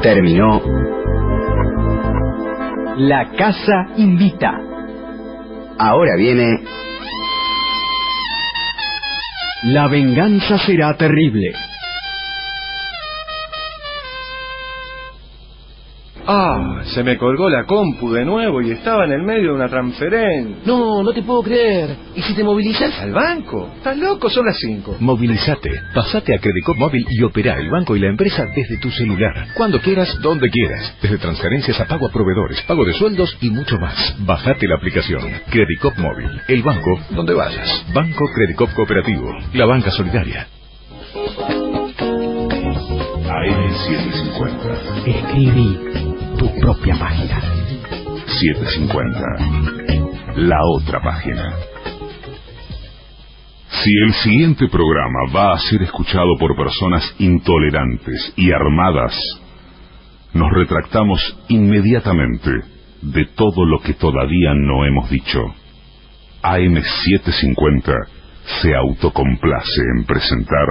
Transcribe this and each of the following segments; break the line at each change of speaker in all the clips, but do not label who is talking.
Terminó La Casa Invita. Ahora viene La Venganza Será Terrible.
Ah, se me colgó la compu de nuevo y estaba en el medio de una transferencia.
No, no te puedo creer. ¿Y si te movilizas?
¿Al banco? ¿Estás loco? Son las 5.
Movilízate. Pasate a Credicop Móvil y opera el banco y la empresa desde tu celular. Cuando quieras, donde quieras. Desde transferencias a pago a proveedores, pago de sueldos y mucho más. Bajate la aplicación. Credicop Móvil. El banco donde vayas. Banco Credicop Cooperativo. La banca solidaria.
AM750.
Escribí tu propia página.
750. La otra página. Si el siguiente programa va a ser escuchado por personas intolerantes y armadas, nos retractamos inmediatamente de todo lo que todavía no hemos dicho. AM750 se autocomplace en presentar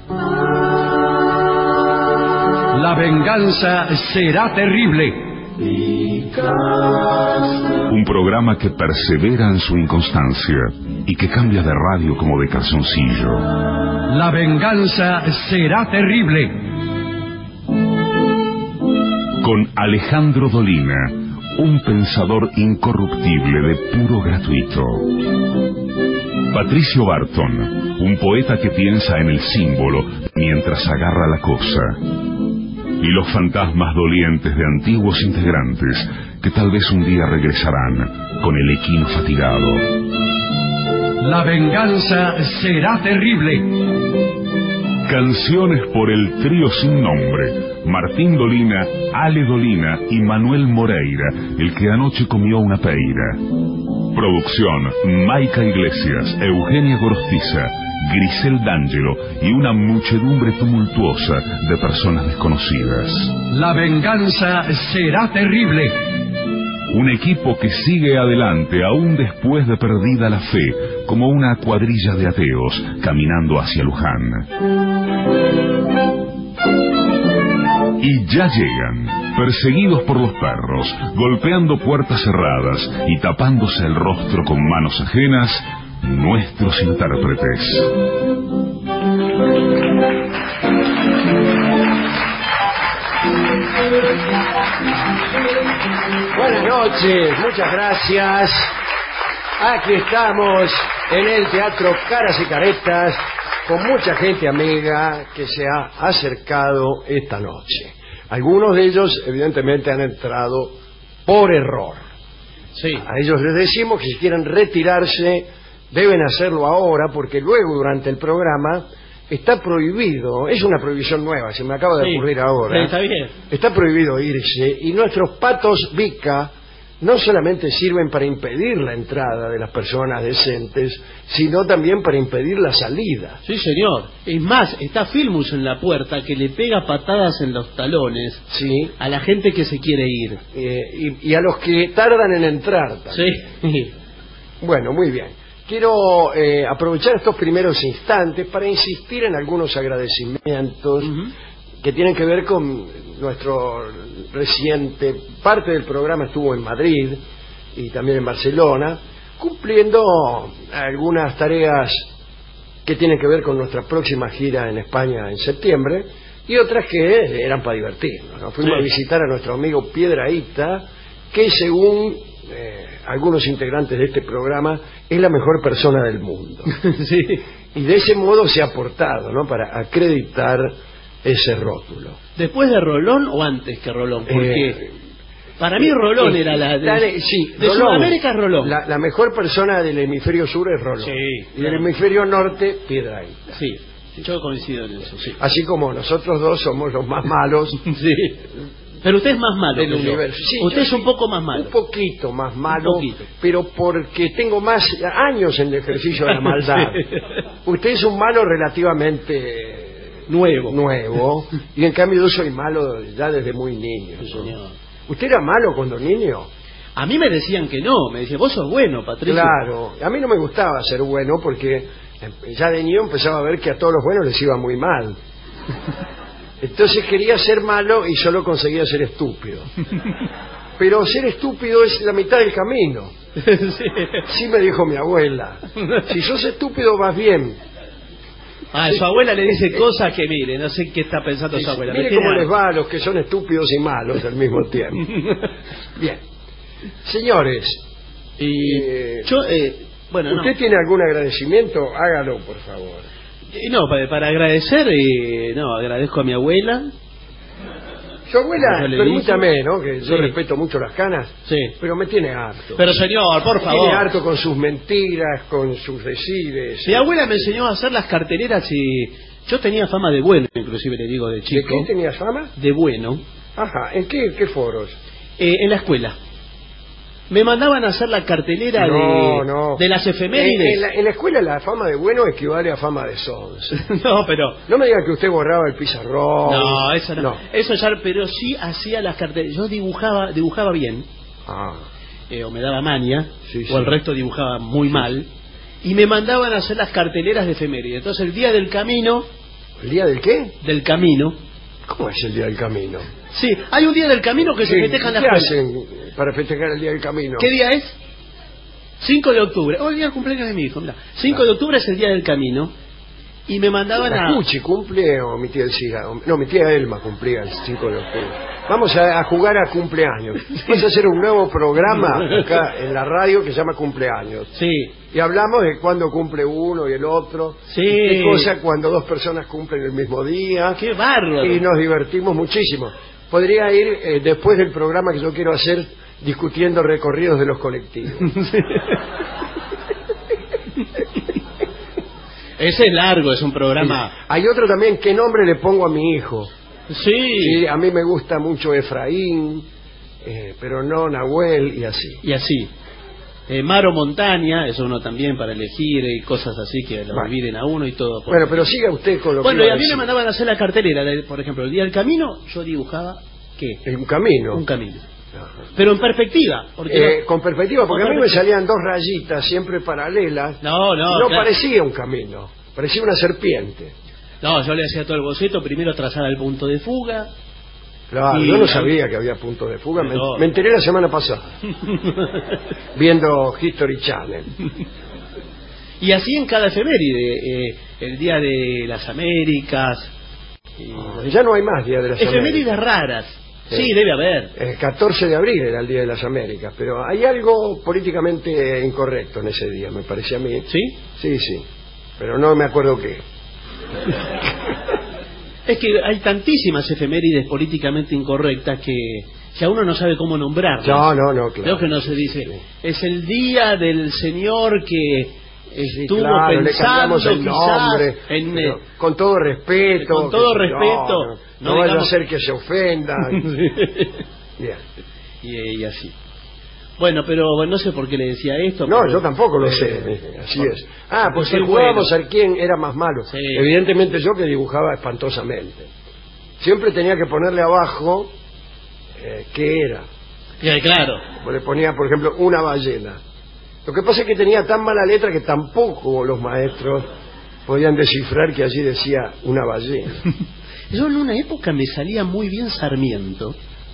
La venganza será terrible.
un programa que persevera en su inconstancia y que cambia de radio como de calzoncillo.
La venganza será terrible.
Con Alejandro Dolina, un pensador incorruptible de puro gratuito. Patricio Barton, un poeta que piensa en el símbolo mientras agarra la cosa. Y los fantasmas dolientes de antiguos integrantes que tal vez un día regresarán con el equino fatigado.
La venganza será terrible.
Canciones por el trío sin nombre: Martín Dolina, Ale Dolina y Manuel Moreira, el que anoche comió una peira. Producción: Maica Iglesias, Eugenia Gorostiza, Grisel D'Angelo y una muchedumbre tumultuosa de personas desconocidas.
La venganza será terrible.
Un equipo que sigue adelante aún después de perdida la fe, como una cuadrilla de ateos caminando hacia Luján. Y ya llegan, perseguidos por los perros, golpeando puertas cerradas y tapándose el rostro con manos ajenas, nuestros intérpretes.
Buenas noches, muchas gracias. Aquí estamos en el Teatro Caras y Caretas con mucha gente amiga que se ha acercado esta noche. Algunos de ellos evidentemente han entrado por error.
Sí.
A ellos les decimos que si quieren retirarse deben hacerlo ahora, porque luego durante el programa está prohibido, es una prohibición nueva, se me acaba de ocurrir ahora.
Sí, está bien.
Está prohibido irse y nuestros patos Vica no solamente sirven para impedir la entrada de las personas decentes, sino también para impedir la salida.
Sí, señor. Es más, está Filmus en la puerta que le pega patadas en los talones,
Sí.
a la gente que se quiere ir.
Y a los que tardan en entrar también.
Sí.
Bueno, muy bien. Quiero aprovechar estos primeros instantes para insistir en algunos agradecimientos que tienen que ver con nuestro reciente... Parte del programa estuvo en Madrid y también en Barcelona, cumpliendo algunas tareas que tienen que ver con nuestra próxima gira en España en septiembre, y otras que eran para divertirnos, ¿no? Fuimos a visitar a nuestro amigo Piedrahíta, que según algunos integrantes de este programa es la mejor persona del mundo.
Sí.
Y de ese modo se ha portado, ¿no?, para acreditar ese rótulo.
¿Después de Rolón o antes que Rolón? Porque para mí Rolón era la de...
sí,
de
Rolón.
Sudamérica es Rolón.
La mejor persona del hemisferio sur es Rolón.
Sí,
y del hemisferio norte, Piedrahíta.
Sí, yo coincido en eso, sí.
Así como nosotros dos somos los más malos
Sí. Pero usted es más malo
del
que yo.
universo. Sí,
usted
yo
es un poco más malo.
Un poquito más malo,
Un poquito.
pero porque tengo más años en el ejercicio de la maldad.
Sí.
Usted es un malo relativamente nuevo, y en cambio yo soy malo ya desde muy niño.
Sí, señor.
¿Usted era malo cuando niño?
A mí me decían que no, me decían, vos sos bueno, Patricio.
Claro, a mí no me gustaba ser bueno porque ya de niño empezaba a ver que a todos los buenos les iba muy mal. Entonces quería ser malo y solo conseguía ser estúpido. Pero ser estúpido es la mitad del camino. Sí me dijo mi abuela. Si sos estúpido vas bien.
Su abuela le dice cosas que mire, no sé qué está pensando su abuela.
Mire cómo les va a los que son estúpidos y malos al mismo tiempo. Bien. Señores,
bueno,
¿usted tiene algún agradecimiento? Hágalo, por favor.
No, para agradecer, agradezco a mi abuela.
Su abuela, permítame, ¿no? Que yo
Sí.
respeto mucho las canas,
Sí.
pero me tiene harto.
Pero señor, por
Me tiene
favor.
harto con sus mentiras, con sus decires.
Mi abuela me enseñó a hacer las carteleras y yo tenía fama de bueno, inclusive le digo de
¿De
chico.
qué tenías fama?
De bueno.
Ajá, ¿en qué foros?
En la escuela. Me mandaban a hacer la cartelera de las efemérides.
En la escuela la fama de bueno equivale a fama de sons.
No, pero...
No me diga que usted borraba el pizarrón.
No, eso no. Eso ya, pero sí hacía las carteleras. Yo dibujaba bien. O me daba maña,
Sí,
o el
sí.
resto dibujaba muy mal. Y me mandaban a hacer las carteleras de efemérides. Entonces el día del camino...
¿El día del qué?
Del camino.
¿Cómo es el día del camino?
Sí, hay un día del camino que se festeja en la
¿Qué
escuela.
hacen para festejar el día del camino?
¿Qué día es? 5 de octubre. Hoy día del cumpleaños de mi hijo. Mirá. 5 de octubre es el día del camino. Y me mandaban
¿La
a...
Cuchi cumple o mi tía Elcira? No, mi tía Elma cumplía el 5 de octubre. Vamos a jugar a cumpleaños. Vamos a hacer un nuevo programa acá en la radio que se llama Cumpleaños.
Sí.
Y hablamos de cuándo cumple uno y el otro.
Sí.
Y qué cosa cuando dos personas cumplen el mismo día.
¡Qué bárbaro!
Y nos divertimos muchísimo. Podría ir después del programa que yo quiero hacer discutiendo recorridos de los colectivos.
Ese es largo, es un programa...
Sí. Hay otro también, ¿qué nombre le pongo a mi hijo?
Sí.
Sí, a mí me gusta mucho Efraín, pero no Nahuel y así.
Y así. Mar o montaña, es uno también para elegir y cosas así que lo
Vale.
dividen a uno y todo.
Bueno, pero siga usted con lo
Bueno,
que
y
iba
a mí
decir.
me mandaban a hacer la cartelera, por ejemplo, el día del camino, yo dibujaba, ¿qué?
Un camino.
Un camino.
Ajá.
Pero en perspectiva. Porque
Con perspectiva, porque
Con
a mí me
perspectiva.
salían dos rayitas siempre paralelas.
No,
No
claro.
parecía un camino, parecía una serpiente.
No, yo le hacía todo el boceto, primero trazaba el punto de fuga.
Claro,
Y-
yo no sabía que había puntos de fuga,
No.
me enteré la semana pasada, viendo History Channel.
Y así en cada efeméride, el día de las Américas.
Ya no hay más Día de las
Efemérides
Américas.
raras.
Sí.
Sí, debe haber.
El 14 de abril era el Día de las Américas, pero hay algo políticamente incorrecto en ese día, me parece a mí.
¿Sí?
Sí, sí, pero no me acuerdo qué.
Es que hay tantísimas efemérides políticamente incorrectas que a uno no sabe cómo nombrarlas.
No, claro.
Creo que no se dice.
Sí.
Es el día del señor que
Sí,
estuvo
claro, le
pensando
cambiamos el nombre,
quizás en...
pero con todo respeto.
con todo
que-
respeto,
No
no
vaya
digamos-
a ser que se ofendan. Bien.
y así. Bueno, pero no sé por qué le decía esto.
No,
pero-
yo tampoco lo sé, así es. Ah,
porque
porque
soy
jugábamos
bueno.
a quién era más malo.
Sí.
Evidentemente yo que dibujaba espantosamente. Siempre tenía que ponerle abajo qué era.
Claro.
Le ponía, por ejemplo, una ballena. Lo que pasa es que tenía tan mala letra que tampoco los maestros podían descifrar que allí decía una ballena.
Yo en una época me salía muy bien Sarmiento.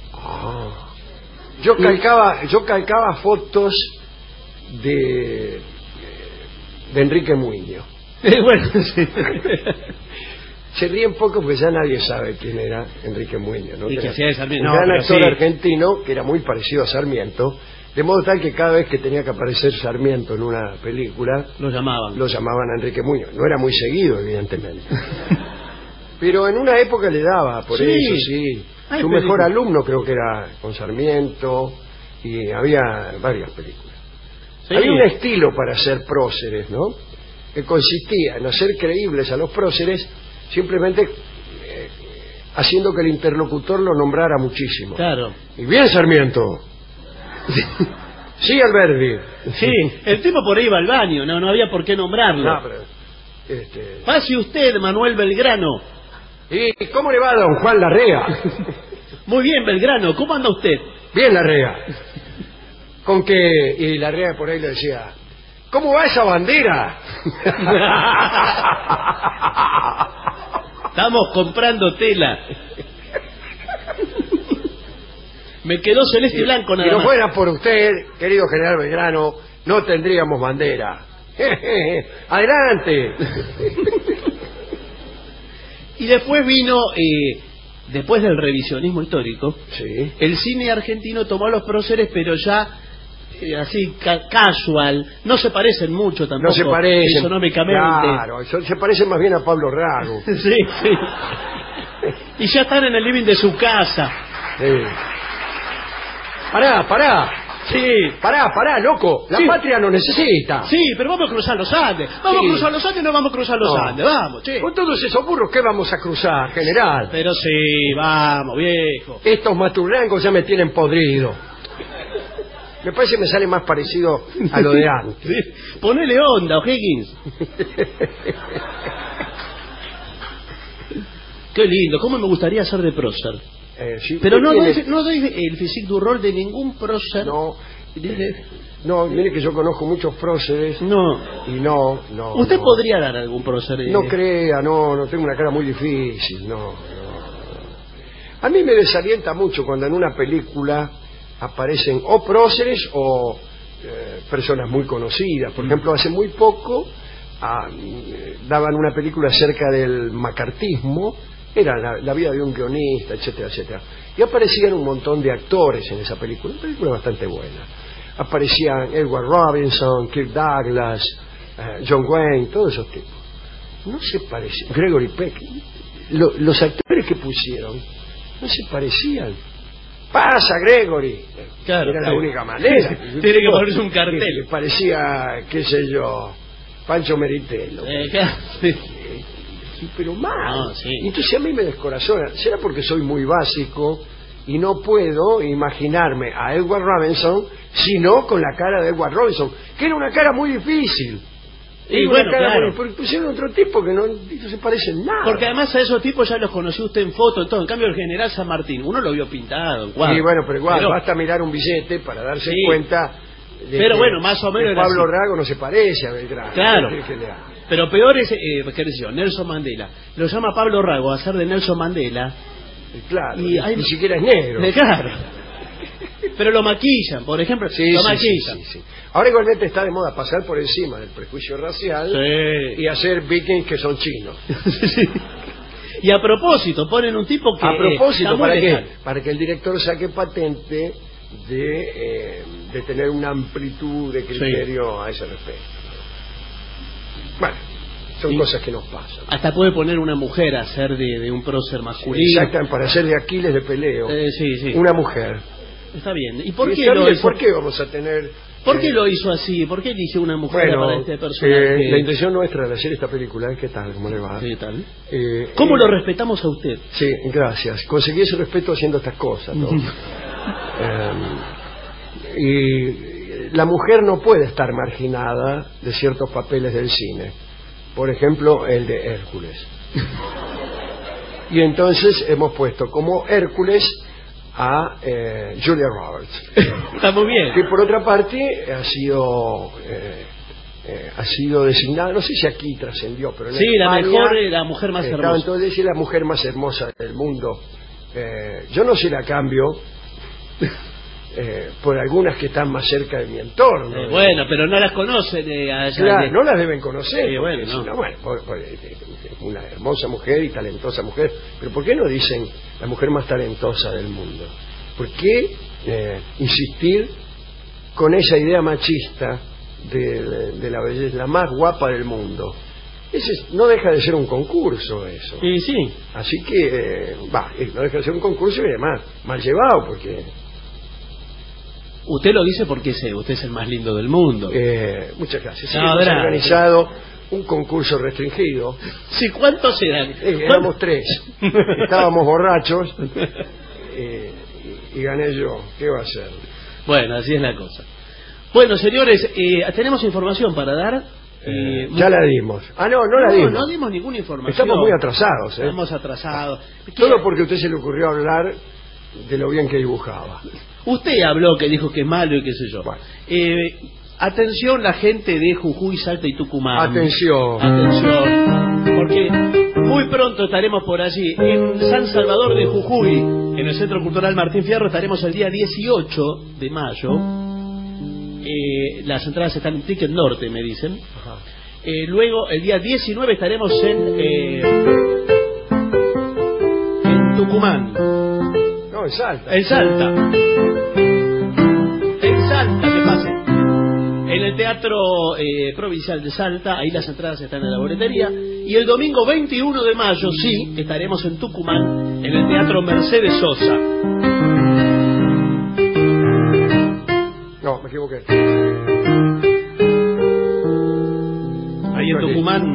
Yo calcaba fotos de Enrique Muiño.
Bueno, sí.
Se ríe un poco porque ya nadie sabe quién era Enrique Muiño, ¿no?
Y que
Era
hacía de Sarmiento.
un
No,
gran
pero
actor
sí.
argentino que era muy parecido a Sarmiento, de modo tal que cada vez que tenía que aparecer Sarmiento en una película,
Lo llamaban.
lo llamaban a Enrique Muiño. No era muy seguido, evidentemente. Pero en una época le daba, por
Sí.
eso, sí.
Hay
Su mejor
películas.
alumno creo que era con Sarmiento, y había varias películas.
Sí.
Había un estilo para ser próceres, ¿no? Que consistía en hacer creíbles a los próceres simplemente haciendo que el interlocutor lo nombrara muchísimo.
Claro.
Y bien, Sarmiento. Sí, Alberdi.
Sí, el tipo por ahí iba al baño, no había por qué nombrarlo.
No, pero,
Pase usted, Manuel Belgrano.
¿Y cómo le va a don Juan Larrea?
Muy bien, Belgrano, ¿cómo anda usted?
Bien, Larrea. Con que... Y Larrea por ahí le decía... ¿Cómo va esa bandera?
Estamos comprando tela. Me quedó celeste y blanco nada
Si no
más.
fuera por usted, querido general Belgrano, no tendríamos bandera. Adelante.
Y después vino, después del revisionismo histórico,
Sí.
el cine argentino tomó los próceres, pero ya así casual. No se parecen mucho tampoco.
No se parecen.
Fisonómicamente.
Claro, se parecen más bien a Pablo Rago.
Sí, sí. Y ya están en el living de su casa.
Sí. Pará.
Sí.
Pará, loco. La
Sí.
patria lo necesita.
Sí, pero vamos a cruzar los Andes. Vamos
Sí.
a cruzar los Andes, no vamos a cruzar los
No.
Andes. Vamos, che.
Con todos esos burros, ¿qué vamos a cruzar, general?
Pero sí, vamos, viejo.
Estos maturrangos ya me tienen podrido. Me parece que me sale más parecido a lo de antes.
Sí. Ponele onda, O'Higgins. Qué lindo, cómo me gustaría ser de prócer.
Sí,
Pero no
tiene-
doy el physique du rol de ningún prócer.
No, no, mire que yo conozco muchos próceres
No.
y no.
¿Usted
no.
podría dar algún prócer?
No crea, no tengo una cara muy difícil, no. A mí me desalienta mucho cuando en una película aparecen o próceres o personas muy conocidas. Por ejemplo, hace muy poco daban una película acerca del macartismo, era la vida de un guionista, etcétera, etcétera. Y aparecían un montón de actores en esa película, una película bastante buena. Aparecían Edward Robinson, Kirk Douglas, John Wayne, todos esos tipos. No se parecían. Gregory Peck. Los actores que pusieron no se parecían. ¡Pasa, Gregory!
Claro,
Era la
sí.
única manera.
Tiene que ponerse un cartel.
Que parecía, qué sé yo, Pancho Meritelo.
Claro, sí.
Sí, pero mal.
No, sí.
Y entonces a mí me descorazona. ¿Será porque soy muy básico y no puedo imaginarme a Edward Robinson sino con la cara de Edward Robinson, que era una cara muy difícil?
Y
Era
bueno,
una cara
claro.
porque pusieron otro tipo que no se parece en nada.
Porque además a esos tipos ya los conoció usted en foto, en todo. En cambio el general San Martín, uno lo vio pintado en cuadro.
Sí, bueno, pero igual, basta mirar un billete para darse
Sí.
cuenta de
Pero
que-
bueno, más o menos
que
era
Pablo
así.
Rago no se parece a Belgrano.
Claro.
¿Qué quiere que le haga?
Pero peor es, qué sé yo, Nelson Mandela. Lo llama Pablo Rago a hacer de Nelson Mandela.
Claro,
Y hay-
ni siquiera es negro.
Claro. Pero lo maquillan, por ejemplo.
Sí,
lo
sí,
maquillan.
sí. Ahora igualmente está de moda pasar por encima del prejuicio racial
Sí.
y hacer vikings que son chinos.
Sí. Y a propósito, ponen un tipo que...
A propósito,
está muy
¿para qué?
legal.
Para que el director saque patente de tener una amplitud de criterio a ese respecto. Bueno, son
Sí.
cosas que nos pasan.
Hasta puede poner una mujer a ser de un prócer masculino.
Exactamente, para hacer de Aquiles de peleo.
Sí, sí.
Una mujer.
Está bien. ¿Y por
Y
qué
está
lo
bien,
hizo?
¿por qué vamos a tener...
¿Por qué lo hizo así? ¿Por qué eligió una mujer
Bueno,
para este personaje?
la intención nuestra de hacer esta película, ¿qué tal? ¿Cómo le va?
¿Qué tal?
Eh,
¿Cómo
eh,
lo respetamos a usted?
Sí, gracias. Conseguí ese respeto haciendo estas cosas, ¿no? Y la mujer no puede estar marginada de ciertos papeles del cine. Por ejemplo, el de Hércules. Y entonces hemos puesto como Hércules a Julia Roberts,
Está muy bien.
que por otra parte ha sido designada, no sé si aquí trascendió, pero en
Sí,
España
la mujer más
estaba
hermosa.
entonces es la mujer más hermosa del mundo. Yo no se la cambio por algunas que están más cerca de mi entorno.
Bueno, pero no las conocen.
Claro, no las deben conocer.
Sí, bueno,
porque
no.
si no, bueno, una hermosa mujer y talentosa mujer. Pero ¿por qué no dicen la mujer más talentosa del mundo? ¿Por qué insistir con esa idea machista de la belleza, la más guapa del mundo? No deja de ser un concurso eso.
Sí, sí.
Así que, no deja de ser un concurso y además mal llevado porque...
Usted lo dice porque usted es el más lindo del mundo.
Muchas gracias. Sí,
No,
hemos
gracias.
organizado un concurso restringido.
Sí, ¿cuántos eran?
Éramos 3. Estábamos borrachos y gané yo. ¿Qué va a hacer?
Bueno, así es la cosa. Bueno, señores, tenemos información para dar.
Ya la dimos. No la dimos.
No dimos ninguna información.
Estamos muy atrasados.
Estamos atrasados.
Todo porque a usted se le ocurrió hablar de lo bien que dibujaba.
Usted habló que dijo que es malo y qué sé yo.
Bueno.
Atención la gente de Jujuy, Salta y Tucumán.
Atención.
Atención. Porque Muy pronto estaremos por allí, en San Salvador de Jujuy, en el Centro Cultural Martín Fierro. Estaremos el día 18 de mayo. Las entradas están en Ticket Norte, me dicen. Luego, el día 19 estaremos en Tucumán.
No, en Salta.
En Salta. En Salta, ¿qué pasa? En el Teatro Provincial de Salta, ahí las entradas están en la boletería. Y el domingo 21 de mayo, sí, estaremos en Tucumán, en el Teatro Mercedes Sosa.
No, me equivoqué.
Ahí en Tucumán.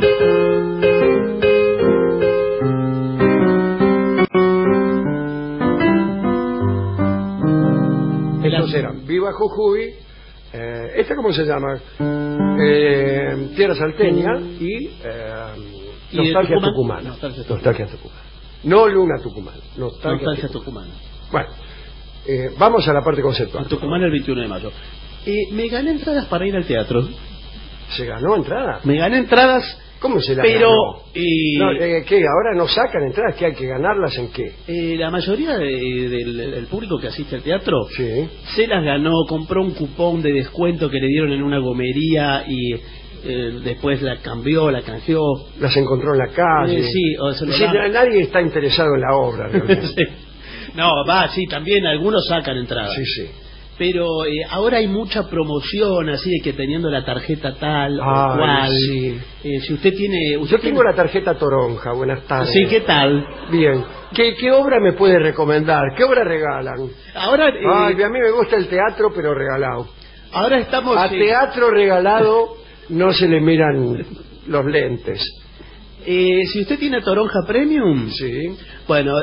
Entonces eran Viva Jujuy, ¿esta cómo se llama? Tierra Salteña y Nostalgia Tucumán. Nostalgia Tucumán. No Luna Tucumán. Nostalgia
Tucumán.
Bueno, vamos a la parte conceptual.
En Tucumán el 21 de mayo. Me gané entradas para ir al teatro.
¿Se ganó entrada?
Me gané entradas.
¿Cómo se las
pero,
ganó? ¿Qué? ¿Ahora no sacan entradas? ¿Que hay que ganarlas en qué?
La mayoría del público que asiste al teatro
sí.
Se las ganó, compró un cupón de descuento que le dieron en una gomería y después la cambió, la canjeó.
Las encontró en la calle.
Sí,
nadie está interesado en la obra.
Sí. No, sí, también algunos sacan entradas.
Sí, sí.
Pero ahora hay mucha promoción, así de que teniendo la tarjeta tal o cual.
Sí.
Si usted tiene...
Yo tengo la tarjeta Toronja, buenas tardes.
Sí, ¿qué tal?
Bien. ¿Qué obra me puede recomendar? ¿Qué obra regalan?
Ahora...
a mí me gusta el teatro, pero regalado.
Ahora estamos...
A teatro regalado no se le miran los lentes.
Si usted tiene Toronja Premium...
Sí.
Bueno...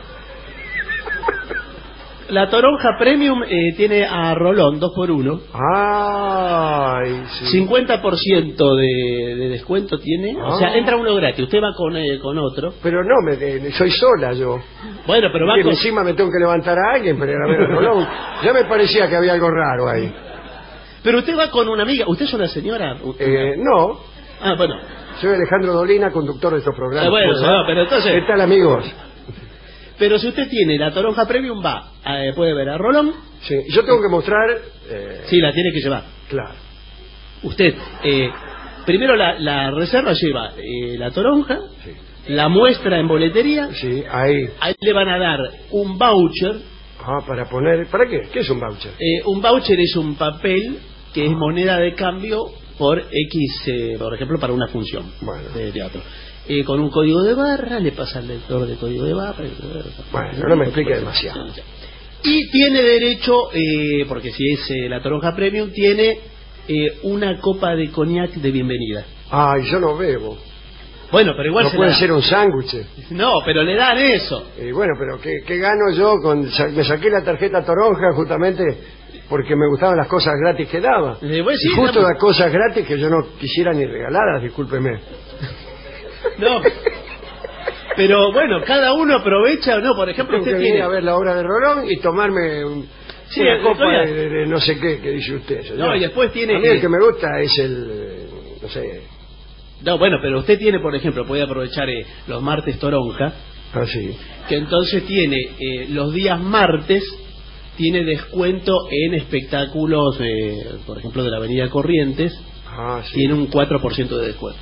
La Toronja Premium tiene a Rolón 2x1.
Ay, sí.
50% de descuento tiene. O sea, entra uno gratis. Usted va con otro.
Pero no, soy sola yo.
Bueno, pero va con...
Encima me tengo que levantar a alguien para ir a ver a Rolón. Ya me parecía que había algo raro ahí.
Pero usted va con una amiga. ¿Usted es una señora?
No.
Ah, bueno.
Soy Alejandro Dolina, conductor de estos programas.
Bueno, pero entonces...
¿Qué tal, amigos?
Pero si usted tiene la Toronja Premium, puede ver a Rolón.
Sí, yo tengo que mostrar...
Sí, la tiene que llevar.
Claro.
Usted, primero la reserva lleva la Toronja,
sí.
La muestra en boletería.
Sí, ahí.
Ahí le van a dar un voucher.
Para poner... ¿Para qué? ¿Qué es un voucher?
Un voucher es un papel que es moneda de cambio por X, por ejemplo, para una función de teatro. Con un código de barra, le pasa al lector de código de barra.
Bueno, no me explique demasiado.
Y tiene derecho, porque si es la Toronja Premium, tiene una copa de coñac de bienvenida.
Ay, yo no bebo.
Bueno, pero igual
no puede ser un sándwich.
No, pero le dan eso.
Bueno, pero ¿qué gano yo? Me saqué la tarjeta Toronja justamente porque me gustaban las cosas gratis que daba.
Sí,
y justo las cosas gratis que yo no quisiera ni regaladas, discúlpeme.
No, pero bueno, cada uno aprovecha, ¿no? Por ejemplo, usted tiene...
a ver la obra de Rolón y tomarme una copa de no sé qué que dice usted, señor.
No, y después tiene...
A mí el que me gusta es no sé...
No, bueno, pero usted tiene, por ejemplo, puede aprovechar los martes Toronja.
Ah, sí.
Que entonces tiene, los días martes, tiene descuento en espectáculos, por ejemplo, de la Avenida Corrientes.
Ah, sí.
Tiene un 4% de descuento.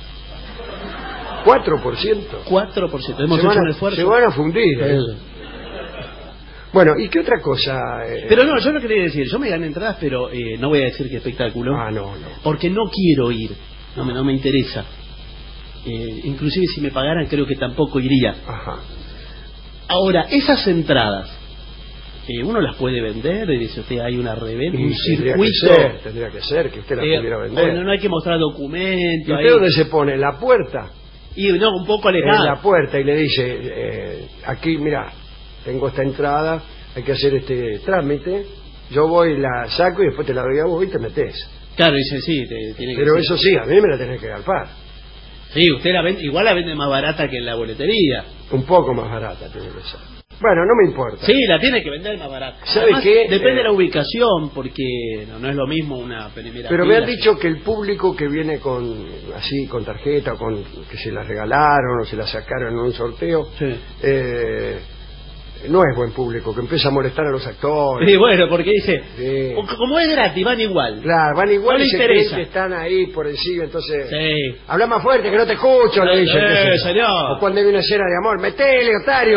¿4%?
4%. Hemos hecho un esfuerzo.
Se van a fundir. Bueno, ¿y qué otra cosa?
Pero no, yo no quería decir, yo me gané entradas, pero no voy a decir qué espectáculo.
Ah, no.
Porque no quiero ir, no me interesa. Inclusive si me pagaran creo que tampoco iría.
Ajá.
Ahora, esas entradas, uno las puede vender, dice usted, hay una reventa, un circuito.
Tendría que ser que usted las pudiera vender.
Bueno, no hay que mostrar documentos.
¿Y usted dónde se pone? ¿En la puerta?
Y no, un poco alejado.
En la puerta y le dice, aquí, mira, tengo esta entrada, hay que hacer este trámite, yo voy, la saco y después te la doy a vos y te metés.
Claro, dice, sí, tiene que
Pero
ser.
eso sí, a mí me la tenés que galpar.
Sí, usted igual la vende más barata que en la boletería.
Un poco más barata tiene que ser. Bueno, no me importa.
Sí, la tiene que vender más barata.
¿Sabe
Además,
qué?
depende de la ubicación, porque no es lo mismo una primera
Pero
fila
me han dicho que el público que viene con tarjeta, que se la regalaron o se la sacaron en un sorteo,
Sí.
no es buen público, que empieza a molestar a los actores.
Sí, bueno, porque dice,
Sí.
como es gratis, van igual.
Claro, van igual
No
y
le
se creen
interesa.
que están ahí por encima, entonces...
Sí.
Habla más fuerte, que no te escucho, le dice. qué sé yo.
Señor.
O cuando hay una escena de amor, metele, Otario.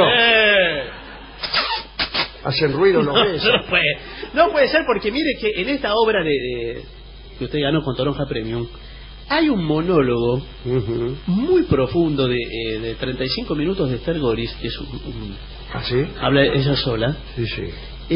Hacen ruido los besos.
No puede ser, porque mire que en esta obra que usted ganó con Toronja Premium, hay un monólogo
Ujú.
muy profundo de 35 minutos de Esther Goris, que es
¿Ah, sí?
habla ella sola,
Sí, sí.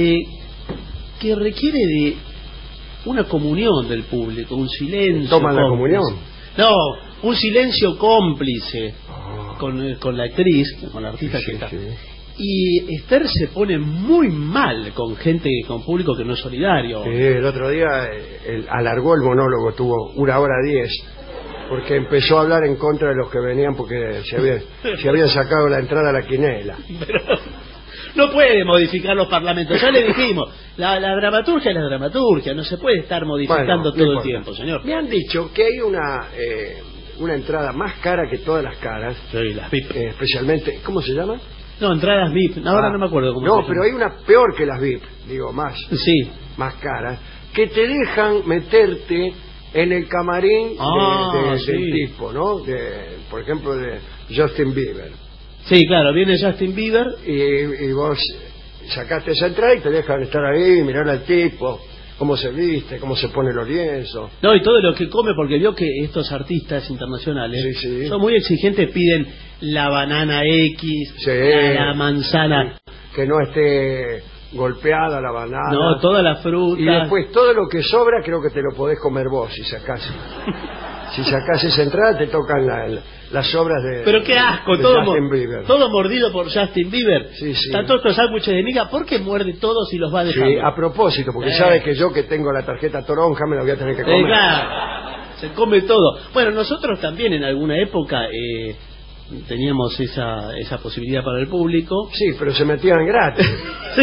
que requiere de una comunión del público, un silencio.
¿Toman la
cómplice.
comunión?
No, un silencio cómplice
Ah.
con la actriz, con la artista
Sí,
que
sí,
está.
sí.
Y Esther se pone muy mal con público que no es solidario.
Sí, el otro día alargó el monólogo, tuvo 1:10, porque empezó a hablar en contra de los que venían porque se habían sacado la entrada a la quinela.
Pero no puede modificar los parlamentos, ya le dijimos, la dramaturgia es la dramaturgia, no se puede estar modificando
Bueno, no
todo el
importa.
tiempo, señor.
Me han dicho que hay una entrada más cara que todas las caras,
Sí, las VIP.
especialmente, ¿cómo se llama?
No, entradas VIP, ahora no me acuerdo cómo
No,
se
pero
llama.
hay una peor que las VIP, digo, más
Sí,
caras, que te dejan meterte en el camarín del
sí.
tipo, ¿no? Por ejemplo, de Justin Bieber.
sí, claro, viene Justin Bieber.
Y vos sacaste esa entrada y te dejan estar ahí, mirar al tipo, cómo se viste, cómo se pone los lienzos.
No, y todo lo que come, porque vio que estos artistas internacionales
Sí, sí.
son muy exigentes, piden la banana X,
Sí.
la manzana,
Que no esté golpeada la banana.
no, toda la fruta.
Y después todo lo que sobra creo que te lo podés comer vos si sacás. Si sacás esa entrada te tocan las sobras de...
Pero qué asco,
de
todo,
Justin Bieber.
todo mordido por Justin Bieber.
Sí, sí.
Están todos estos sándwiches de miga, ¿por qué muerde todos y los va dejando?
Sí, a propósito, porque sabe que yo que tengo la tarjeta toronja me la voy a tener que
Sí,
comer.
claro, se come todo. Bueno, nosotros también en alguna época teníamos esa posibilidad para el público.
Sí, pero se metían gratis.
Sí.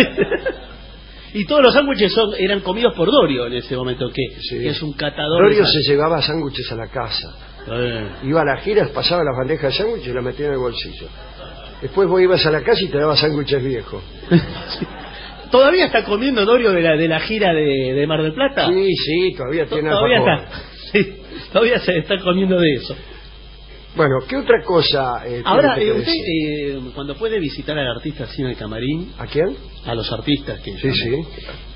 Y todos los sándwiches eran comidos por Dorio en ese momento, que es un catador.
Dorio
de
se llevaba sándwiches a la casa. Iba a las giras, pasaba las bandejas de sándwiches y las metía en el bolsillo. Después vos ibas a la casa y te daba sándwiches viejos.
Sí. ¿Todavía está comiendo Dorio de la gira de Mar del Plata?
Sí, sí, todavía tiene
Todavía
alfajor.
está. Sí, todavía se está comiendo de eso.
Bueno, ¿qué otra cosa
Ahora,
tiene que
usted
decir?
cuando puede visitar al artista así en el camarín,
¿A quién?
a los artistas que
Sí, sí.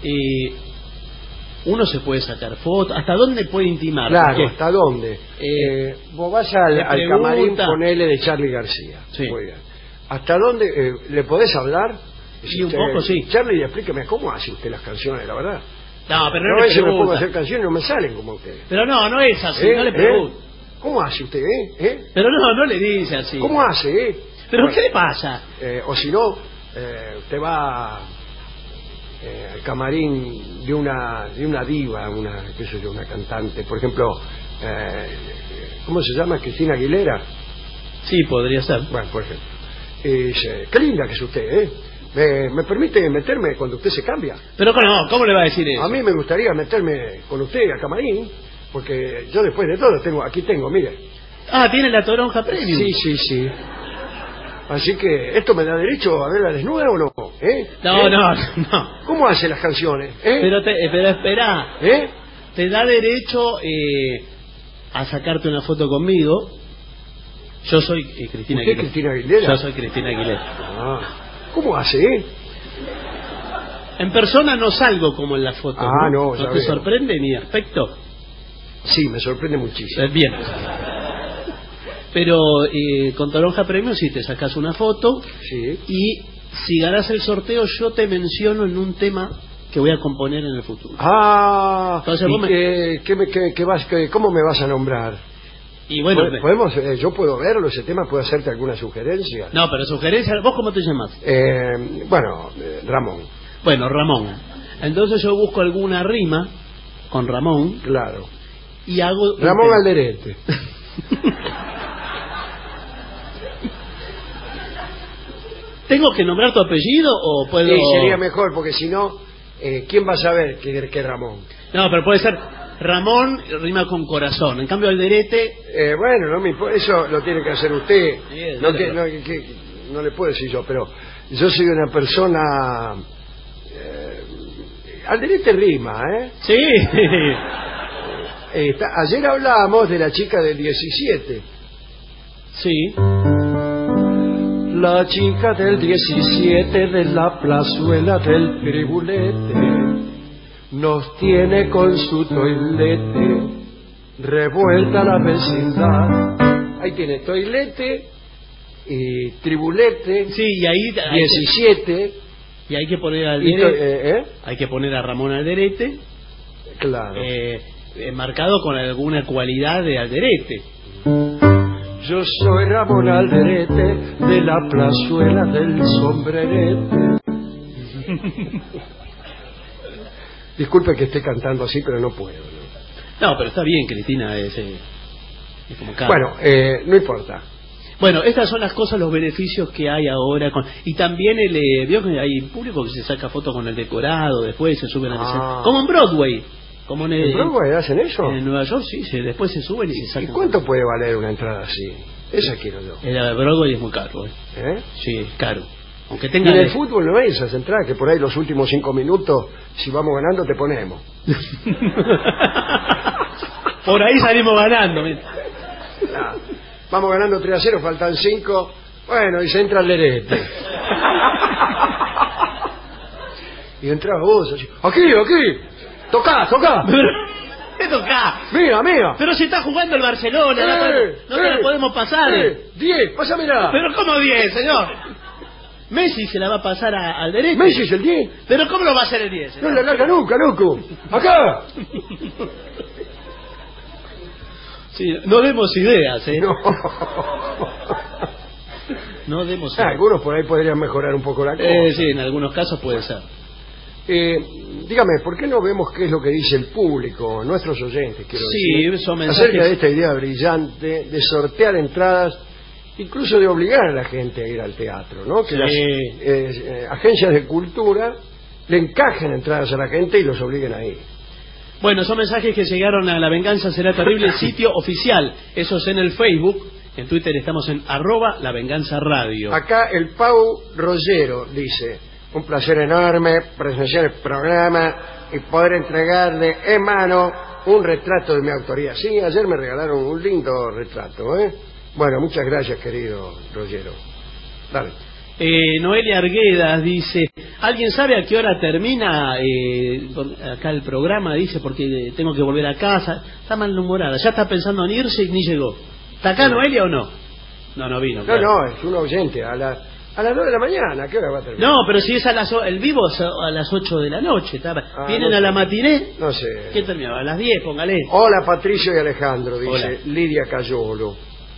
uno se puede sacar fotos, ¿hasta dónde puede intimar?
Claro,
Porque,
¿hasta dónde? Vos vas al
le pregunta.
camarín, ponele de Charly García.
Sí.
Muy bien. ¿Hasta dónde le podés hablar?
Sí, un poco, sí.
Charly, explíqueme, ¿cómo hace usted las canciones, la verdad?
No, pero
No,
no
a
le
veces me pongo a
pregunta.
hacer canciones y no me salen como ustedes.
Pero no es así, no le pregunta.
¿Cómo hace usted,
Pero no le dice así.
¿Cómo hace,
¿Pero
Bueno,
qué le pasa?
o si no, usted va al camarín de una diva, qué sé yo, una cantante, por ejemplo, ¿cómo se llama? Cristina Aguilera.
Sí, podría ser.
Bueno, por ejemplo. Y dice, qué linda que es usted, ¿me permite meterme cuando usted se cambia?
Pero ¿cómo le va a decir eso?
A mí me gustaría meterme con usted al camarín, porque yo después de todo aquí tengo, mire.
Ah, tiene la toronja premium.
Sí. Así que, ¿esto me da derecho a verla desnuda o no?
No.
¿Cómo hace las canciones?
Pero espera. Te da derecho a sacarte una foto conmigo. Yo soy Cristina
¿Usted
Aguilera.
Cristina Aguilera?
Yo soy Cristina Aguilera.
Ah, ¿cómo hace,
En persona no salgo como en la foto.
Ah, no, ya
¿No te
veo.
sorprende mi aspecto?
Sí, me sorprende muchísimo.
Bien. Pero con Toronja Premium sí te sacas una foto
Sí.
y si ganás el sorteo yo te menciono en un tema que voy a componer en el futuro.
Ah,
Entonces
¿y
vos
¿cómo me vas a nombrar?
Y bueno,
¿Podemos, yo puedo verlo, ese tema, puedo hacerte alguna sugerencia?
no, pero sugerencia, ¿vos cómo te llamas?
Ramón.
Bueno, Ramón. Entonces yo busco alguna rima con Ramón
Claro.
y hago...
Ramón Alderete.
¿Tengo que nombrar tu apellido o puedo...?
Sí, sería mejor, porque si no, ¿quién va a saber que es Ramón?
No, pero puede ser Ramón, rima con corazón. En cambio, Alderete...
Bueno, no me importa, eso lo tiene que hacer usted.
Sí,
No le puedo decir yo, pero yo soy una persona... Alderete rima, ¿eh?
Sí.
Ayer hablábamos de la chica del 17.
Sí.
La chica del 17 de la plazuela del Tribulete nos tiene con su toilete revuelta la vecindad. Ahí tiene toilete y Tribulete.
Sí, y ahí
17.
Y hay que poner a Alderete. Hay que poner a Ramón Alderete.
Claro.
Marcado con alguna cualidad de Alderete.
Yo soy Ramón Alderete de la plazuela del sombrerete. Disculpe que esté cantando así, pero no puedo.
No, pero está bien, Cristina es como cada...
Bueno, no importa.
Bueno, estas son las cosas, los beneficios que hay ahora. Y también vio que hay público que se saca fotos con el decorado, después se suben al escenario. Como en Broadway. Como ¿En
Broadway hacen eso?
En Nueva York, sí, después se suben y se sacan.
¿Y cuánto puede valer una entrada así? Esa quiero yo.
El Broadway es muy caro, ¿eh? Sí, es caro. Aunque tenga...
Y en el fútbol no hay esas entradas, que por ahí los últimos 5 minutos, si vamos ganando, te ponemos.
Por ahí salimos ganando. Mira.
Vamos ganando 3-0, faltan 5. Bueno, y se entra Alderete. Y entraba vos, así, aquí. Tocá.
¿Qué tocá?
Mira.
Pero si está jugando el Barcelona, no te la podemos pasar.
10, pásamela.
Pero ¿cómo 10, señor? Messi se la va a pasar al derecho.
¿Messi es el 10?
¿Pero cómo lo va a hacer el 10?
No la larga nunca, loco. ¡Acá!
Sí, no demos ideas, ¿eh? No demos ideas.
Algunos por ahí podrían mejorar un poco la cosa.
Sí, en algunos casos puede ser.
Dígame, ¿por qué no vemos qué es lo que dice el público, nuestros oyentes, quiero decir?
Sí, son mensajes...
Acerca de esta idea brillante de sortear entradas, incluso de obligar a la gente a ir al teatro, ¿no? Que las agencias de cultura le encajen entradas a la gente y los obliguen a ir.
Bueno, son mensajes que llegaron a La Venganza Será Terrible, sitio oficial. Eso es en el Facebook. En Twitter estamos en @LaVenganzaRadio.
Acá el Pau Rollero dice: un placer enorme presenciar el programa y poder entregarle en mano un retrato de mi autoría. Sí, ayer me regalaron un lindo retrato, ¿eh? Bueno, muchas gracias, querido Rollero. Dale.
Noelia Arguedas dice: ¿alguien sabe a qué hora termina acá el programa? Dice, porque tengo que volver a casa. Está malhumorada, ya está pensando en irse y ni llegó. ¿Está acá Noelia o no? No vino. Claro.
No, es un oyente. A las 9 de la mañana, ¿a qué hora va a terminar?
No, pero si es el vivo es a las 8 de la noche. ¿Vienen a la matiné?
No sé.
¿Qué terminaba? A las 10, póngale.
Hola, Patricio y Alejandro, dice
Hola.
Lidia Cayolo.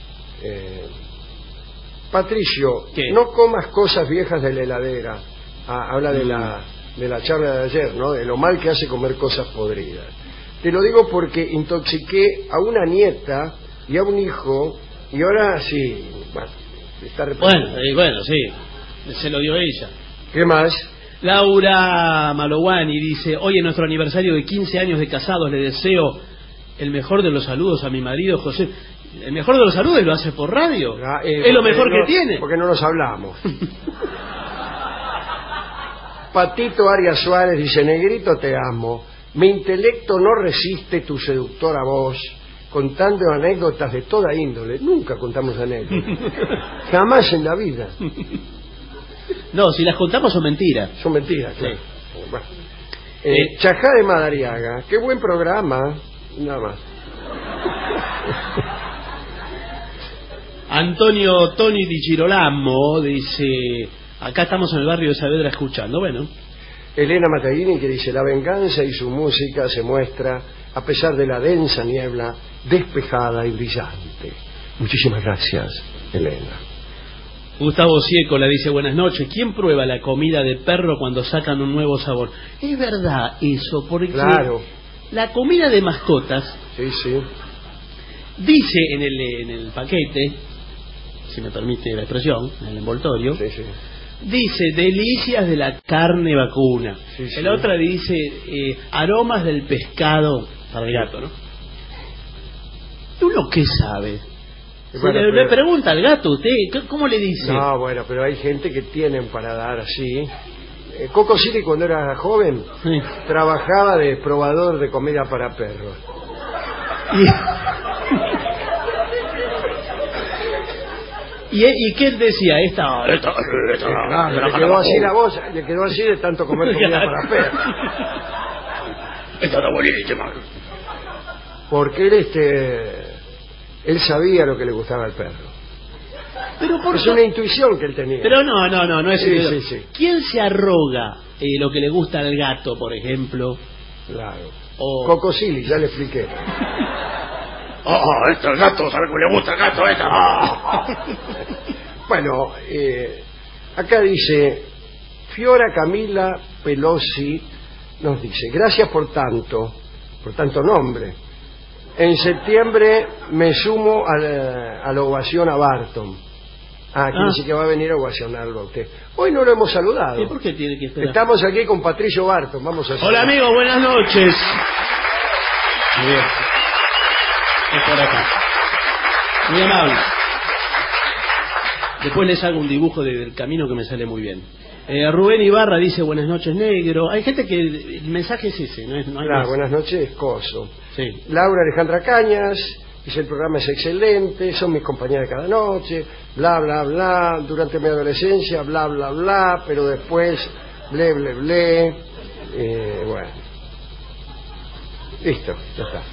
Patricio,
¿qué?
No comas cosas viejas de la heladera. Habla de la charla de ayer, ¿no? De lo mal que hace comer cosas podridas. Te lo digo porque intoxiqué a una nieta y a un hijo, y ahora sí, bueno, está
Bueno, sí, se lo dio ella.
¿Qué más?
Laura Malowani dice: hoy en nuestro aniversario de 15 años de casados le deseo el mejor de los saludos a mi marido José. El mejor de los saludos lo hace por radio. Es lo mejor que tiene.
Porque no nos hablamos. Patito Arias Suárez dice: negrito, te amo. Mi intelecto no resiste tu seductora voz, contando anécdotas de toda índole. Nunca contamos anécdotas. Jamás en la vida.
No, si las contamos son mentiras.
Son mentiras, claro.
Sí.
Bueno. Chajá de Madariaga. Qué buen programa. Nada más.
Antonio Toni Di Girolamo dice: acá estamos en el barrio de Saavedra escuchando. Bueno.
Elena Mataguini, que dice: la venganza y su música se muestra a pesar de la densa niebla, despejada y brillante. Muchísimas gracias, Elena.
Gustavo Ciecola dice: buenas noches. ¿Quién prueba la comida de perro cuando sacan un nuevo sabor? Es verdad eso, porque
claro,
la comida de mascotas,
sí,
dice en el paquete, si me permite la expresión, en el envoltorio,
sí.
Dice delicias de la carne vacuna.
Sí, sí.
La otra dice aromas del pescado para el gato, ¿no? ¿Uno qué sabe?
Bueno,
le pregunta al gato, ¿usted cómo le dice?
No, bueno, pero hay gente que tienen para dar así. Coco Silly, cuando era joven,
Sí.
trabajaba de probador de comida para perros.
¿Y qué él decía?
Le quedó así la voz, le quedó así de tanto comer comida para perros.
Esta está buenísima.
Porque él sabía lo que le gustaba al perro.
Pero
Es una intuición que él tenía.
Pero no es
Sí,
eso.
sí.
¿Quién se arroga lo que le gusta al gato, por ejemplo?
Claro.
O...
Coco Silly, ya le expliqué.
Este gato, ¿sabe cómo le gusta al gato?
Bueno, acá dice Fiora Camila Pelosi, nos dice: gracias por tanto nombre. En septiembre me sumo a la ovación a Barton. Quiere decir que va a venir a ovacionarlo a usted. Hoy no lo hemos saludado.
¿Y por qué tiene que esperar?
Estamos aquí con Patricio Barton. Vamos a
Hola amigos, buenas noches. Muy bien. Es por acá. Muy amable. Después les hago un dibujo del camino que me sale muy bien. Rubén Ibarra dice buenas noches, negro. Hay gente que el mensaje es ese, no hay más.
Buenas noches, Coso.
Sí.
Laura Alejandra Cañas dice: el programa es excelente, son mis compañeras de cada noche, bla bla bla, durante mi adolescencia, bla bla bla, pero después ble ble ble. Bueno, listo, ya está.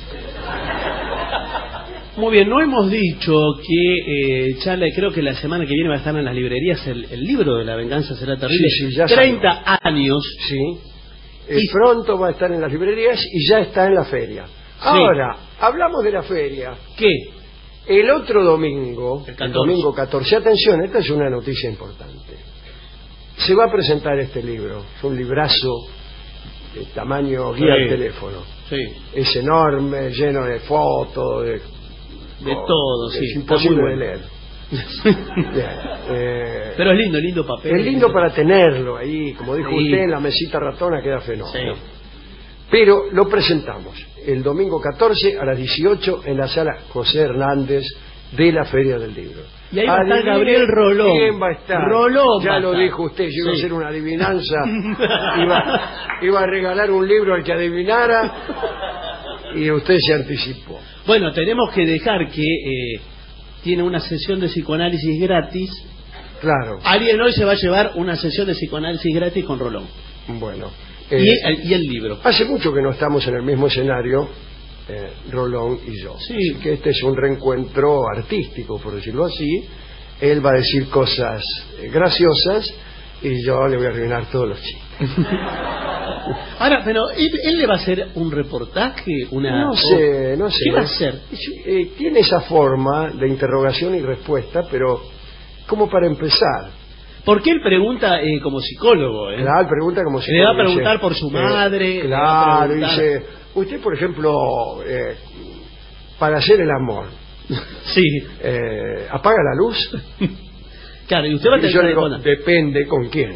Muy bien, no hemos dicho que creo que la semana que viene va a estar en las librerías el libro de La venganza será terrible.
Sí, ya
30 años.
Sí. Pronto va a estar en las librerías y ya está en la feria. Ahora, hablamos de la feria.
¿Qué?
El otro domingo,
el
domingo 14, atención, esta es una noticia importante. Se va a presentar este libro, es un librazo de tamaño guía al teléfono.
Sí.
Es enorme, lleno de fotos, de
todo, sí.
Es imposible
muy
de
bueno.
leer. Bien,
pero es lindo papel.
es lindo para tenerlo ahí, como dijo
Sí.
usted, en la mesita ratona queda fenómeno.
Sí.
Pero lo presentamos el domingo 14 a las 18 en la sala José Hernández de la Feria del Libro.
Y ahí va a estar Gabriel Rolón.
¿Quién va a estar?
Rolón
ya
va a
lo
estar.
dijo usted, yo iba a
Sí.
hacer una adivinanza, iba a regalar un libro al que adivinara y usted se anticipó.
Bueno, tenemos que dejar que tiene una sesión de psicoanálisis gratis.
Claro.
Alguien hoy se va a llevar una sesión de psicoanálisis gratis con Rolón.
Bueno.
Y el libro.
Hace mucho que no estamos en el mismo escenario, Rolón y yo.
Sí.
Así que este es un reencuentro artístico, por decirlo así. Él va a decir cosas graciosas y yo le voy a arruinar todos los chistes.
Ahora, pero él le va a hacer un reportaje,
No sé.
¿Qué va a hacer?
Tiene esa forma de interrogación y respuesta, pero como para empezar.
Porque él pregunta como psicólogo,
Claro, pregunta como si
le va a preguntar por su madre.
Claro,
le va a preguntar...
dice, usted por ejemplo, para hacer el amor,
sí,
¿apaga la luz?
Claro, y usted va a
Y yo
tener
le
que
digo,
responder.
depende con quién.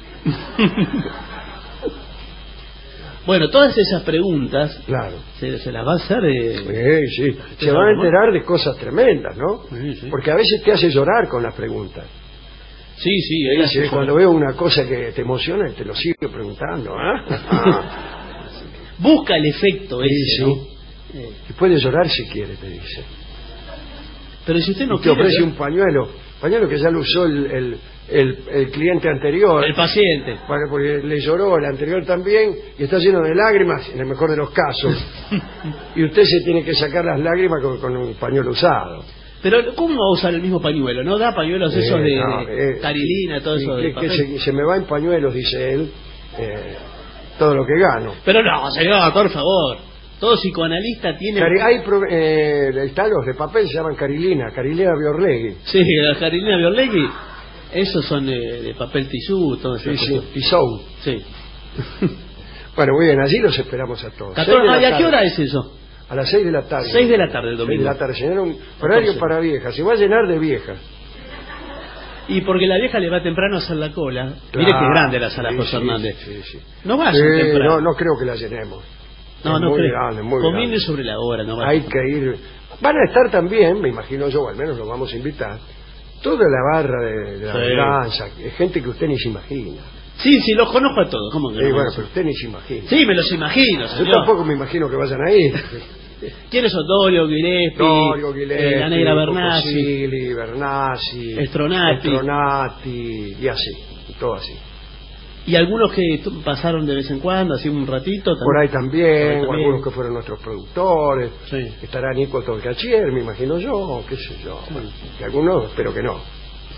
Bueno, todas esas preguntas
Claro.
se las va a hacer.
Sí. Se van a enterar de cosas tremendas, ¿no?
Sí.
Porque a veces te hace llorar con las preguntas.
Sí, él hace
Cuando veo una cosa que te emociona, te lo sigo preguntando.
Busca el efecto ese,
Sí.
¿no?
Y puede llorar si quiere, te dice.
Pero si usted no
Y te
quiere...
ofrece un pañuelo que ya lo usó el cliente anterior.
El paciente.
Porque le lloró el anterior también y está lleno de lágrimas, en el mejor de los casos. Y usted se tiene que sacar las lágrimas con un pañuelo usado.
Pero ¿cómo va a usar el mismo pañuelo? ¿No da pañuelos esos de carilina, todo eso de papel?
se me va en pañuelos, dice él, todo lo que gano.
Pero no, señor, por favor. Todo psicoanalista tiene...
Están los de papel, se llaman Carilina Biorlegui.
Sí, la carilina Biorlegui. Esos son de papel tisú, todo eso.
Sí, Tissot.
Sí.
Bueno, muy bien, allí los esperamos a todos.
14, ¿y a qué hora es eso?
A las 6 de la tarde.
6 de la tarde el domingo.
6 de la tarde, señor, un horario para viejas. Se va a llenar de viejas.
Y porque la vieja le va temprano a hacer la cola.
Claro,
Mire que es grande la sala
sí,
José
sí,
Hernández.
sí.
No vaya temprano.
No creo que la llenemos.
No,
Es
no
muy
creo.
grande, muy
Conviene
grande.
sobre la hora, no vaya.
Hay que ir. Van a estar también, me imagino yo, o al menos los vamos a invitar, toda la barra de la
Sí.
venganza, gente que usted ni se imagina.
Sí, sí, los conozco a todos. ¿Cómo que no?
Bueno, pero usted ni se imagina.
Sí, me los imagino,
Yo
señor.
tampoco me imagino que vayan a ir.
¿Quiénes son? Dorio, Gillespie, la Negra Bernasi,
Cocosili, Bernasi,
Estronati,
y así, y todo así.
y algunos que pasaron de vez en cuando, así un ratito.
Por ahí también,
Por ahí
algunos que fueron nuestros productores.
Sí.
Estará Nico Tolcachier, me imagino yo, qué sé yo.
Sí.
Bueno, y algunos espero que no.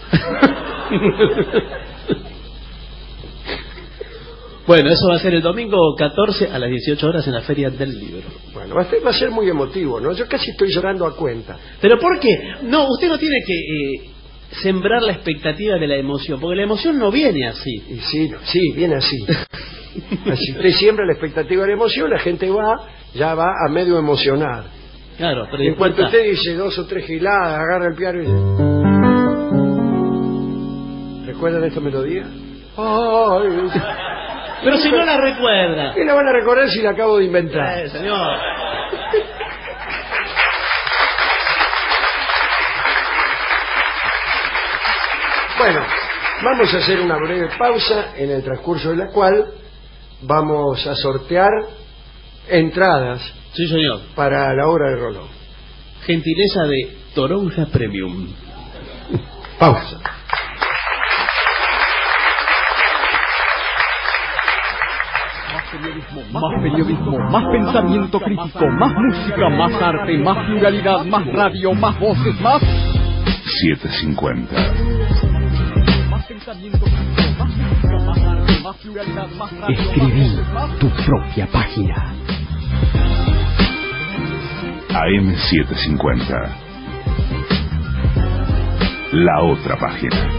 Bueno, eso va a ser el domingo 14 a las 18 horas en la Feria del Libro.
Bueno, va a ser muy emotivo, ¿no? Yo casi estoy llorando a cuenta.
¿Pero por qué? No, usted no tiene que sembrar la expectativa de la emoción, porque la emoción no viene así.
Y sí, viene así. Si usted siembra la expectativa de la emoción, la gente ya va a medio emocionar.
Claro, pero
Y en cuanto
importa.
usted dice 2 o 3 giladas, agarra el piano y dice... ¿Recuerdan esta melodía? ¡Ay!
Pero si no la recuerda.
¿Qué la van a recordar si la acabo de inventar?
Señor.
Bueno, vamos a hacer una breve pausa en el transcurso de la cual vamos a sortear entradas
Sí, señor.
para la obra de Rolón.
Gentileza de Toronja Premium.
Pausa.
Más periodismo, más pensamiento crítico, más música, más arte, más pluralidad, más radio, más voces, más...
750.
Más pensamiento crítico, más música, más arte, más pluralidad, más radio,
Escribí
más voces, más...
tu propia página.
AM750. La otra página.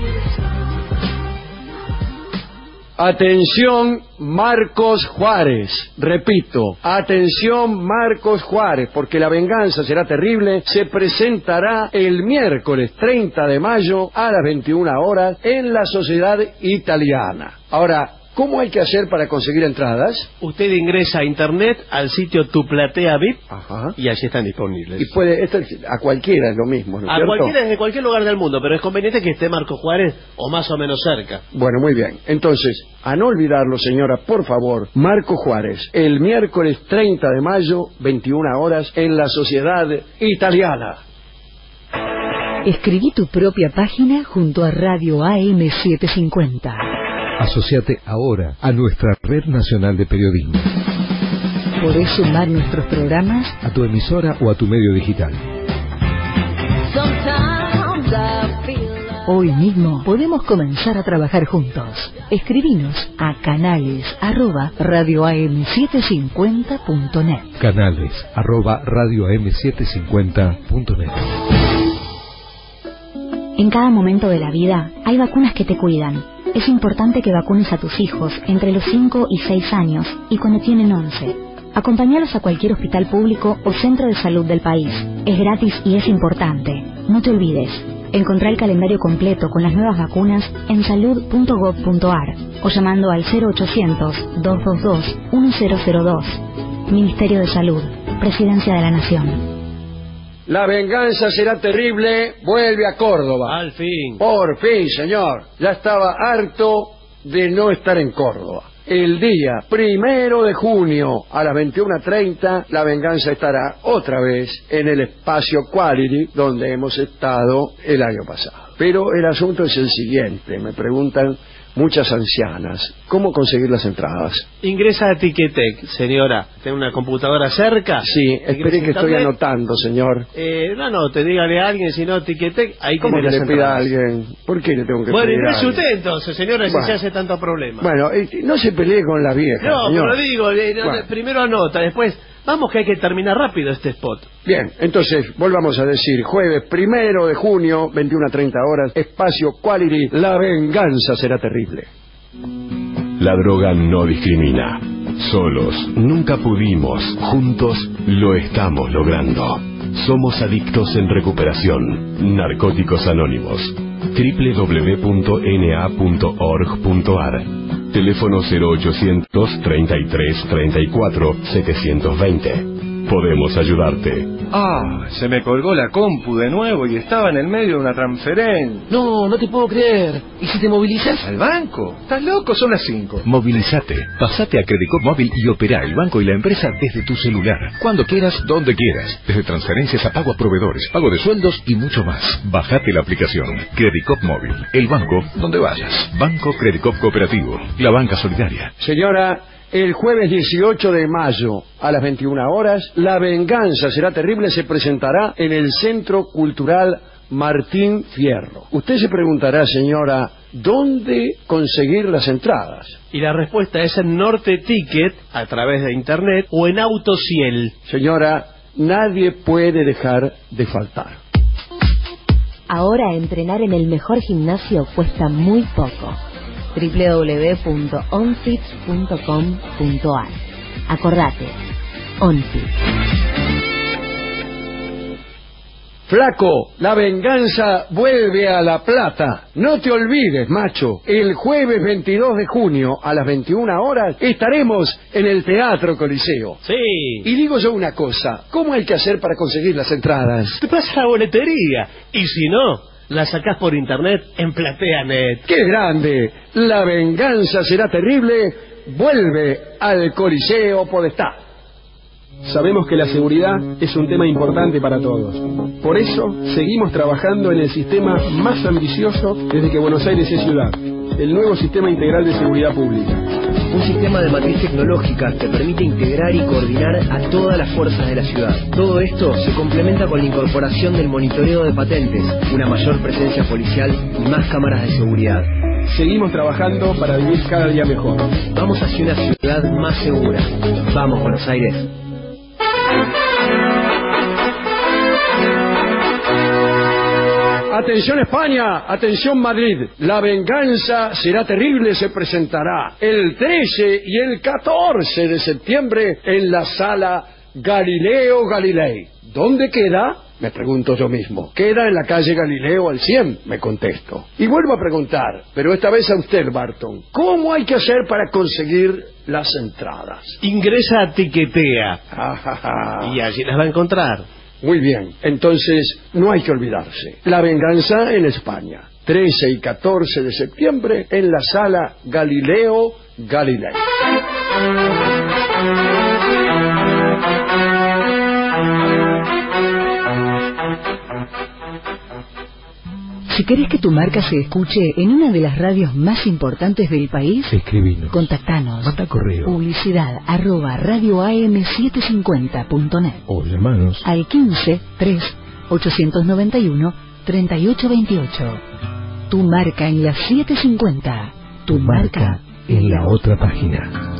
Atención, Marcos Juárez. Repito, atención, Marcos Juárez, porque La Venganza Será Terrible se presentará el miércoles 30 de mayo a las 21 horas en la Sociedad Italiana. Ahora, ¿cómo hay que hacer para conseguir entradas?
Usted ingresa a internet al sitio Tu Platea VIP
Ajá.
y allí están disponibles.
Y puede, a cualquiera es lo mismo, ¿no es
A
cierto?
cualquiera desde cualquier lugar del mundo, pero es conveniente que esté Marco Juárez o más o menos cerca.
Bueno, muy bien. Entonces, a no olvidarlo, señora, por favor, Marco Juárez, el miércoles 30 de mayo, 21 horas, en la Sociedad Italiana.
Escribí tu propia página junto a Radio AM750.
Asociate ahora a nuestra Red Nacional de Periodismo,
Podés sumar nuestros programas
a tu emisora o a tu medio digital.
hoy mismo. Podemos comenzar a trabajar juntos. Escribinos a canales@radioam750.net.
Canales@radioam750.net.
En cada momento de la vida hay vacunas que te cuidan. Es importante que vacunes a tus hijos entre los 5 y 6 años y cuando tienen 11. Acompáñalos a cualquier hospital público o centro de salud del país. Es gratis y es importante. No te olvides. Encontrá el calendario completo con las nuevas vacunas en salud.gov.ar o llamando al 0800-222-1002. Ministerio de Salud, Presidencia de la Nación.
La venganza será terrible, vuelve a Córdoba.
Al fin.
Por fin, señor. Ya estaba harto de no estar en Córdoba. El día 1 de junio a las 21:30, La Venganza estará otra vez en el espacio Quality donde hemos estado el año pasado. Pero el asunto es el siguiente, me preguntan muchas ancianas, ¿cómo conseguir las entradas?
Ingresa a Ticketek, señora. ¿Tiene una computadora cerca?
Sí, espere que estoy anotando, señor.
No, te dígale a alguien, si no, Ticketek, ahí
¿Cómo
tiene
que
las
le pida a
entradas.
alguien? ¿Por qué le tengo que
Bueno,
pedir a
ingrese
alguien?
usted entonces, señora, si
Bueno.
se hace tanto problema.
Bueno, no se pelee con la vieja,
No,
señor.
pero digo,
Bueno.
primero anota, después, vamos que hay que terminar rápido este spot.
Bien, entonces, volvamos a decir, jueves 1 de junio, 21:30 horas, espacio Quality, La Venganza será terrible.
La droga no discrimina. Solos nunca pudimos, juntos lo estamos logrando. Somos adictos en recuperación. Narcóticos Anónimos. www.na.org.ar. Teléfono 0800 33 34 720. Podemos ayudarte.
Ah, se me colgó la compu de nuevo y estaba en el medio de una transferencia.
No, no te puedo creer. ¿Y si te movilizas?
¿Al banco? ¿Estás loco? Son las 5.
Movilízate. Pasate a Credicop Móvil y opera el banco y la empresa desde tu celular. Cuando quieras, donde quieras. Desde transferencias a pago a proveedores, pago de sueldos y mucho más. Bajate la aplicación. Credicop Móvil. El banco donde vayas. Banco Credicop Cooperativo. La banca solidaria.
Señora, el jueves 18 de mayo a las 21 horas, La Venganza Será Terrible se presentará en el Centro Cultural Martín Fierro. Usted se preguntará, señora, ¿dónde conseguir las entradas?
Y la respuesta es en Norte Ticket, a través de internet, o en Autociel.
Señora, nadie puede dejar de faltar.
Ahora entrenar en el mejor gimnasio cuesta muy poco. www.onfit.com.ar. Acordate, OnFit.
Flaco, La Venganza vuelve a La Plata. No te olvides, macho. El jueves 22 de junio a las 21 horas estaremos en el Teatro Coliseo.
Sí.
Y digo yo una cosa, ¿cómo hay que hacer para conseguir las entradas?
Te pasa a la boletería. Y si no, la sacás por internet en PlateaNet.
¡Qué grande! La Venganza Será Terrible vuelve al Coliseo Podestá.
Sabemos que la seguridad es un tema importante para todos. Por eso, seguimos trabajando en el sistema más ambicioso desde que Buenos Aires es ciudad, el nuevo Sistema Integral de Seguridad Pública.
Un sistema de matriz tecnológica que permite integrar y coordinar a todas las fuerzas de la ciudad. Todo esto se complementa con la incorporación del monitoreo de patentes, una mayor presencia policial y más cámaras de seguridad.
Seguimos trabajando para vivir cada día mejor.
Vamos hacia una ciudad más segura. Vamos, Buenos Aires.
Atención España, atención Madrid, La Venganza Será Terrible se presentará el 13 y el 14 de septiembre en la Sala Galileo Galilei. ¿Dónde queda? Me pregunto yo mismo. Queda en la calle Galileo al 100, me contesto. Y vuelvo a preguntar, pero esta vez a usted, Barton, ¿cómo hay que hacer para conseguir las entradas?
Ingresa a Tiquetea y allí las va a encontrar.
Muy bien, entonces no hay que olvidarse. La Venganza en España, 13 y 14 de septiembre en la Sala Galileo Galilei.
Si querés que tu marca se escuche en una de las radios más importantes del país,
escribinos,
contactanos,
manda correo,
publicidad @radioam750.net
o llamanos
al 15 3 891 3828. Tu marca en la 750. Tu marca
en la otra página.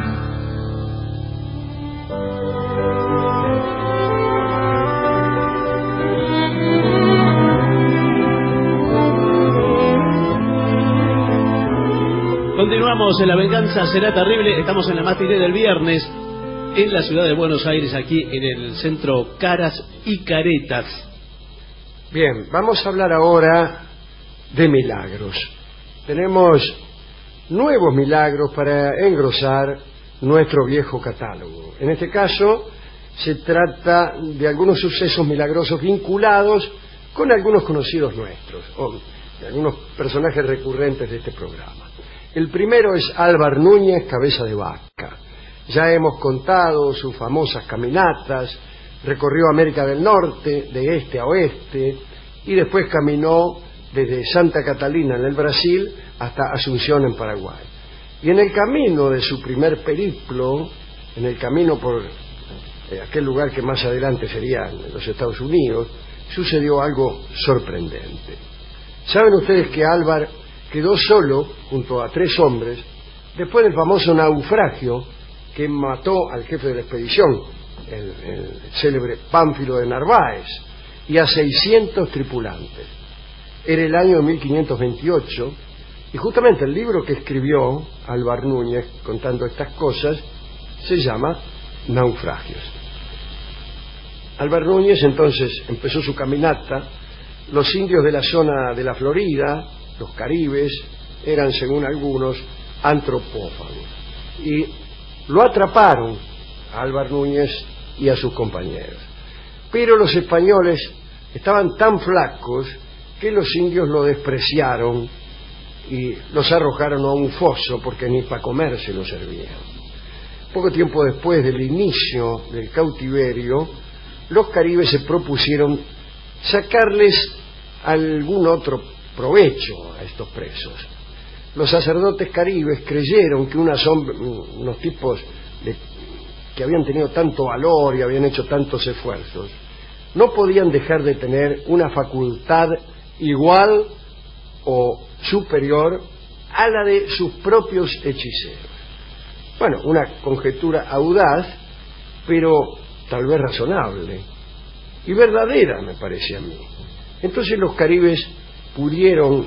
Continuamos en La Venganza Será Terrible. Estamos en la matiné del viernes en la ciudad de Buenos Aires, aquí en el centro Caras y Caretas.
Bien, vamos a hablar ahora de milagros. Tenemos nuevos milagros para engrosar nuestro viejo catálogo. En este caso se trata de algunos sucesos milagrosos vinculados con algunos conocidos nuestros o de algunos personajes recurrentes de este programa. El primero es Álvar Núñez, cabeza de vaca. Ya hemos contado sus famosas caminatas, recorrió América del Norte, de este a oeste, y después caminó desde Santa Catalina en el Brasil hasta Asunción en Paraguay. Y en el camino de su primer periplo, en el camino por aquel lugar que más adelante sería los Estados Unidos, sucedió algo sorprendente. ¿Saben ustedes que Álvar quedó solo junto a 3 hombres después del famoso naufragio que mató al jefe de la expedición, el célebre Pánfilo de Narváez, y a 600 tripulantes? Era el año 1528 y justamente el libro que escribió Álvar Núñez contando estas cosas se llama Naufragios. Álvar Núñez entonces empezó su caminata Los indios de la zona de la Florida, los caribes, eran, según algunos, antropófagos. Y lo atraparon a Álvar Núñez y a sus compañeros. Pero los españoles estaban tan flacos que los indios lo despreciaron y los arrojaron a un foso porque ni para comer se lo servían. Poco tiempo después del inicio del cautiverio, los caribes se propusieron sacarles algún otro provecho a estos presos. Los sacerdotes caribes creyeron que unos tipos que habían tenido tanto valor y habían hecho tantos esfuerzos no podían dejar de tener una facultad igual o superior a la de sus propios hechiceros. Bueno, una conjetura audaz, pero tal vez razonable y verdadera, me parece a mí. Entonces los caribes pusieron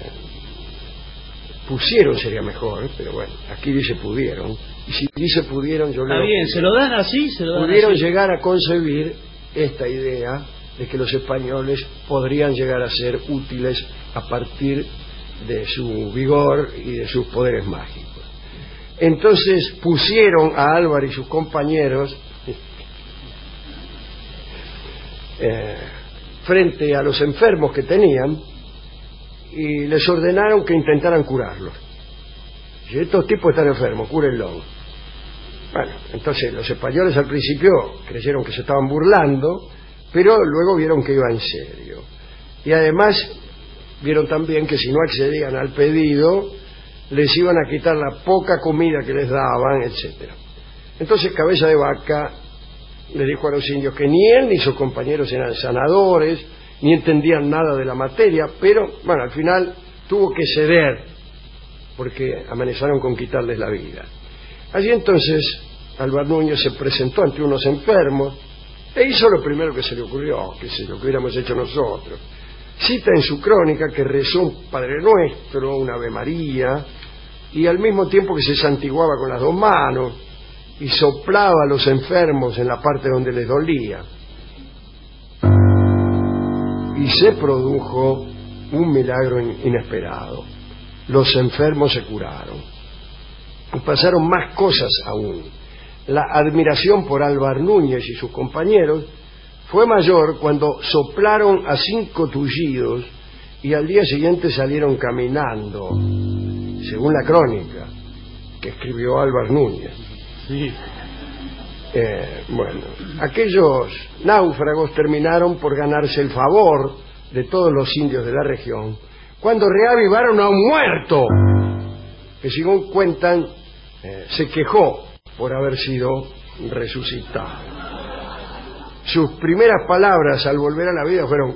sería mejor, pero bueno, aquí dice pudieron, y si dice pudieron yo
leo. Está bien, se lo dan así,
pudieron llegar a concebir esta idea de que los españoles podrían llegar a ser útiles a partir de su vigor y de sus poderes mágicos. Entonces pusieron a Álvar y sus compañeros frente a los enfermos que tenían y les ordenaron que intentaran curarlos. Si estos tipos están enfermos, cúrenlos. Bueno, entonces los españoles al principio creyeron que se estaban burlando, pero luego vieron que iba en serio. Y además vieron también que si no accedían al pedido, les iban a quitar la poca comida que les daban, etcétera. Entonces Cabeza de Vaca le dijo a los indios que ni él ni sus compañeros eran sanadores, ni entendían nada de la materia, pero bueno, al final tuvo que ceder porque amenazaron con quitarles la vida. Allí entonces Álvar Núñez se presentó ante unos enfermos e hizo lo primero que se le ocurrió, que es lo que hubiéramos hecho nosotros. Cita en su crónica que rezó un Padre Nuestro, una Ave María, y al mismo tiempo que se santiguaba con las dos manos y soplaba a los enfermos en la parte donde les dolía. Y se produjo un milagro inesperado. Los enfermos se curaron. Y pasaron más cosas aún. La admiración por Álvar Núñez y sus compañeros fue mayor cuando soplaron a 5 tullidos y al día siguiente salieron caminando, según la crónica que escribió Álvar Núñez.
Sí.
Bueno, aquellos náufragos terminaron por ganarse el favor de todos los indios de la región cuando reavivaron a un muerto que, según cuentan, se quejó por haber sido resucitado. Sus primeras palabras al volver a la vida fueron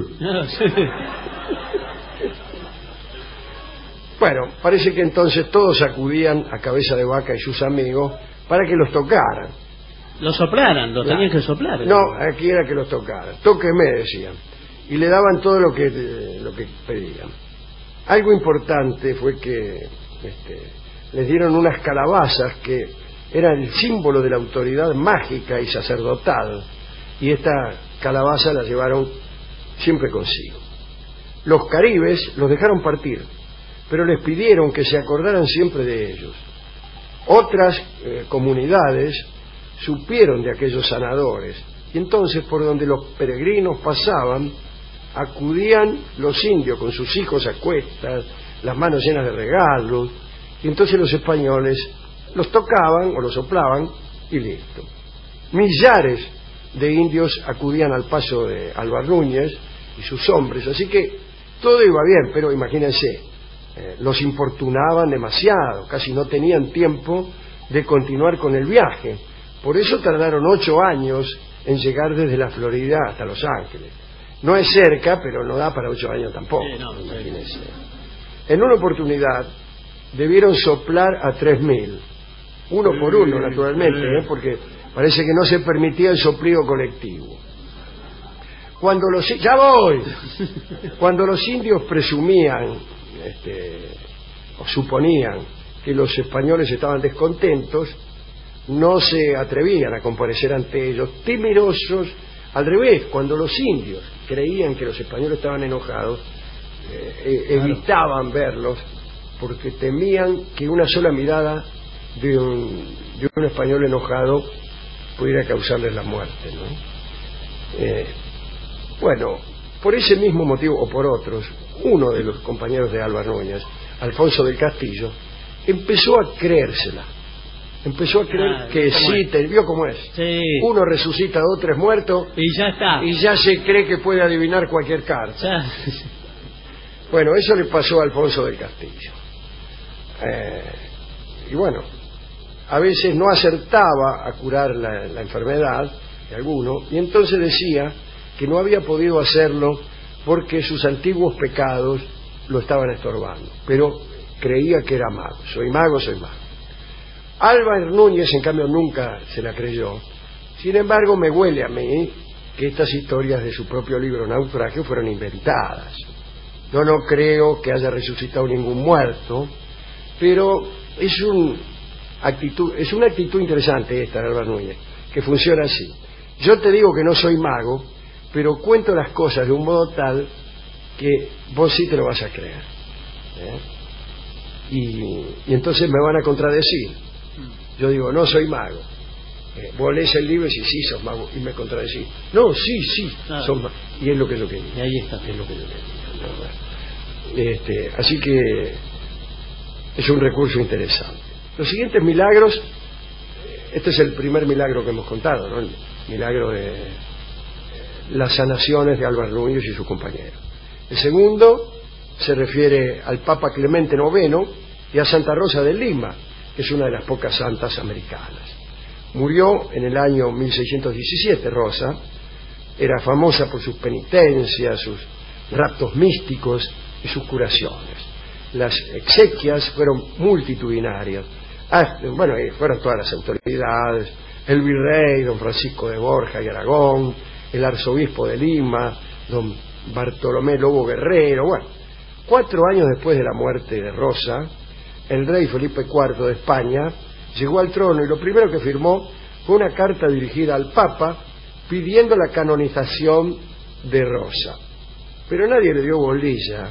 Bueno, parece que entonces todos acudían a Cabeza de Vaca y sus amigos para que los tocaran.
Los soplaran, los tenían que soplar.
No, aquí era que los tocaran. Tóqueme, decían. Y le daban todo lo que pedían. Algo importante fue que les dieron unas calabazas que eran el símbolo de la autoridad mágica y sacerdotal. Y esta calabaza la llevaron siempre consigo. Los caribes los dejaron partir, pero les pidieron que se acordaran siempre de ellos. Otras comunidades supieron de aquellos sanadores, y entonces por donde los peregrinos pasaban, acudían los indios con sus hijos a cuestas, las manos llenas de regalos, y entonces los españoles los tocaban o los soplaban y listo. Millares de indios acudían al paso de Álvar Núñez y sus hombres, así que todo iba bien, pero imagínense, los importunaban demasiado, casi no tenían tiempo de continuar con el viaje. Por eso tardaron 8 años en llegar desde la Florida hasta Los Ángeles. No es cerca, pero no da para 8 años tampoco, imagínense. En una oportunidad debieron soplar a 3.000, uno por uno, naturalmente, porque parece que no se permitía el soplido colectivo. Cuando los indios presumían o suponían que los españoles estaban descontentos, no se atrevían a comparecer ante ellos, temerosos. Al revés, cuando los indios creían que los españoles estaban enojados, evitaban verlos porque temían que una sola mirada de un español enojado pudiera causarles la muerte, ¿no? Bueno, por ese mismo motivo o por otros, uno de los compañeros de Álvar Núñez, Alfonso del Castillo, empezó a creérsela. Empezó a creer que sí, te vio cómo es.
Sí.
Uno resucita a otro muerto
y ya está.
Y ya se cree que puede adivinar cualquier carta.
Ya.
Bueno, eso le pasó a Alfonso del Castillo. Y bueno, a veces no acertaba a curar la enfermedad de alguno, y entonces decía que no había podido hacerlo porque sus antiguos pecados lo estaban estorbando, pero creía que era mago. Soy mago, soy mago. Álvar Núñez, en cambio, nunca se la creyó. Sin embargo, me huele a mí que estas historias de su propio libro Naufragio fueron inventadas. Yo no creo que haya resucitado ningún muerto, pero es una actitud interesante esta de Álvar Núñez, que funciona así. Yo te digo que no soy mago, pero cuento las cosas de un modo tal que vos sí te lo vas a creer. Y entonces me van a contradecir. Yo digo, no soy mago. Vos lees el libro y decís, sí, sos mago, y me contradecís. No, sí, sos mago. Y es lo que yo quería.
Y ahí está.
Es lo que yo quería. Así que es un recurso interesante. Los siguientes milagros, este es el primer milagro que hemos contado, ¿no? El milagro de las sanaciones de Álvar Núñez y su compañero. El segundo se refiere al Papa Clemente IX y a Santa Rosa de Lima, que es una de las pocas santas americanas. Murió en el año 1617 Rosa, era famosa por sus penitencias, sus raptos místicos y sus curaciones. Las exequias fueron multitudinarias. Bueno, fueron todas las autoridades, el virrey, don Francisco de Borja y Aragón, el arzobispo de Lima, don Bartolomé Lobo Guerrero. Bueno, 4 años después de la muerte de Rosa, el rey Felipe IV de España llegó al trono y lo primero que firmó fue una carta dirigida al Papa pidiendo la canonización de Rosa. Pero nadie le dio bolilla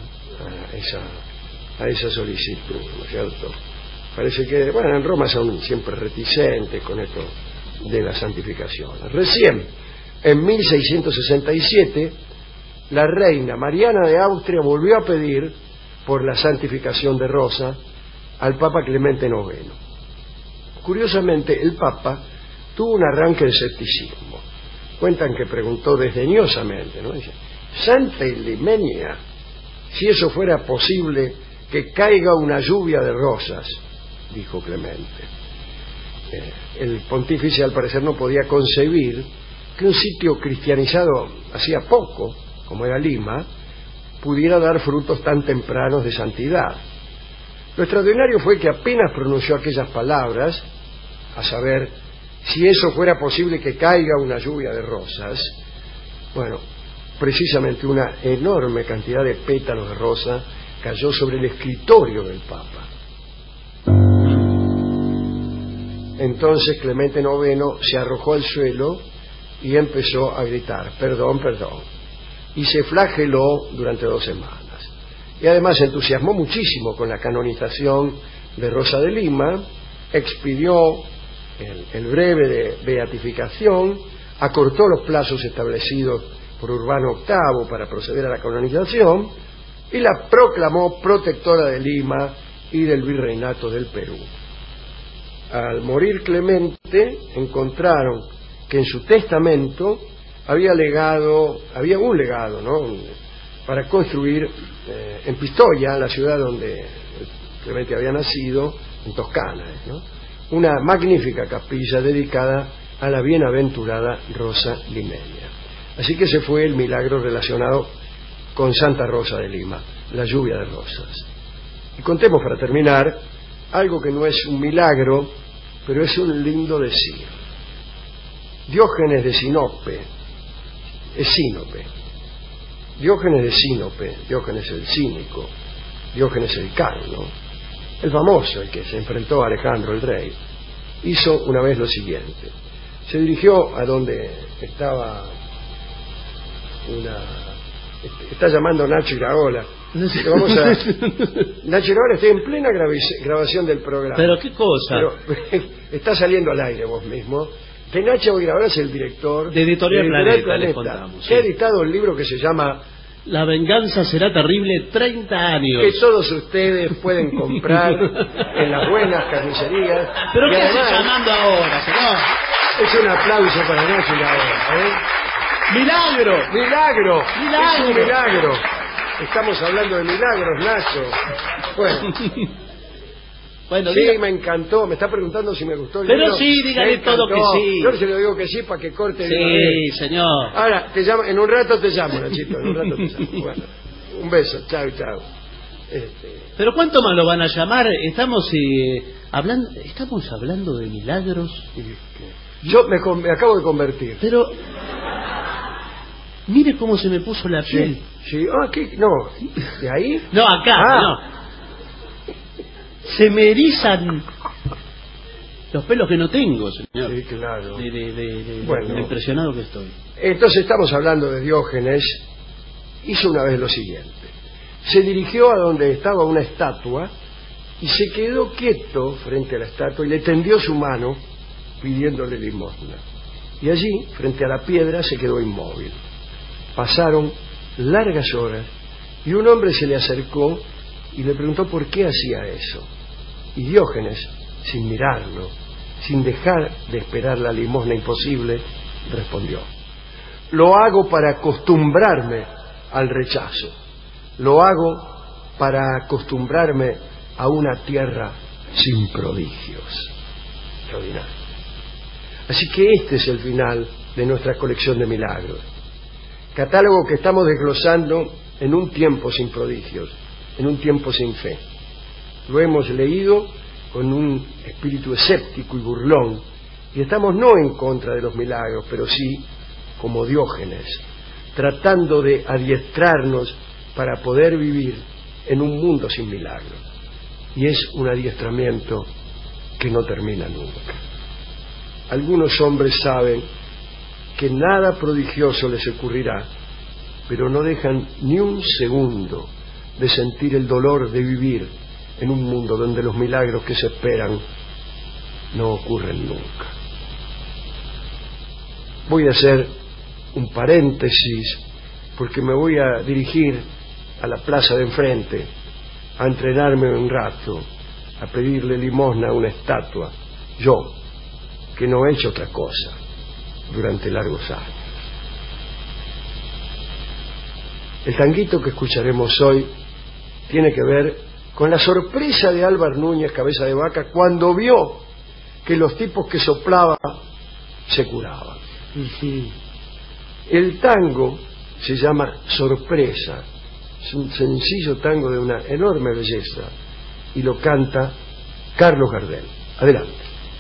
a esa solicitud, ¿no es cierto? Parece que, bueno, en Roma son siempre reticentes con esto de la santificación. Recién, en 1667, la reina Mariana de Austria volvió a pedir por la santificación de Rosa al Papa Clemente IX. Curiosamente, el Papa tuvo un arranque de escepticismo. Cuentan que preguntó desdeñosamente, ¿no? Dice, Santa Ilimenia, si eso fuera posible, que caiga una lluvia de rosas, dijo Clemente. El pontífice, al parecer, no podía concebir que un sitio cristianizado hacía poco, como era Lima, pudiera dar frutos tan tempranos de santidad. Lo extraordinario fue que apenas pronunció aquellas palabras, a saber, si eso fuera posible que caiga una lluvia de rosas, bueno, precisamente una enorme cantidad de pétalos de rosa cayó sobre el escritorio del Papa. Entonces Clemente IX se arrojó al suelo y empezó a gritar, perdón, perdón, y se flageló durante 2 semanas. Y además se entusiasmó muchísimo con la canonización de Rosa de Lima, expidió el breve de beatificación, acortó los plazos establecidos por Urbano VIII para proceder a la canonización y la proclamó protectora de Lima y del virreinato del Perú. Al morir Clemente, encontraron que en su testamento había un legado, ¿no?, para construir en Pistoia, la ciudad donde Clemente había nacido, en Toscana, ¿no?, una magnífica capilla dedicada a la bienaventurada Rosa Limeña. Así que ese fue el milagro relacionado con Santa Rosa de Lima, la lluvia de rosas. Y contemos para terminar algo que no es un milagro, pero es un lindo decir. Diógenes de Sinope, Diógenes de Sinope, Diógenes el cínico, Diógenes el Carlo, el famoso, el que se enfrentó a Alejandro el rey, hizo una vez lo siguiente. Se dirigió a donde estaba Está llamando Nacho Iraola. Nacho Iraola, estoy en plena grabación del programa.
¿Pero qué cosa?
Pero, está saliendo al aire vos mismo. De Nacho Iraola es el director
de Editorial Planeta, les contamos.
Que ha editado el libro que se llama
La venganza será terrible, 30 años.
Que todos ustedes pueden comprar en las buenas carnicerías.
¿Pero qué estás llamando ahora, señor?
Es un aplauso para Nacho Iraola,
¡Milagro!
¡Milagro!
¡Milagro!
Es un milagro. Estamos hablando de milagros, Nacho. Bueno, sí, me encantó. Me está preguntando si me gustó el libro.
Pero sí, dígale todo que sí.
Yo se lo digo que sí para que corte.
Sí, señor.
Ahora, en un rato te llamo, Nachito. En un rato te llamo. Bueno, un beso. Chao, chao.
¿Pero cuánto más lo van a llamar? Estamos hablando de milagros.
Yo me acabo de convertir.
Pero mire cómo se me puso la piel.
Sí. ¿Qué? No. ¿De ahí?
No, acá. No. Se me erizan los pelos que no tengo, señor.
Sí, claro.
De impresionado que estoy.
Entonces estamos hablando de Diógenes. Hizo una vez lo siguiente. Se dirigió a donde estaba una estatua y se quedó quieto frente a la estatua y le tendió su mano pidiéndole limosna. Y allí, frente a la piedra, se quedó inmóvil. Pasaron largas horas y un hombre se le acercó y le preguntó por qué hacía eso. Y Diógenes, sin mirarlo, sin dejar de esperar la limosna imposible, respondió: lo hago para acostumbrarme al rechazo. Lo hago para acostumbrarme a una tierra sin prodigios. Extraordinario. Así que este es el final de nuestra colección de milagros. Catálogo que estamos desglosando en un tiempo sin prodigios, en un tiempo sin fe. Lo hemos leído con un espíritu escéptico y burlón, y estamos no en contra de los milagros, pero sí, como Diógenes, tratando de adiestrarnos para poder vivir en un mundo sin milagros. Y es un adiestramiento que no termina nunca. Algunos hombres saben que nada prodigioso les ocurrirá, pero no dejan ni un segundo de sentir el dolor de vivir en un mundo donde los milagros que se esperan no ocurren nunca. Voy a hacer un paréntesis porque me voy a dirigir a la plaza de enfrente a entrenarme un rato, a pedirle limosna a una estatua, yo, que no he hecho otra cosa durante largos años. El tanguito que escucharemos hoy tiene que ver con la sorpresa de Álvar Núñez, cabeza de vaca, cuando vio que los tipos que soplaban se curaban. El tango se llama Sorpresa, es un sencillo tango de una enorme belleza y lo canta Carlos Gardel. Adelante.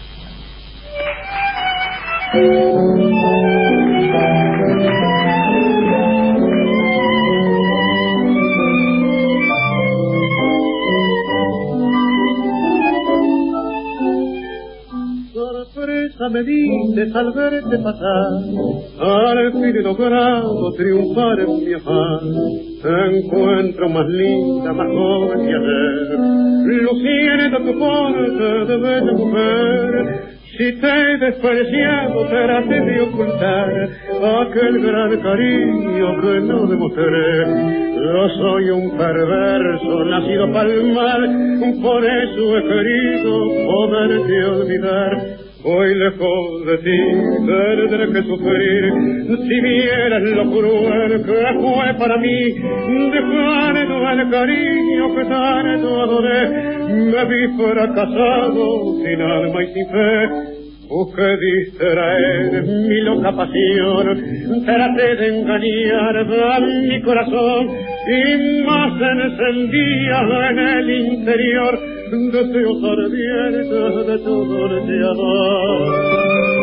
Sorpresa me dices al verte pasar, al fin he logrado triunfar en mi afán. Te encuentro más linda, más joven que ayer, luciendo tu porte de bella mujer. Si te he despreciado, traté de ocultar aquel gran cariño que no demostré. Yo soy un perverso, nacido pa'l mal, por eso he querido poderte olvidar. Hoy lejos de ti tendré que sufrir, si vieras lo cruel que fue para mí, dejando el cariño que tanto adoré. Me vi fracasado, sin alma y sin fe. Busqué distraer mi loca pasión, traté de engañar a mi corazón, y más encendía en el interior deseos ardientes de tu amor.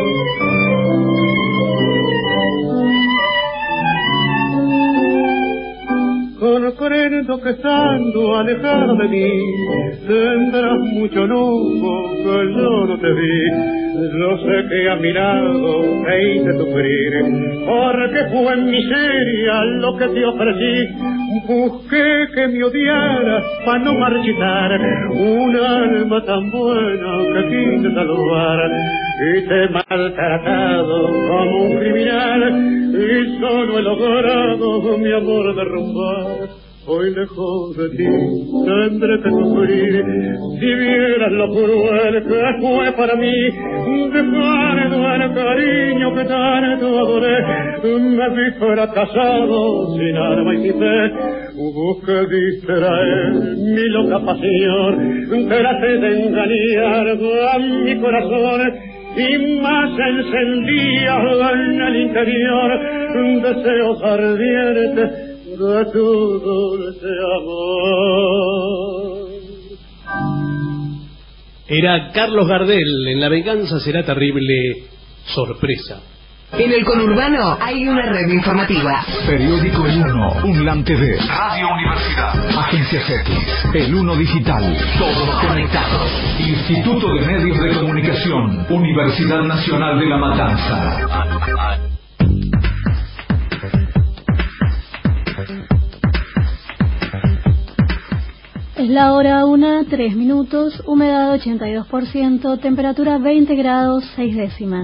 Comprendo que estando alejado de mí tendrás mucho lujo que yo no te vi. Yo sé que a mi lado te hice sufrir, porque fue en miseria lo que te ofrecí. Busqué que me odiaras para no marchitar un alma tan buena que quise salvar. Y te he maltratado como un criminal, y solo he logrado mi amor derrumbar. Hoy lejos de ti tendré que sufrir, si vieras lo cruel que fue para mí dejar el cariño que tanto adoré. Me vi fracasado sin alma y sin fe, busqué distraer mi loca pasión, traté de engañar a mi corazón y más encendía en el interior deseos ardientes de tu dulce amor.
Era Carlos Gardel en La venganza será terrible, sorpresa.
En el conurbano hay una red informativa.
Periódico El Uno, UNLAM TV, Radio Universidad, Agencias X, El Uno Digital, todos conectados. Instituto de Medios de Comunicación, Universidad Nacional de La Matanza.
Es la hora 1:03, humedad 82%, temperatura 20 grados 6 décimas.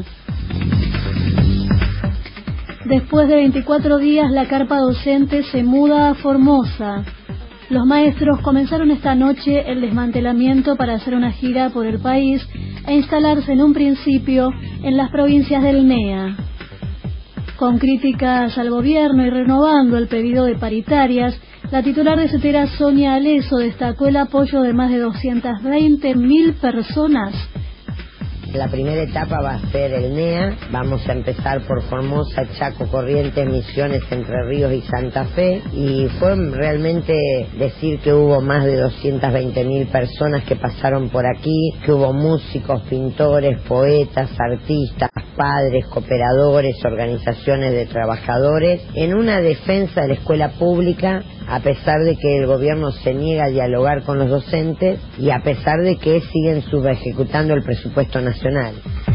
Después de 24 días, la carpa docente se muda a Formosa. Los maestros comenzaron esta noche el desmantelamiento para hacer una gira por el país e instalarse en un principio en las provincias del NEA. Con críticas al gobierno y renovando el pedido de paritarias, la titular de CETERA, Sonia Aleso, destacó el apoyo de más de 220.000 personas.
La primera etapa va a ser el NEA, vamos a empezar por Formosa, Chaco, Corrientes, Misiones, Entre Ríos y Santa Fe, y fue realmente decir que hubo más de 220.000 personas que pasaron por aquí, que hubo músicos, pintores, poetas, artistas, padres, cooperadores, organizaciones de trabajadores, en una defensa de la escuela pública, a pesar de que el gobierno se niega a dialogar con los docentes y a pesar de que siguen subejecutando el presupuesto nacional.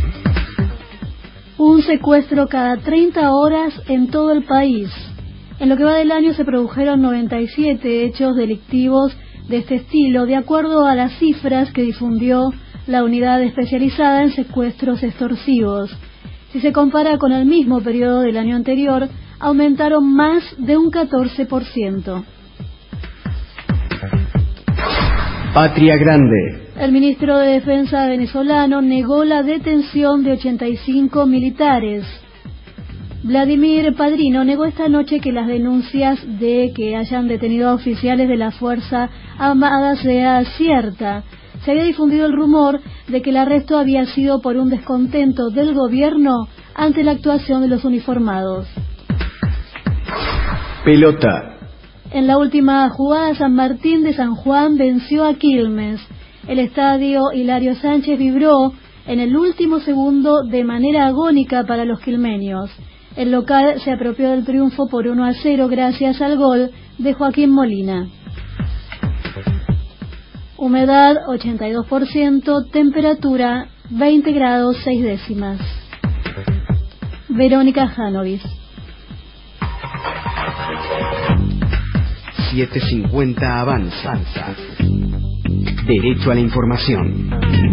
Un secuestro cada 30 horas en todo el país. En lo que va del año se produjeron 97 hechos delictivos de este estilo, de acuerdo a las cifras que difundió la unidad especializada en secuestros extorsivos. Si se compara con el mismo periodo del año anterior, aumentaron más de un 14%.
Patria Grande.
El ministro de Defensa venezolano negó la detención de 85 militares. Vladimir Padrino negó esta noche que las denuncias de que hayan detenido a oficiales de la Fuerza Armada sea cierta. Se había difundido el rumor de que el arresto había sido por un descontento del gobierno ante la actuación de los uniformados.
Pelota.
En la última jugada, San Martín de San Juan venció a Quilmes. El estadio Hilario Sánchez vibró en el último segundo de manera agónica para los quilmeños. El local se apropió del triunfo por 1-0 gracias al gol de Joaquín Molina. Humedad 82%, temperatura 20 grados 6 décimas. Verónica Janovis.
750 avanza. Derecho a la información.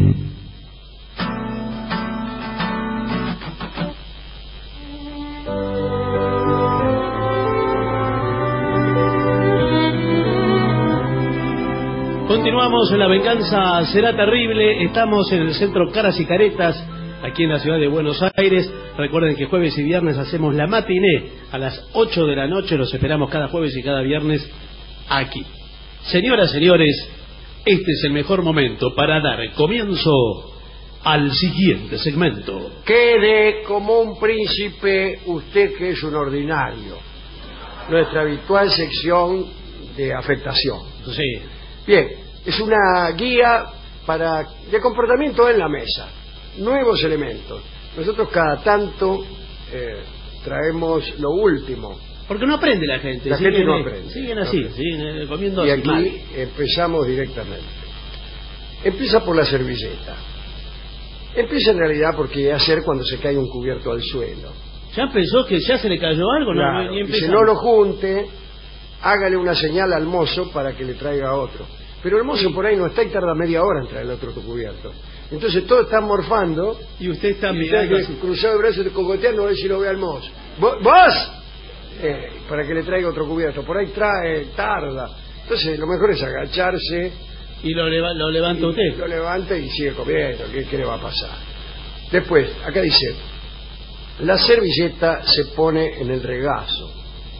Continuamos en La venganza será terrible. Estamos en el centro Caras y Caretas, aquí en la ciudad de Buenos Aires. Recuerden que jueves y viernes hacemos la matiné a las 8 de la noche. Los esperamos cada jueves y cada viernes aquí. Señoras, señores, este es el mejor momento para dar comienzo al siguiente segmento.
Quede como un príncipe usted que es un ordinario. Nuestra habitual sección de afectación.
Sí.
Bien, es una guía de comportamiento en la mesa. Nuevos elementos. Nosotros cada tanto traemos lo último.
Porque no aprende la gente.
La gente no aprende.
Siguen así, siguen comiendo
y
así
aquí
mal.
empezamos directamente. Empieza por la servilleta. Empieza en realidad porque hacer cuando se cae un cubierto al suelo.
¿Ya pensó que ya se le cayó algo?
Claro,
No, ni
dice,
empezamos.
no lo junte, hágale una señal al mozo para que le traiga otro. Pero el mozo por ahí no está y tarda media hora en traer el otro cubierto. Entonces todos están morfando.
Y usted está
y
mirando
usted,
así.
cruzado de brazos, cogoteando, a ver si lo ve al mozo. ¿Vos? Para que le traiga otro cubierto. Por ahí tarda. Entonces lo mejor es agacharse.
Y lo levanta usted.
Lo levanta y sigue comiendo. ¿Qué le va a pasar? Después, acá dice, la servilleta se pone en el regazo.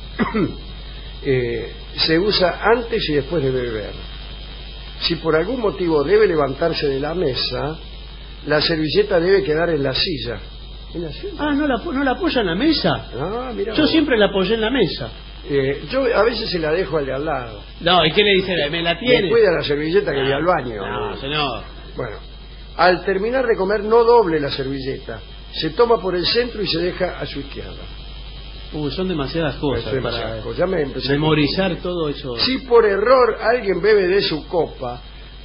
Se usa antes y después de beber. Si por algún motivo debe levantarse de la mesa, la servilleta debe quedar en la silla. ¿En la silla?
Ah, ¿no la apoya en la mesa?
Ah, mira.
Yo siempre la apoyé en la mesa.
Yo a veces se la dejo al de al lado.
No, ¿y qué le dice? ¿Me la tiene?
Me cuida la servilleta que voy al baño.
No, señor.
Bueno, al terminar de comer no doble la servilleta. Se toma por el centro y se deja a su izquierda.
Son demasiadas cosas
demasiadas
para
cosas. Ya me empecé
memorizar todo eso.
Si por error alguien bebe de su copa,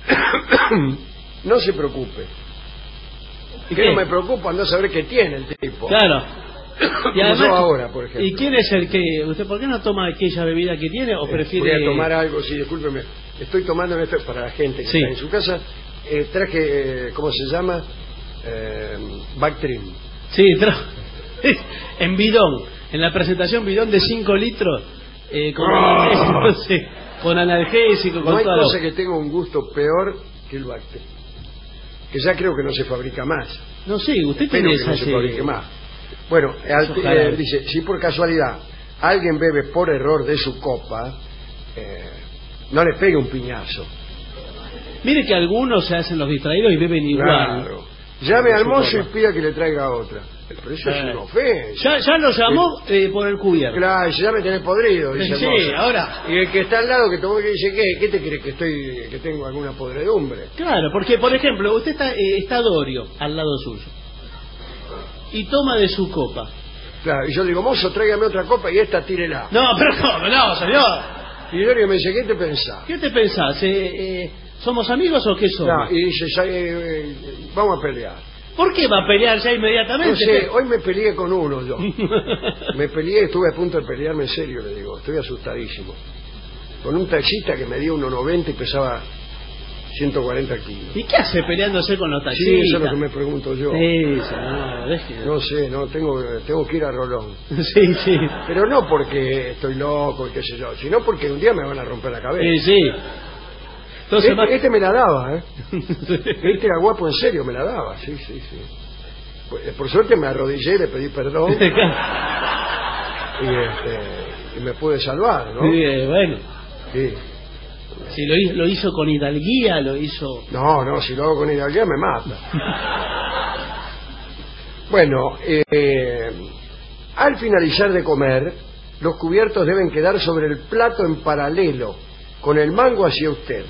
no se preocupe.
¿Y
que
qué?
no me preocupa, no saber qué tiene el tipo.
Claro. Y
Como yo ahora, por ejemplo.
¿Y quién es el que... ¿Usted por qué no toma aquella bebida que tiene o prefiere...?
Voy a tomar algo, sí, discúlpeme. Estoy tomando esto para la gente que
Sí.
está en su casa. Traje, ¿cómo se llama? Bactrim.
Sí, en bidón. En la presentación bidón de 5 litros con analgésico, sí, con analgésico, con
No hay
toda
cosa que tenga un gusto peor que el Bactrim. Que ya creo que no se fabrica más.
No sé, usted
Espero
tiene
que no
esa...
se fabrique más. Bueno, dice, si por casualidad alguien bebe por error de su copa, no le pegue un piñazo.
Mire que algunos se hacen los distraídos y beben igual.
Claro. Llame al mozo y pida que le traiga otra. Pero eso es una ofensa.
Ya lo llamó por el cubierto.
Claro, ya me tenés podrido, dice el
Sí,
mozo.
ahora.
Y el que está al lado que tomó que dice, ¿qué te crees que tengo alguna podredumbre?
Claro, porque por ejemplo, usted está Dorio al lado suyo y toma de su copa.
Claro, y yo digo, mozo, tráigame otra copa y esta tírela.
No, pero no, señor.
Y Dorio me dice, ¿qué te pensás?
¿Qué te pensás? ¿Somos amigos o qué somos?
No, y dice, vamos a pelear.
¿Por qué va a pelear ya inmediatamente?
No sé, hoy me peleé con uno yo. Me peleé, estuve a punto de pelearme en serio, le digo, estoy asustadísimo. Con un taxista que medía 1,90 y pesaba 140 kilos.
¿Y qué hace peleándose con los taxistas?
Sí, eso es lo que me pregunto yo.
Sí, señor, déjeme.
No sé, tengo que ir a Rolón.
Sí, sí.
Pero no porque estoy loco y qué sé yo, sino porque un día me van a romper la cabeza.
Sí. Entonces,
este me la daba, Este era guapo en serio, me la daba, sí. Por suerte me arrodillé, le pedí perdón y me pude salvar, ¿no?
Sí, bueno.
Sí.
Si lo hizo con hidalguía, lo hizo...
No, si lo hago con hidalguía me mata. Bueno, al finalizar de comer, los cubiertos deben quedar sobre el plato en paralelo, con el mango hacia usted.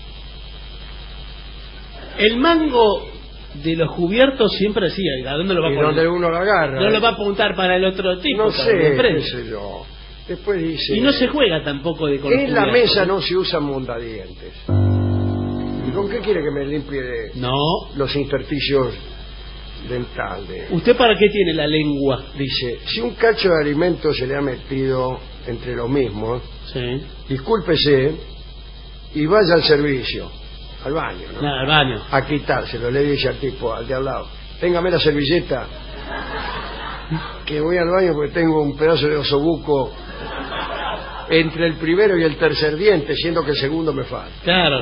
El mango de los cubiertos siempre así, ¿a dónde lo va a
Y
poner?
donde uno lo agarra.
No lo va a apuntar para el otro tipo.
No
para
sé,
el de frente.
qué sé yo. Después dice...
Y no se juega tampoco de con los
en la
cubiertos.
mesa no se usan mondadientes. ¿Y con qué quiere que me limpie los intersticios dentales?
¿Usted para qué tiene la lengua?
Dice, si un cacho de alimento se le ha metido entre lo mismo, discúlpese y vaya al servicio, al baño, ¿no?
Al baño.
A quitárselo, le dice al tipo, al de al lado, téngame la servilleta, que voy al baño porque tengo un pedazo de osobuco entre el primero y el tercer diente, siendo que el segundo me falta.
Claro.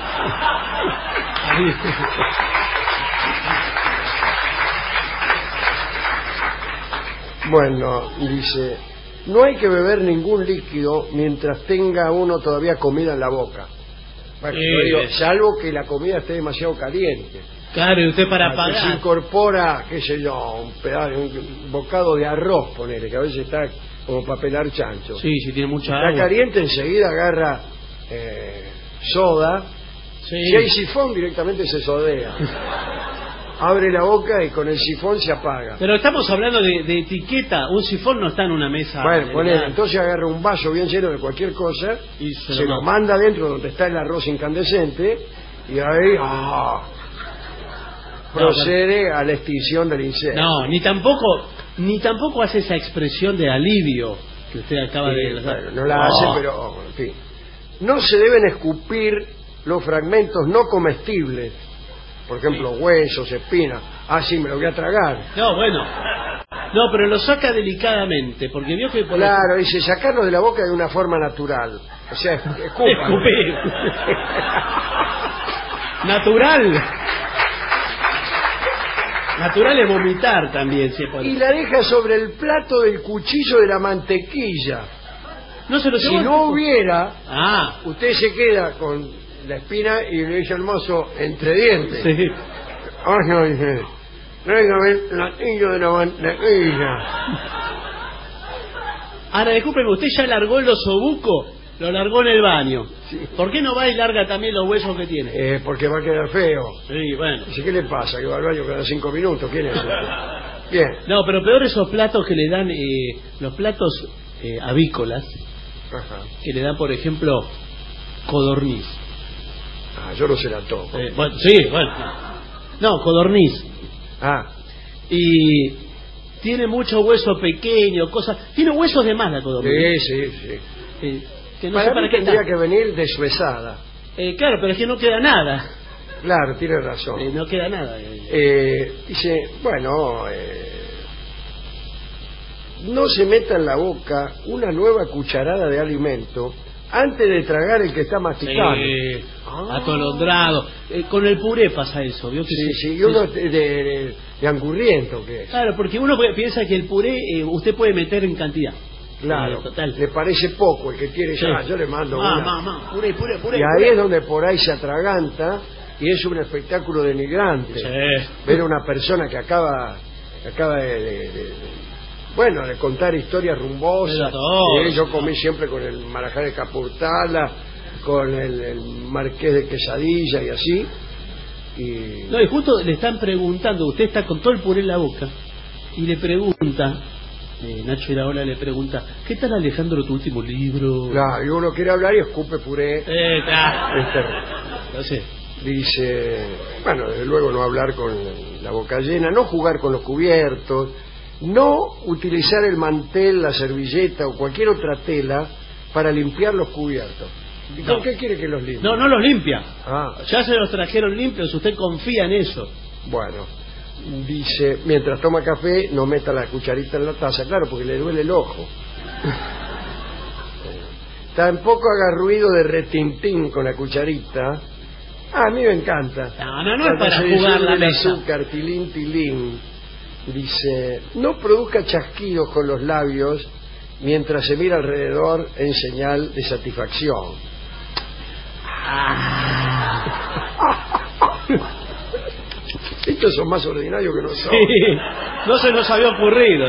Bueno, dice, no hay que beber ningún líquido mientras tenga uno todavía comida en la boca. Bueno, salvo que la comida esté demasiado caliente.
Claro, y usted para
Que
pagar.
se incorpora, qué sé yo, un bocado de arroz, ponele, que a veces está como para pelar chancho.
Sí, si tiene mucha
Está
agua.
caliente, enseguida agarra soda.
Sí.
Si hay sifón, directamente se sodea. Abre la boca y con el sifón se apaga.
Pero estamos hablando de etiqueta. Un sifón no está en una mesa.
Bueno, ponele, entonces agarra un vaso bien lleno de cualquier cosa
y
se lo manda adentro donde está el arroz incandescente y ahí procede a la extinción del incendio.
No, ni tampoco hace esa expresión de alivio que usted acaba de...
Bueno, no la hace, pero en fin. No se deben escupir los fragmentos no comestibles, por ejemplo, huesos, espinas. Ah, sí, me lo voy a tragar.
No, bueno. No, pero lo saca delicadamente, porque vio que...
Claro, dice, sacarlo de la boca de una forma natural. O sea,
escupir. Natural. Natural es vomitar también.
Y la deja sobre el plato del cuchillo de la mantequilla.
No se lo
si no hubiera, usted se queda con la espina y le dice al mozo entre dientes.
Sí.
No, dice, tráigame el platillo de la mantequilla.
Ahora, discúlpeme, usted ya largó el osobuco, lo largó en el baño.
Sí.
¿Por qué no va y larga también los huesos que tiene?
Porque va a quedar feo.
Sí, bueno.
Dice, ¿qué le pasa? Que va al baño cada 5 minutos. ¿Quién es? Bien.
No, pero peor esos platos que le dan, los platos avícolas, que le dan, por ejemplo, codorniz.
Yo no se la toco.
Bueno, sí, bueno. No, codorniz. Y tiene mucho hueso pequeño, cosas. Tiene huesos de más la codorniz.
Sí.
Que no
para
sé
mí
qué
tendría
está.
que venir deshuesada.
Claro, pero es que no queda nada.
Claro, tiene razón.
No queda nada.
Dice, bueno, no se meta en la boca una nueva cucharada de alimento antes de tragar el que está masticando.
Atolondrado. Con el puré pasa eso, ¿vio? Que
sí, y uno de angurriento que es.
Claro, porque uno piensa que el puré usted puede meter en cantidad.
Claro,
total.
Le parece poco, el que quiere yo le mando una.
Puré.
Y ahí es donde por ahí se atraganta y es un espectáculo denigrante. Ver a una persona que acaba de contar historias rumbosas. Yo comí siempre con el marajá de Capurtala, con el marqués de Quesadilla y así.
Y justo le están preguntando, usted está con todo el puré en la boca y le pregunta, Nacho Iraola le pregunta, ¿qué tal, Alejandro, tu último libro?
Claro, y uno quiere hablar y escupe puré.
No sé.
Dice, bueno, desde luego no hablar con la boca llena, no jugar con los cubiertos, no utilizar el mantel, la servilleta o cualquier otra tela para limpiar los cubiertos. ¿Y con qué quiere que los limpie?
No los limpia. Ya se los trajeron limpios, usted confía en eso.
Bueno, dice, mientras toma café, no meta la cucharita en la taza, claro, porque le duele el ojo. Tampoco haga ruido de retintín con la cucharita. A mí me encanta.
No es para jugar la mesa.
Azúcar, tilín. Dice, no produzca chasquidos con los labios mientras se mira alrededor en señal de satisfacción. Estos son más ordinarios que nosotros.
Sí, no se nos había ocurrido.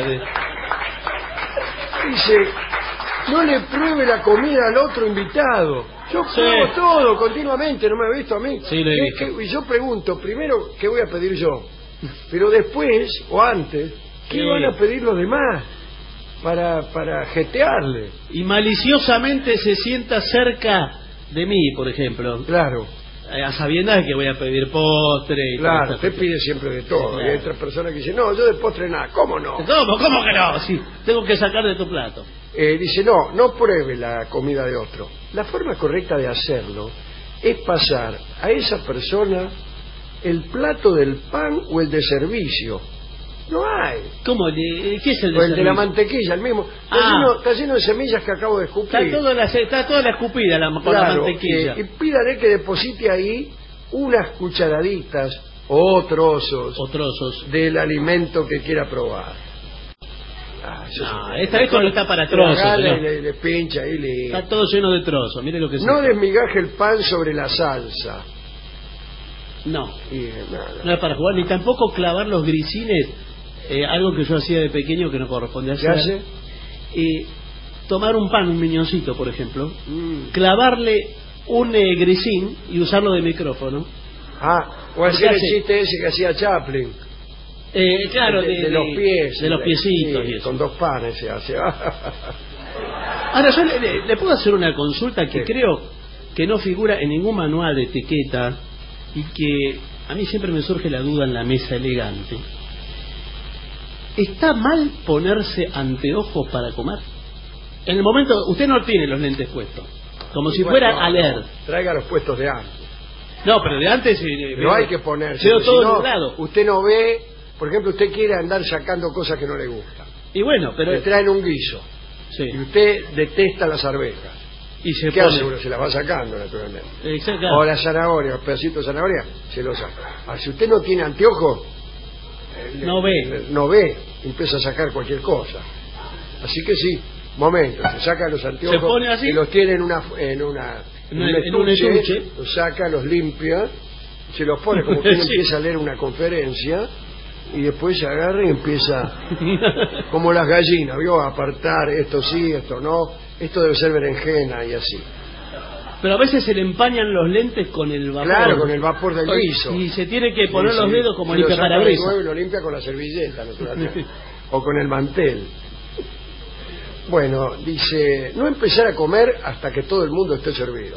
Dice, no le pruebe la comida al otro invitado. Yo pruebo todo continuamente, ¿no me ha visto a mí?
Sí, lo he visto.
Y yo pregunto, primero, ¿qué voy a pedir yo? Pero después, o antes, ¿qué van a pedir los demás? Para jetearle.
Y maliciosamente se sienta cerca de mí, por ejemplo.
Claro.
A sabiendas de que voy a pedir postre.
Claro, usted pide siempre de todo. Sí, claro. Y hay otras personas que dicen, no, yo de postre nada. ¿Cómo no?
¿Cómo que no? Sí, tengo que sacar de tu plato.
Dice, no pruebe la comida de otro. La forma correcta de hacerlo es pasar a esa persona el plato del pan o el de servicio. No hay.
¿Cómo? ¿Qué es el de
o el
servicio?
de la mantequilla, el mismo. Está lleno de semillas que acabo de escupir.
Está toda la escupida con la mantequilla.
Y pídale que deposite ahí unas cucharaditas o trozos del alimento que quiera probar.
Esto no está para trozos.
Le pincha ahí.
Está todo lleno de trozos. Mire lo que
no desmigaje el pan sobre la salsa.
No es para jugar, ni tampoco clavar los grisines, algo que yo hacía de pequeño que no corresponde hacer.
¿Qué hace?
Tomar un pan, un miñoncito, por ejemplo, clavarle un grisín y usarlo de micrófono.
O hacer el chiste ese que hacía Chaplin.
Claro,
de los pies.
De los piecitos.
Sí, con 2 panes se hace.
Ahora, yo le puedo hacer una consulta que creo que no figura en ningún manual de etiqueta y que a mí siempre me surge la duda en la mesa elegante. ¿Está mal ponerse anteojos para comer? En el momento, usted no tiene los lentes puestos, como si fuera a leer.
Traiga los puestos de antes.
No, pero de antes...
no hay que ponerse.
Veo todo
si no,
nublado.
Usted no ve, por ejemplo, usted quiere andar sacando cosas que no le gustan.
Y bueno, pero...
Le traen un guiso.
Sí.
Y usted detesta las arvejas.
Y se
¿Qué
pone...
hace uno? Se las va sacando, naturalmente.
Exacto.
O la zanahoria, los pedacitos de zanahoria, se los saca. Si usted no tiene anteojos,
no ve.
No ve, empieza a sacar cualquier cosa. Así que sí, momento, se saca los anteojos,
se pone así,
y los tiene en un estuche, los saca, los limpia, se los pone como que uno empieza a leer una conferencia, y después se agarra y empieza, como las gallinas, ¿vio? A apartar, esto sí, esto no, esto debe ser berenjena, y así.
Pero a veces se le empañan los lentes con el vapor.
Claro, con el vapor del guiso.
Y se tiene que poner los dedos como limpia parabrisas.
Y lo limpia con la servilleta, naturalmente. O con el mantel. Bueno, dice, no empezar a comer hasta que todo el mundo esté servido.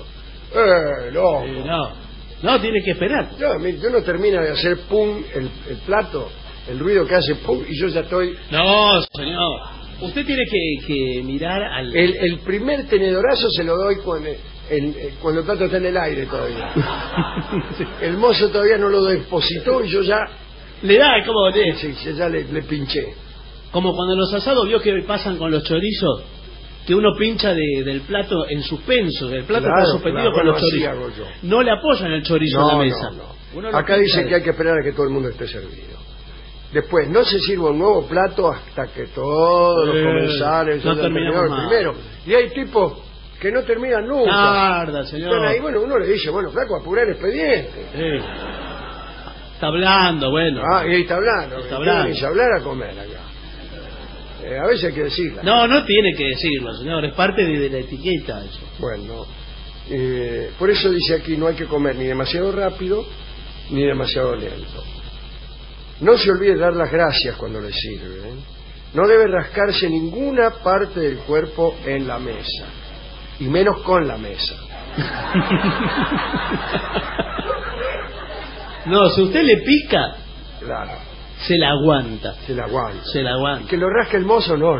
No, tiene que esperar.
Yo no termino de hacer pum el plato, el ruido que hace pum, y yo ya estoy...
No, señor. Usted tiene que mirar al...
El primer tenedorazo se lo doy cuando el plato está en el aire todavía. El mozo todavía no lo depositó y yo ya...
Le da, como...
Sí, ya le pinché.
Como cuando en los asados vio que pasan con los chorizos, que uno pincha del plato en suspenso, el plato está suspendido con los chorizos. No le apoyan el chorizo en la mesa.
No. Acá dice que hay que esperar a que todo el mundo esté servido. Después, no se sirva un nuevo plato hasta que todos los comensales
no
hayan terminado el primero. Y hay tipos que no terminan nunca.
Tarda, señor.
Están ahí, bueno, uno le dice, bueno, flaco, apurar el expediente.
Está hablando, bueno.
Y ahí está hablando.
Está hablando.
Ni hablar a comer acá. A veces hay que decirlo.
No tiene que decirlo, señor. Es parte de la etiqueta eso.
Bueno, por eso dice aquí, no hay que comer ni demasiado rápido ni demasiado lento. No se olvide dar las gracias cuando le sirven. No debe rascarse ninguna parte del cuerpo en la mesa. Y menos con la mesa.
No, si usted le pica...
Claro.
Se la aguanta.
Se la aguanta.
Se la aguanta.
Que lo rasque el mozo, no.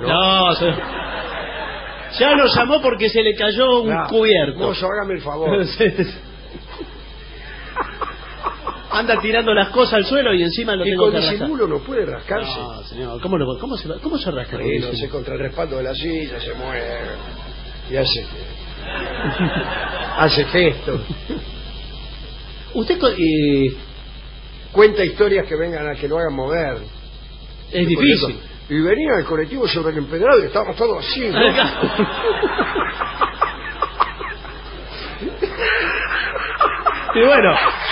Ya lo llamó porque se le cayó un cubierto.
Mozo, hágame el favor.
Anda tirando las cosas al suelo y encima lo tengo que rascar.
Y con disimulo no puede rascarse.
No, señor. ¿Cómo se rasca?
No sé, contra el respaldo de la silla se mueve. Y hace gestos.
Usted...
cuenta historias que vengan a que lo hagan mover.
Es difícil.
Y venía el colectivo sobre el empedrado y estábamos todos así, ¿no?
Y bueno,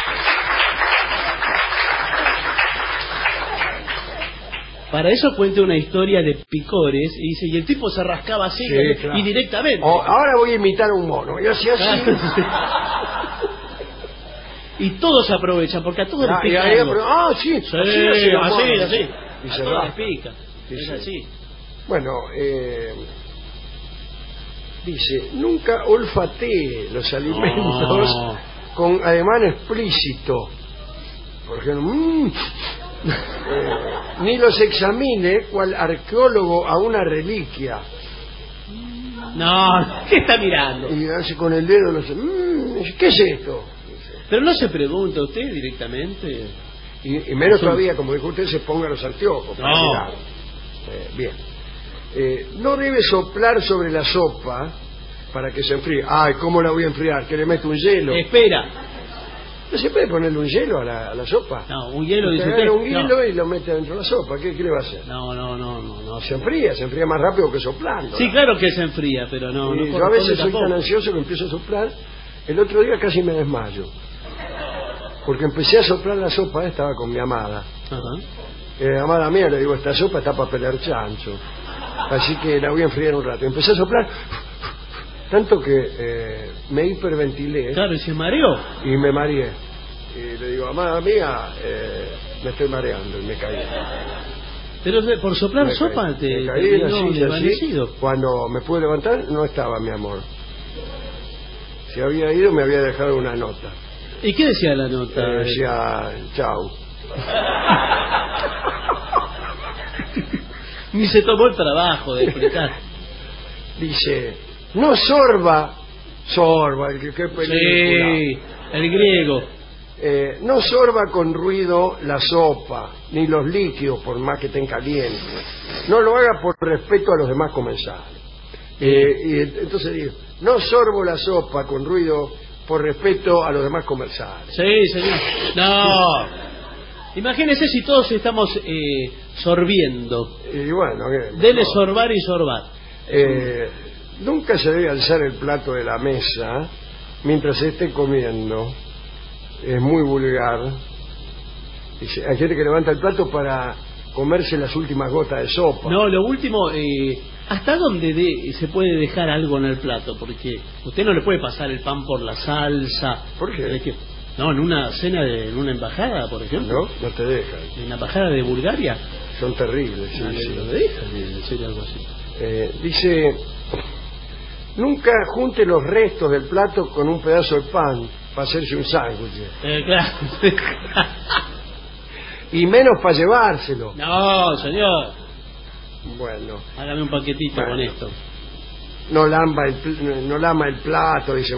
para eso cuenta una historia de picores y dice, y el tipo se rascaba así, claro, y directamente.
Ahora voy a imitar a un mono. Y así.
Y todos aprovechan, porque a todos les pica algo.
Sí,
así.
Y se
les pica. Es así.
Bueno, dice, nunca olfatee los alimentos con ademán explícito. Por ejemplo, ni los examine cual arqueólogo a una reliquia.
No, ¿qué está mirando?
Y hace con el dedo, ¿qué es esto?
Pero no se pregunta usted directamente.
Y menos todavía, como dijo usted, se ponga los anteojos.
No.
Bien. No debe soplar sobre la sopa para que se enfríe. ¿Cómo la voy a enfriar? ¿Que le mete un hielo?
Espera.
¿No se puede ponerle un hielo a la sopa?
No, un hielo, dice
usted. Un hielo y lo mete dentro de la sopa. ¿Qué le va a hacer?
No.
Se enfría más rápido que soplando.
Sí, claro que se enfría, pero no.
Yo a veces soy tan ansioso que empiezo a soplar. El otro día casi me desmayo. Porque empecé a soplar la sopa, estaba con mi amada. Amada mía, le digo, esta sopa está para pelear chancho. Así que la voy a enfriar un rato. Empecé a soplar, tanto que me hiperventilé.
Claro, y se mareó.
Y me mareé. Y le digo, amada mía, me estoy mareando, y me caí.
Pero por soplar sopa
me caí en la silla, así. Cuando me pude levantar, no estaba mi amor. Si había ido, me había dejado una nota.
¿Y qué decía la nota?
Decía, chau.
Ni se tomó el trabajo de explicar.
Dice, no sorba, qué película.
Sí, el griego.
No sorba con ruido la sopa, ni los líquidos por más que estén calientes. No lo haga por respeto a los demás comensales. Y entonces digo, no sorbo la sopa con ruido por respeto a los demás comensales.
Sí, señor. No. Imagínese si todos estamos sorbiendo.
Y bueno,
dele sorbar y sorbar.
Nunca se debe alzar el plato de la mesa mientras se esté comiendo. Es muy vulgar. Dice, hay gente que levanta el plato para comerse las últimas gotas de sopa.
No, lo último, ¿hasta dónde se puede dejar algo en el plato? Porque usted no le puede pasar el pan por la salsa.
¿Por qué?
No, en una cena en una embajada, por ejemplo.
No te dejan.
¿En la embajada de Bulgaria?
Son terribles, sí.
¿No le dejan decir algo así?
Dice, nunca junte los restos del plato con un pedazo de pan para hacerse un sándwich.
Claro.
Y menos para llevárselo.
No, señor.
Bueno.
Hágame un paquetito con esto.
No lama el plato, dice,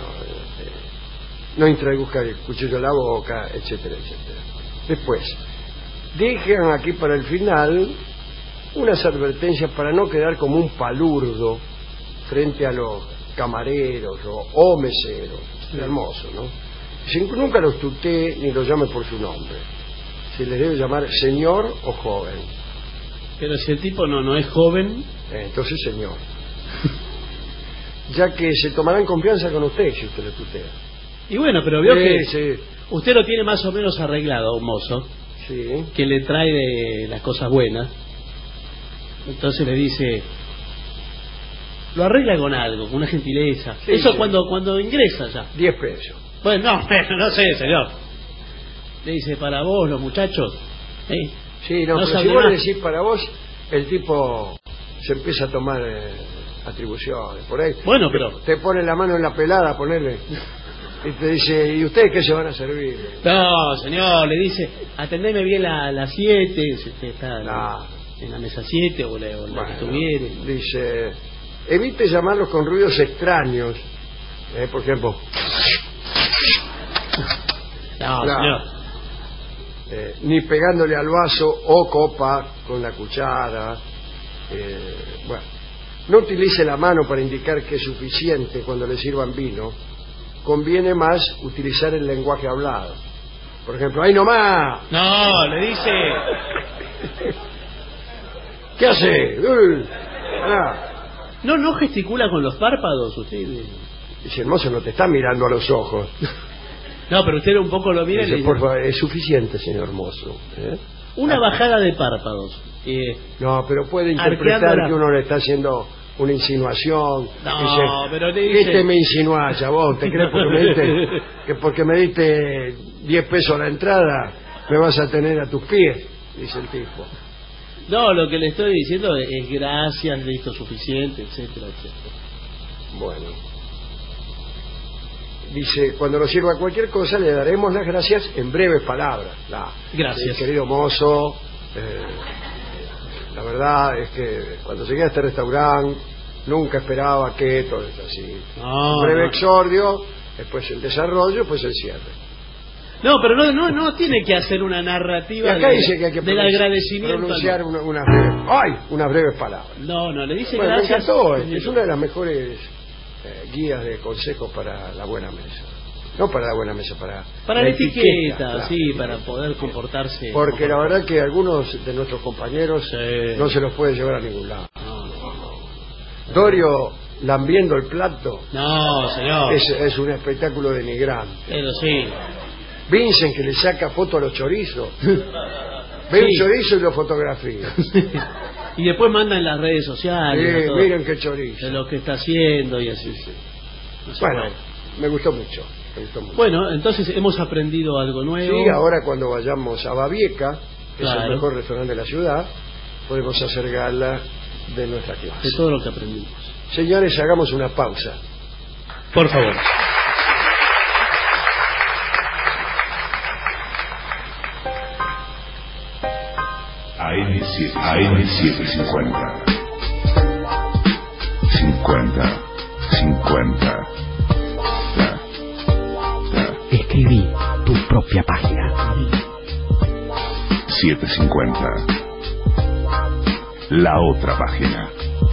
no introduzca el cuchillo en la boca, etcétera, etcétera. Después, dejan aquí para el final unas advertencias para no quedar como un palurdo frente a los camareros o meseros. Hermoso, ¿no? Dice, nunca los tutee ni los llame por su nombre. Se les debe llamar señor o joven.
Pero si el tipo no es joven...
entonces señor. Ya que se tomarán confianza con usted si usted lo tutea.
Y bueno, pero veo que
sí.
Usted lo tiene más o menos arreglado, un mozo.
Sí.
Que le trae de las cosas buenas. Entonces le dice... Lo arregla con algo, con una gentileza.
Sí,
eso
sí.
Cuando ingresa ya.
10 pesos.
Bueno, no sé, señor. Le dice, para vos, los muchachos.
Sí, no, pero si vos le decís para vos, el tipo se empieza a tomar atribuciones. Por ahí.
Bueno, pero...
Te pone la mano en la pelada, ponele. Y te dice, ¿y ustedes qué se van a servir?
No, señor, le dice, atendeme bien las 7, si usted está en la mesa 7 o la que estuviere.
Dice, evite llamarlos con ruidos extraños. Por ejemplo...
No, señor.
Ni pegándole al vaso o copa con la cuchara. No utilice la mano para indicar que es suficiente cuando le sirvan vino. Conviene más utilizar el lenguaje hablado. Por ejemplo, ¡ay, no más!
No, le dice...
¿Qué hace?
No gesticula con los párpados usted.
Dice, hermoso, no te está mirando a los ojos.
No, pero usted un poco lo mira y le dice...
Por favor, es suficiente, señor mozo.
Una bajada de párpados.
No, pero puede interpretar que uno le está haciendo una insinuación.
No,
dice,
pero le dice...
¿Qué me insinúas, chabón? ¿Te crees que porque me diste 10 pesos a la entrada me vas a tener a tus pies? Dice el tipo.
No, lo que le estoy diciendo es gracias, listo, suficiente, etcétera, etcétera.
Bueno. Dice, cuando nos sirva cualquier cosa le daremos las gracias en breves palabras.
Gracias.
Querido mozo, la verdad es que cuando llegué a este restaurante nunca esperaba que todo esto así. Un breve exordio, después el desarrollo, pues el cierre.
No, pero no tiene que hacer una narrativa
dice que hay que
del agradecimiento.
Pronunciar unas breves palabras.
No, le dice
bueno,
gracias.
Me encantó, es una de las mejores guías de consejos para la buena mesa. No para la buena mesa, para
la etiqueta,
claro,
sí, para poder comportarse.
Porque la verdad que algunos de nuestros compañeros no se los puede llevar a ningún lado.
No.
Dorio lambiendo el plato.
No, señor.
Es un espectáculo denigrante.
Pero sí.
Vincent, que le saca foto a los chorizos. Ve un chorizo y lo fotografía.
Y después manda en las redes sociales.
Miren qué chorizo.
De lo que está haciendo y así.
Bueno, me gustó mucho.
Bueno, entonces hemos aprendido algo nuevo.
Sí, ahora cuando vayamos a Babieca, que es el mejor restaurante de la ciudad, podemos hacer gala de nuestra clase.
De todo lo que aprendimos.
Señores, hagamos una pausa.
Por favor.
AM750. 50.
Escribí tu propia página.
750. La otra página.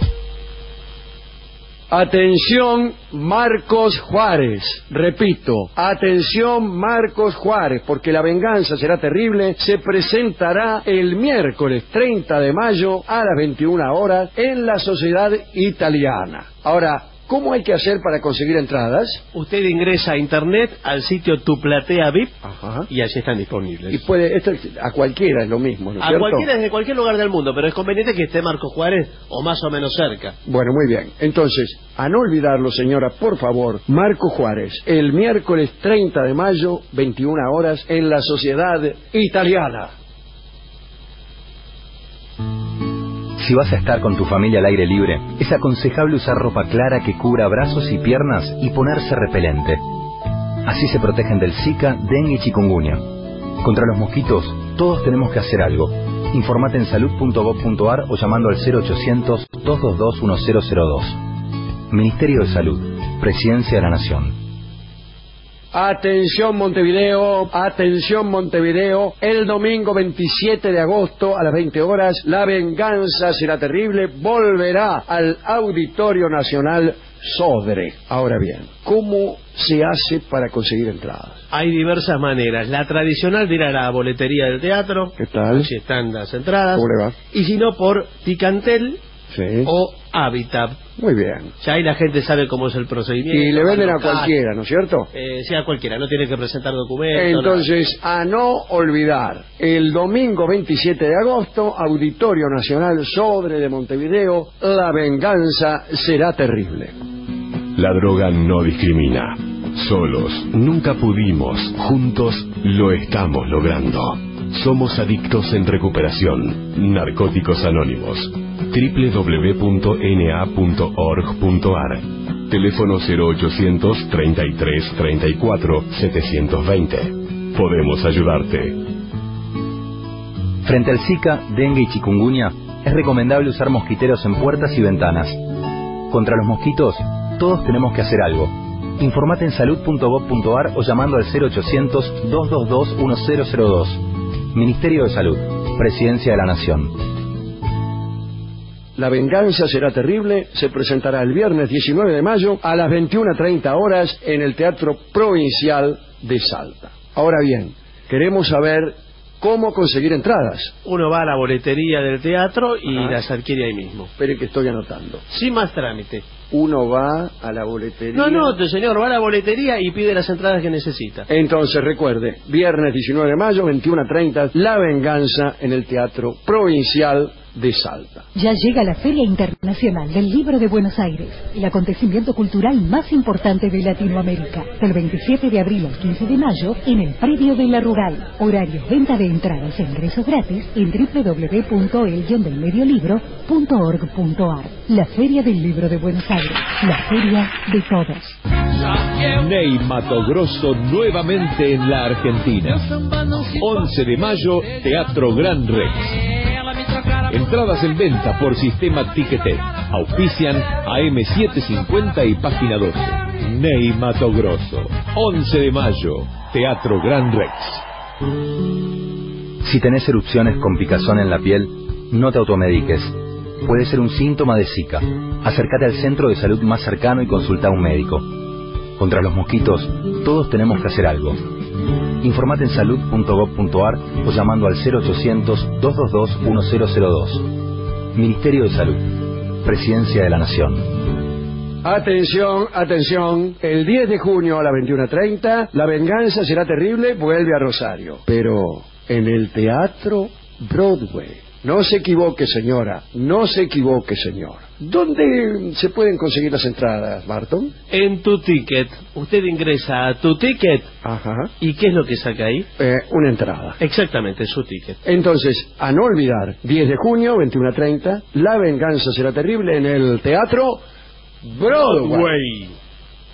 Atención, Marcos Juárez. Repito, atención, Marcos Juárez, porque La Venganza Será Terrible se presentará el miércoles 30 de mayo a las 21 horas en la Sociedad Italiana. Ahora, ¿cómo hay que hacer para conseguir entradas?
Usted ingresa a internet al sitio Tu Platea VIP.
Ajá.
Y allí están disponibles.
Y puede, esto a cualquiera es lo mismo, ¿no es cierto?
A cualquiera desde cualquier lugar del mundo, pero es conveniente que esté Marcos Juárez o más o menos cerca.
Bueno, muy bien. Entonces, a no olvidarlo, señora, por favor, Marcos Juárez, el miércoles 30 de mayo, 21 horas, en la Sociedad Italiana.
Si vas a estar con tu familia al aire libre, es aconsejable usar ropa clara que cubra brazos y piernas y ponerse repelente. Así se protegen del Zika, dengue y chikungunya. Contra los mosquitos, todos tenemos que hacer algo. Informate en salud.gov.ar o llamando al 0800-222-1002. Ministerio de Salud, Presidencia de la Nación.
Atención Montevideo, el domingo 27 de agosto a las 20 horas, La Venganza Será Terrible volverá al Auditorio Nacional Sodre. Ahora bien, ¿cómo se hace para conseguir entradas?
Hay diversas maneras. La tradicional de ir a la boletería del teatro.
¿Qué tal?
Allí están las entradas.
¿Cómo le va?
Y si no, por Ticantel.
Sí.
O Habitat.
Muy bien.
Ya ahí la gente sabe cómo es el procedimiento.
Y le venden a cualquiera, ¿no es cierto?
Sí, a cualquiera, no tiene que presentar documentos.
Entonces, a no olvidar, el domingo 27 de agosto, Auditorio Nacional Sodre de Montevideo, La Venganza Será Terrible.
La droga no discrimina. Solos nunca pudimos, juntos lo estamos logrando. Somos adictos en recuperación. Narcóticos Anónimos. www.na.org.ar. Teléfono 0800 33 34 720. Podemos ayudarte.
Frente al Zika, dengue y chikungunya, es recomendable usar mosquiteros en puertas y ventanas. Contra los mosquitos, todos tenemos que hacer algo. Informate en salud.gov.ar o llamando al 0800-222-1002. Ministerio de Salud, Presidencia de la Nación.
La Venganza Será Terrible se presentará el viernes 19 de mayo a las 21:30 horas en el Teatro Provincial de Salta. Ahora bien, queremos saber cómo conseguir entradas.
Uno va a la boletería del teatro y las adquiere ahí mismo.
Espere que estoy anotando.
Sin más trámite.
Uno va a la boletería.
No anote, señor, va a la boletería y pide las entradas que necesita.
Entonces recuerde, viernes 19 de mayo, 21:30, La Venganza en el Teatro Provincial de Salta.
Ya llega la Feria Internacional del Libro de Buenos Aires, el acontecimiento cultural más importante de Latinoamérica. Del 27 de abril al 15 de mayo, en el predio de La Rural. Horarios, venta de entradas e ingresos gratis en www.el-mediolibro.org.ar. La Feria del Libro de Buenos Aires, la feria de todos.
Ney Mato Grosso nuevamente en la Argentina. 11 de mayo, Teatro Gran Rex. Entradas en venta por sistema Ticketek. Auspician AM750 y Página 12. Ney Mato Grosso. 11 de mayo, Teatro Gran Rex.
Si tenés erupciones con picazón en la piel, no te automediques. Puede ser un síntoma de Zika. Acércate al centro de salud más cercano y consulta a un médico. Contra los mosquitos, todos tenemos que hacer algo. Informate en salud.gov.ar o llamando al 0800-222-1002. Ministerio de Salud, Presidencia de la Nación.
Atención, atención, el 10 de junio a las 21:30, La Venganza Será Terrible vuelve a Rosario, pero en el Teatro Broadway. No se equivoque, señora, no se equivoque, señor. ¿Dónde se pueden conseguir las entradas, Barton?
En Tu Ticket. Usted ingresa a Tu Ticket.
Ajá.
¿Y qué es lo que saca ahí?
Una entrada.
Exactamente, su ticket.
Entonces, a no olvidar, 10 de junio, 21:30, La Venganza Será Terrible en el Teatro Broadway.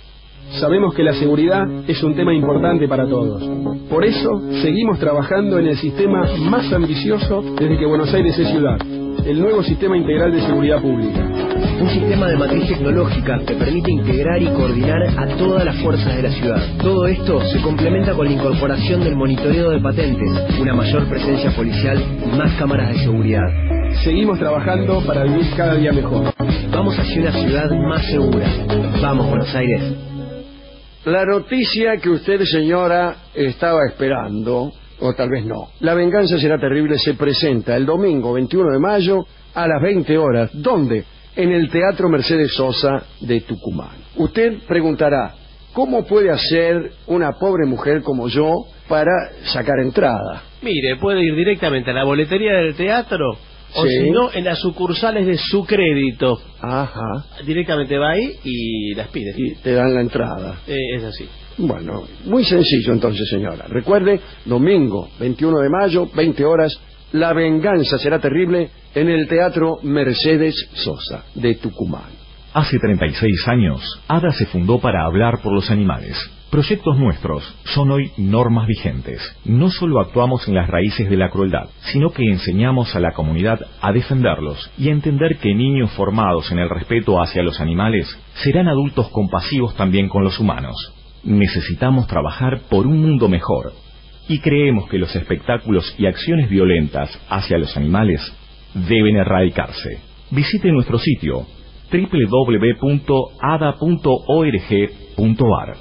Sabemos que la seguridad es un tema importante para todos. Por eso, seguimos trabajando en el sistema más ambicioso desde que Buenos Aires es ciudad, el nuevo Sistema Integral de Seguridad Pública.
Un sistema de matriz tecnológica que permite integrar y coordinar a todas las fuerzas de la ciudad. Todo esto se complementa con la incorporación del monitoreo de patentes, una mayor presencia policial y más cámaras de seguridad.
Seguimos trabajando para vivir cada día mejor.
Vamos hacia una ciudad más segura. Vamos, Buenos Aires.
La noticia que usted, señora, estaba esperando, o tal vez no. La venganza será terrible se presenta el domingo 21 de mayo a las 20 horas. ¿Dónde? En el Teatro Mercedes Sosa de Tucumán. Usted preguntará, ¿cómo puede hacer una pobre mujer como yo para sacar entrada?
Mire, puede ir directamente a la boletería del teatro, o
Sí.
si no, en las sucursales de Su Crédito.
Ajá.
Directamente va ahí y las pide.
Y te dan la entrada.
Es así.
Bueno, muy sencillo entonces, señora. Recuerde, domingo 21 de mayo, 20 horas, la venganza será terrible en el Teatro Mercedes Sosa de Tucumán.
Hace 36 años, ADA se fundó para hablar por los animales. Proyectos nuestros son hoy normas vigentes. No solo actuamos en las raíces de la crueldad, sino que enseñamos a la comunidad a defenderlos y a entender que niños formados en el respeto hacia los animales serán adultos compasivos también con los humanos. Necesitamos trabajar por un mundo mejor y creemos que los espectáculos y acciones violentas hacia los animales deben erradicarse. Visite nuestro sitio www.ada.org.ar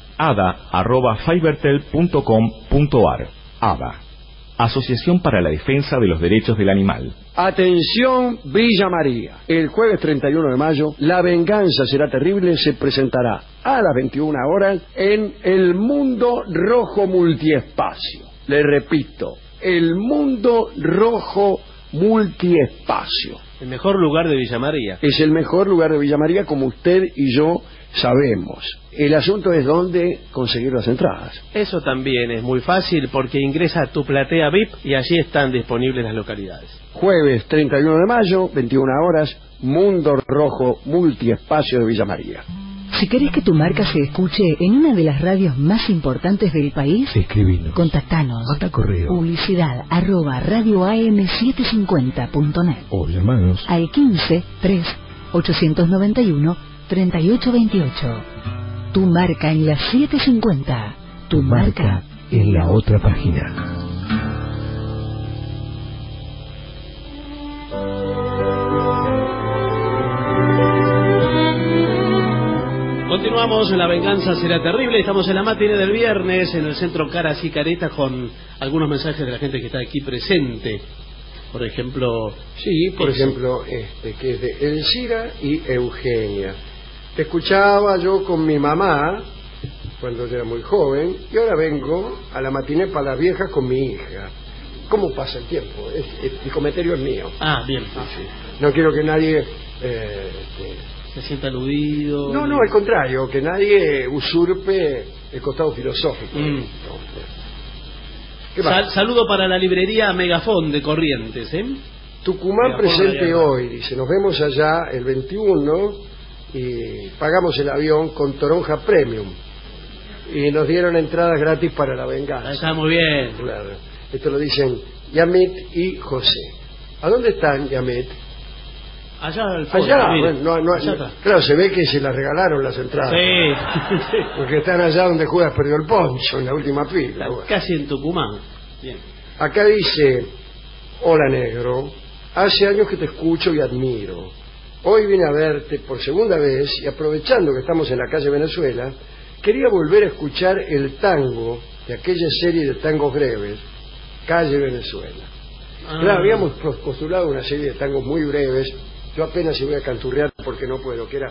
ada@fibertel.com.ar. ADA, Asociación para la Defensa de los Derechos del Animal.
Atención, Villa María. El jueves 31 de mayo, La venganza será terrible se presentará a las 21 horas en el Mundo Rojo Multiespacio. Le repito, el Mundo Rojo Multiespacio.
El mejor lugar de Villa María.
Es el mejor lugar de Villa María, como usted y yo sabemos. El asunto es dónde conseguir las entradas.
Eso también es muy fácil porque ingresa a tu platea VIP y allí están disponibles las localidades.
Jueves 31 de mayo, 21 horas, Mundo Rojo Multiespacio de Villa María.
Si querés que tu marca se escuche en una de las radios más importantes del país,
escribinos.
Contactanos.
Manda correo.
Publicidad @radioam750.net
O llamanos
al 15 3 891 3828. Tu marca en la 750. Tu marca
en la otra página.
Continuamos, La venganza será terrible. Estamos en la matinée del viernes en el Centro Caras y Caretas con algunos mensajes de la gente que está aquí presente. Por ejemplo...
Sí, por ejemplo, que es de Elcira y Eugenia. Te escuchaba yo con mi mamá cuando yo era muy joven y ahora vengo a la matiné para las viejas con mi hija. ¿Cómo pasa el tiempo? El comentario es mío.
Ah, bien.
Sí. No quiero que nadie...
se sienta aludido.
No, al contrario, que nadie usurpe el costado filosófico.
Saludo para la librería Megafón de Corrientes,
Tucumán
Megafón
presente hoy, dice, nos vemos allá el 21 y pagamos el avión con Toronja Premium y nos dieron entradas gratis para La venganza.
Está muy bien.
Claro. Esto lo dicen Yamit y José. ¿A dónde están, Yamit?
Allá al fondo.
Allá,
mire.
bueno,
Allá está.
claro, se ve que se las regalaron las entradas.
Sí.
Porque están allá donde Judas perdió el poncho, en la última fila. Bueno.
Casi en Tucumán. Bien.
Acá dice, hola negro, hace años que te escucho y admiro. Hoy vine a verte por segunda vez y aprovechando que estamos en la calle Venezuela, quería volver a escuchar el tango de aquella serie de tangos breves, Calle Venezuela. Claro, habíamos postulado una serie de tangos muy breves. Yo apenas si voy a canturrear porque no puedo, que era...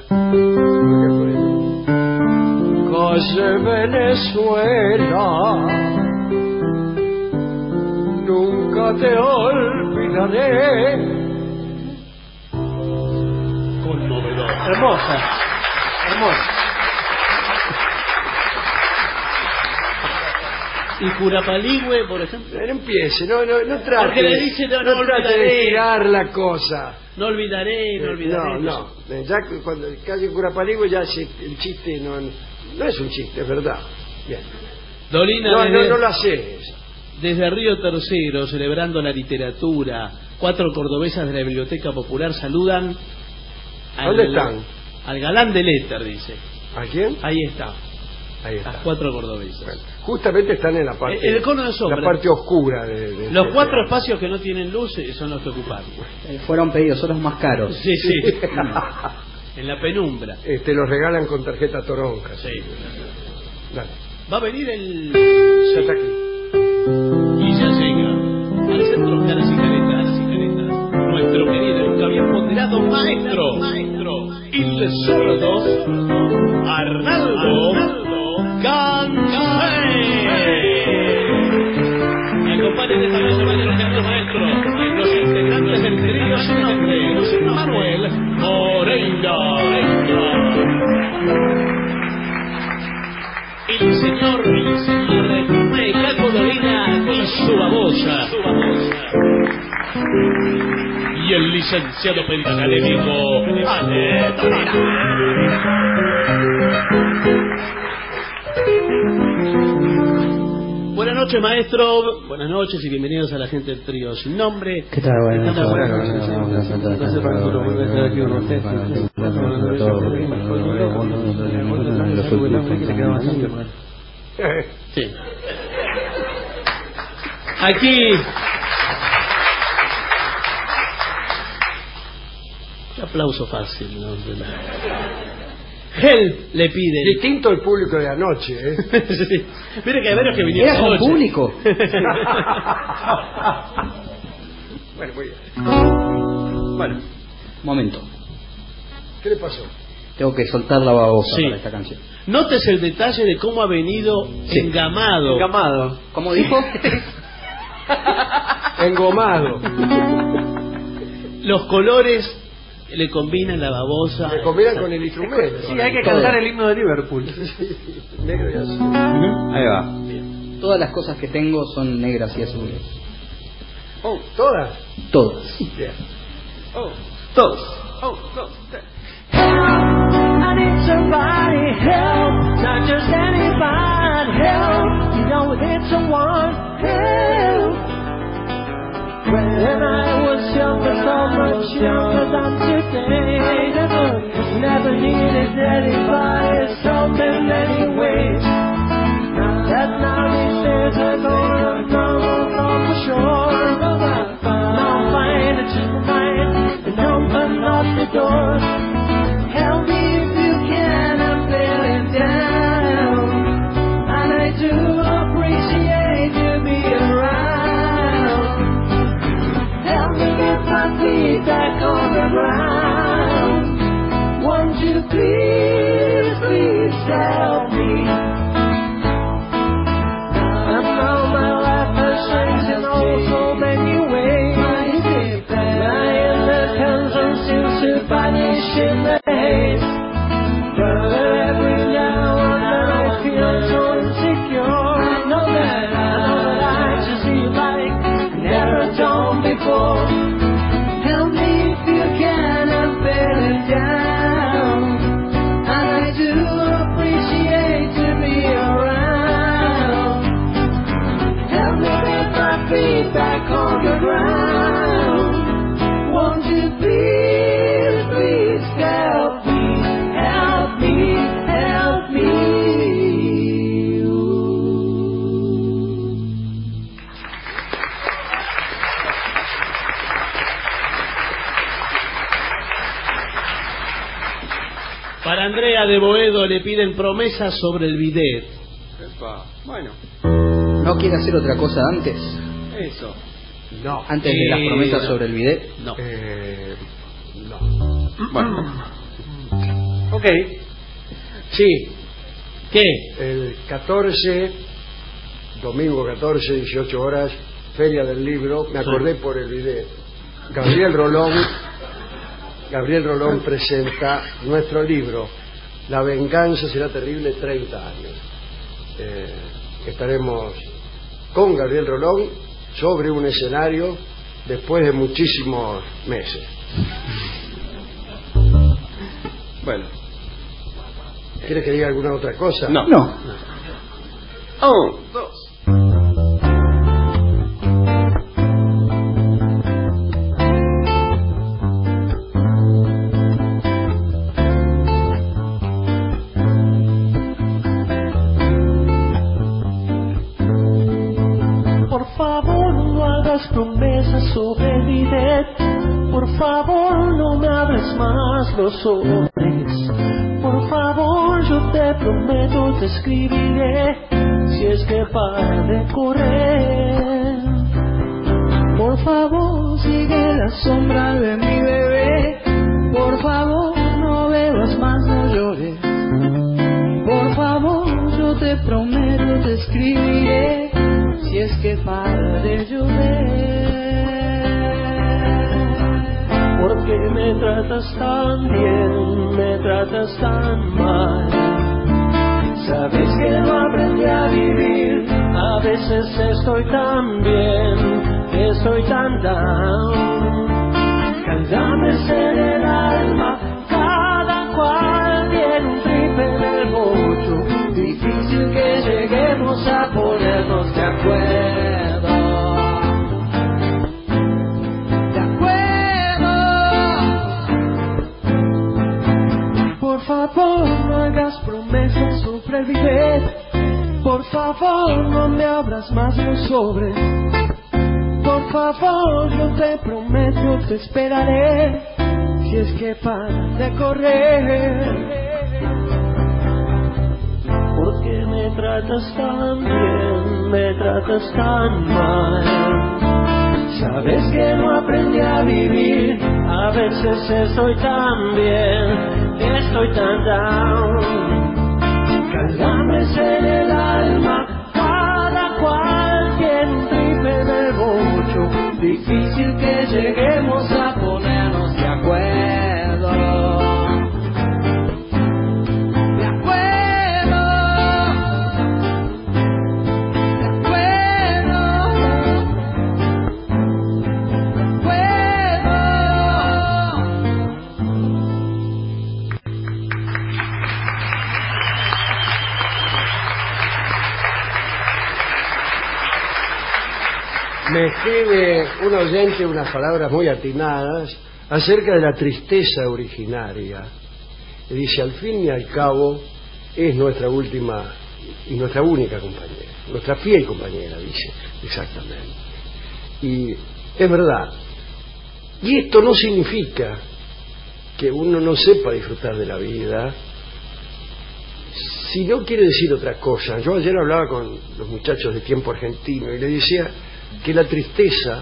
Calle Venezuela, nunca te olvidaré.
Conmovedor. Hermosa. Y Curapaligüe, por ejemplo.
No empiece, no trate.
Porque le dice, no
trate de tirar la cosa.
No olvidaré.
No. Ya cuando calle Curapaligüe ya el chiste No es un chiste, es verdad. Bien.
Dolina,
no lo haces.
Desde Río Tercero, celebrando la literatura, 4 cordobesas de la Biblioteca Popular saludan...
¿Dónde están?
Al galán del éter, dice.
¿A quién?
Ahí está.
Ahí está.
Las 4 cordobesas.
Bueno, justamente están en la parte...
El cono de sombra.
La parte oscura de
los 4 espacios que no tienen luz son los que ocuparon.
Fueron pedidos, son los más caros.
Sí. En la penumbra.
Los regalan con tarjeta toronja.
Sí.
Dale.
Va a venir el...
Ya está aquí.
Y ya llega al centro de las cigaretas, nuestro querido y nunca bien ponderado maestro il sordo Arnaldo Gansé. Me acompañan esta vez los queridos maestros, los integrantes del trío sin nombre, Manuel Moreira, el señor Caco Dolina con su babosa, y el licenciado académico Ale Dolina. Buenas noches, maestro. Buenas noches y bienvenidos a la gente del trío sin nombre.
¿Qué tal? Buenas noches.
Sí. Aquí. Qué aplauso fácil, ¿no? Él le pide.
Distinto el público de anoche, ¿eh?
Sí. Mire que hay varios que vinieron.
¿Era con público?
Bueno, muy bien.
Bueno, momento.
¿Qué le pasó?
Tengo que soltar la babosa para esta canción.
Notes el detalle de cómo ha venido engamado.
Engamado. ¿Cómo dijo?
Engomado.
Los colores le combinan la babosa.
Le combinan con el instrumento.
Sí, hay que cantar el himno de Liverpool.
Negro y azul.
Ahí va. Bien. Todas las cosas que tengo son negras y azules.
Oh, ¿todas?
Todas.
Bien.
Oh,
todas.
Oh, no.
I need somebody help, not just anybody help. You know I need someone help. When I was younger, so much younger than today, never needed anybody's help in any way. That now these days are gonna come for sure. Now find it just mine and open up the door. Help me if you can, I'm feeling down, and I do appreciate you being around. Help me get my feet back on the ground. Won't you please, please help me? I know my life has changed in oh so many ways. My independence seems to vanish in the haze. But every now and then I feel so insecure. I know that I just see like never done before. Help me if you can, I'm feeling down, and I do appreciate to be around. Help me get my feet back on the ground. Won't you please, please help me, help me, help me.
Para Andrea de Boedo le piden promesas sobre el bidet.
Epa. Bueno.
¿No quiere hacer otra cosa antes?
Eso. No.
Antes de las promesas sobre el bidet.
No.
No. Bueno. Ok. Sí.
¿Qué?
El 14, domingo 14, 18 horas, Feria del Libro. Me acordé por el video. Gabriel Rolón presenta nuestro libro La venganza será terrible, 30 años. Estaremos con Gabriel Rolón sobre un escenario después de muchísimos meses. Bueno, ¿Quieres que diga alguna otra cosa?
No.
1, 2.
Por favor, no hagas promesas sobre mi bed. Por favor, no me abres más los sobres. Por favor, yo te prometo, te escribiré si es que para de correr. Por favor, sigue la sombra de mi bebé. Por favor, no bebas más, no llores. Por favor, yo te prometo, te escribiré si es que para de llover. Porque me tratas tan bien, me tratas tan mal. Sabes que no aprendí a vivir. A veces estoy tan bien, estoy tan down. Cántames en el alma, cada cual tiene un trip en el bocho. Difícil que lleguemos a ponernos de acuerdo. De acuerdo. Por favor, no hagas promesas sobre el bidet. Por favor, no me abras más los sobres. Por favor, yo te prometo, te esperaré si es que paras de correr. Porque me tratas tan bien, me tratas tan mal. Sabes que no aprendí a vivir. A veces estoy tan bien, estoy tan down. Calambres en el alma, cada cual tiene un trip en el bocho. Difícil que lleguemos a ponernos de acuerdo. De acuerdo. De acuerdo.
Me escribe un oyente unas palabras muy atinadas acerca de la tristeza originaria. Y dice, al fin y al cabo, es nuestra última y nuestra única compañera, nuestra fiel compañera, dice, exactamente. Y es verdad. Y esto no significa que uno no sepa disfrutar de la vida, si no quiere decir otra cosa. Yo ayer hablaba con los muchachos de Tiempo Argentino y le decía que la tristeza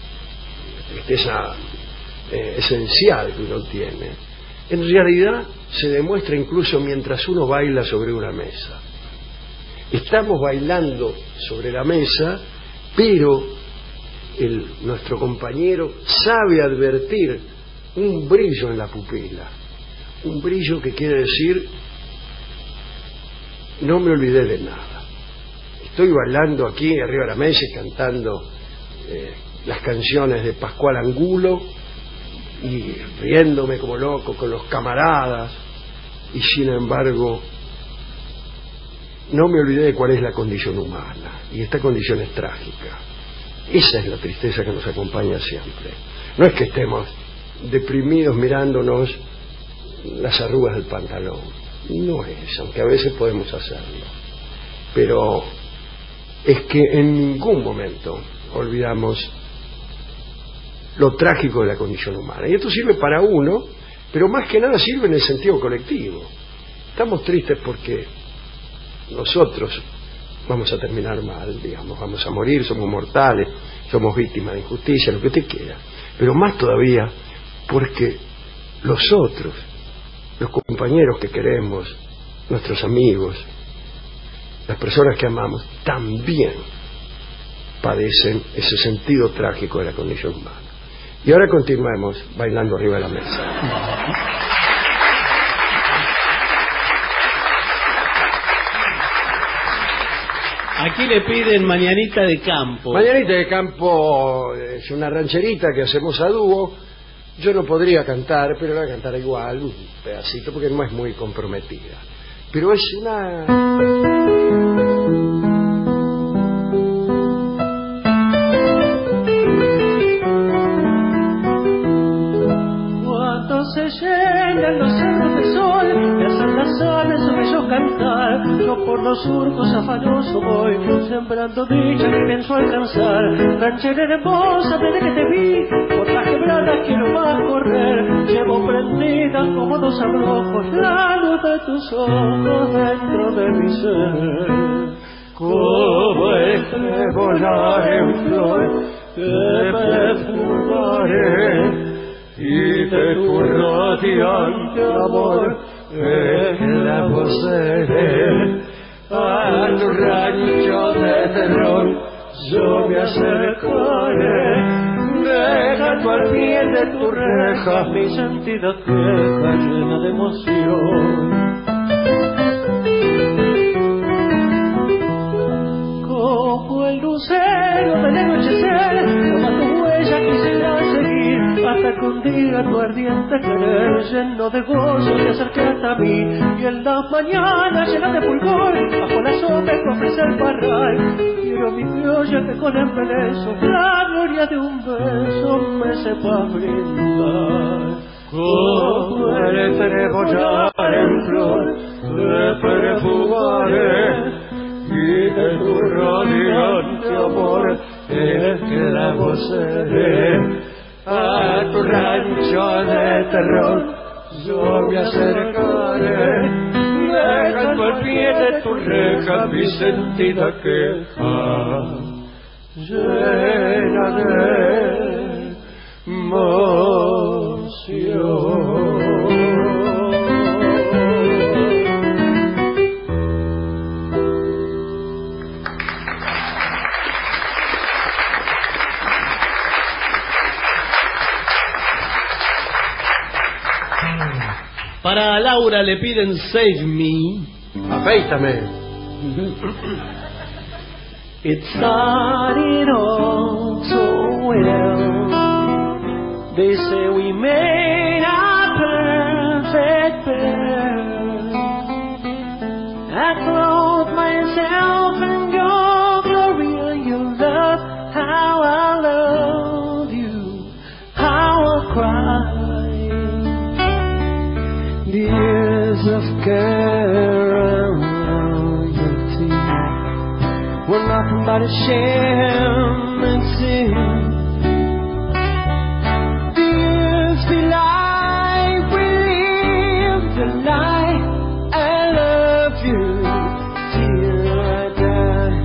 esencial que uno tiene, en realidad se demuestra incluso mientras uno baila sobre una mesa. Estamos bailando sobre la mesa, pero nuestro compañero sabe advertir un brillo en la pupila, un brillo que quiere decir no me olvidé de nada. Estoy bailando aquí arriba de la mesa y cantando las canciones de Pascual Angulo y riéndome como loco con los camaradas, y sin embargo no me olvidé de cuál es la condición humana, y esta condición es trágica. Esa es la tristeza que nos acompaña siempre. No es que estemos deprimidos mirándonos las arrugas del pantalón, no es, aunque a veces podemos hacerlo, pero es que en ningún momento olvidamos lo trágico de la condición humana. Y esto sirve para uno, pero más que nada sirve en el sentido colectivo. Estamos tristes porque nosotros vamos a terminar mal, digamos, vamos a morir, somos mortales, somos víctimas de injusticia, lo que usted quiera. Pero más todavía porque los otros, los compañeros que queremos, nuestros amigos, las personas que amamos, también padecen ese sentido trágico de la condición humana. Y ahora continuemos bailando arriba de la mesa.
Aquí le piden Mañanita de Campo.
Mañanita de Campo es una rancherita que hacemos a dúo. Yo no podría cantar, pero la voy a cantar igual, un pedacito, porque no es muy comprometida. pero es una...
Cuando se llenan los cerros de sol, me hacen las aves su bello cantar. Yo por los surcos afanoso voy, sembrando dicha que pienso alcanzar. Ranchera hermosa, desde que te vi, por las quebradas quiero más correr. Llevo prendida como dos abrojos la luz de tus ojos dentro de mi ser. Como este volar en flor, te perfumaré, y de tu radiante amor esclavo seré. A tu rancho de terror yo me acercaré, dejando al pie de tu reja mi sentida queja llena de emoción. Como el lucero del anochecer, toma tu huella quisiera seguir, hasta que un día tu ardiente querer, lleno de gozo, te acerque hasta mí. Y en las mañanas llenas de fulgor, bajo la sombra que ofrece el parral, quiero mi criolla que con embeleso la gloria de un beso me sepa brindar. Como el trebollar en flor, te perfumaré, y de tu radiante amor esclavo seré. A tu rancho de terror yo me acercaré, dejando al pie de tu reja mi sentida queja llena de emoción.
Para Laura le piden Save Me.
Afeítame.
It started all so well. They say we made our perfect pair. I clothed myself in your glory and your love. How I love you, how I cry. The years of care and loyalty were nothing but a shame and sin. The years be like we live the lie. I love you till I die.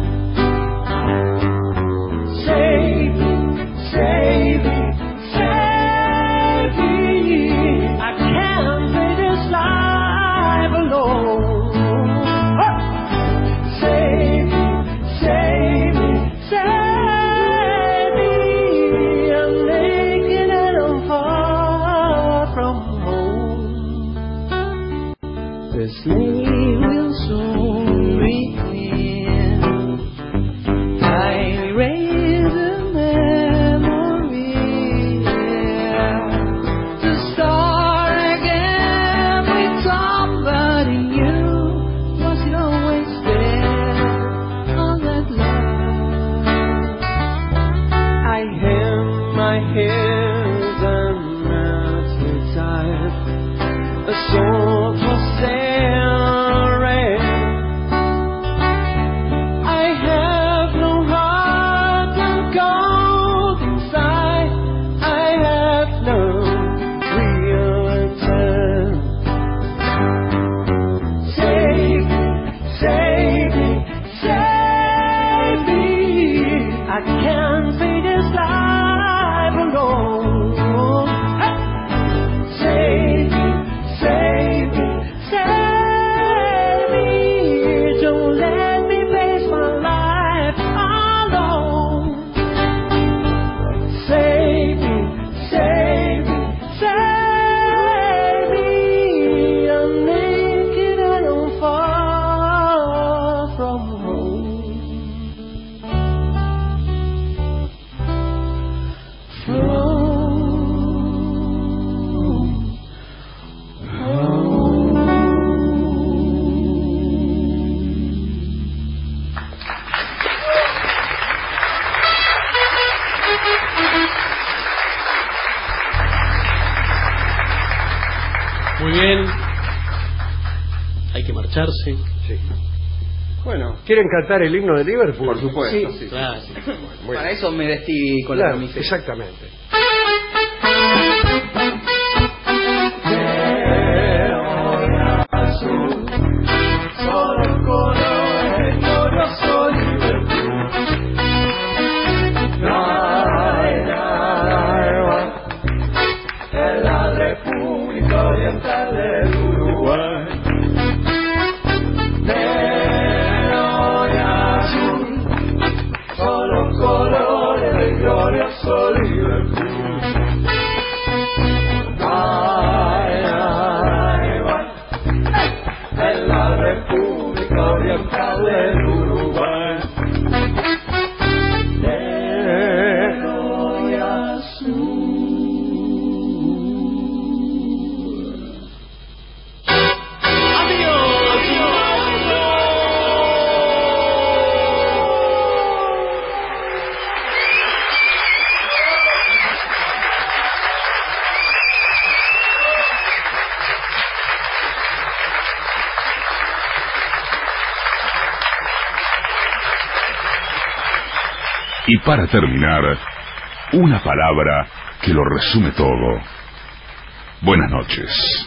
Save me, save me, save me. I can't live this life alone. Save me, save me, save me. I'm naked and I'm far from home. This lady will soon begin. I erase the memory, to start again with somebody new. Was it always there, all that love? I hem my head and mouth tired, a soul for Sarah. I have no heart and cold inside. I have no real intent. Save me, save me, save me. I can't face this life alone. Save me, save me, save me. Don't let me face my life alone. Save me, save me, save me. I'm naked and I'm far from home. From home.
Muy bien. Hay que marcharse.
Sí. Bueno, ¿quieren cantar el himno de Liverpool?
Por supuesto, sí.
Claro.
Muy
Para
bien.
eso me vestí con la camiseta.
Exactamente.
Solo colores, glorioso Liverpool. No hay nada igual en la República Oriental del Uruguay. Negro y azul, solo colores del glorioso Liverpool. No hay nada igual en la República Oriental del Uruguay. Negro y azul.
Y para terminar, una palabra que lo resume todo. Buenas noches.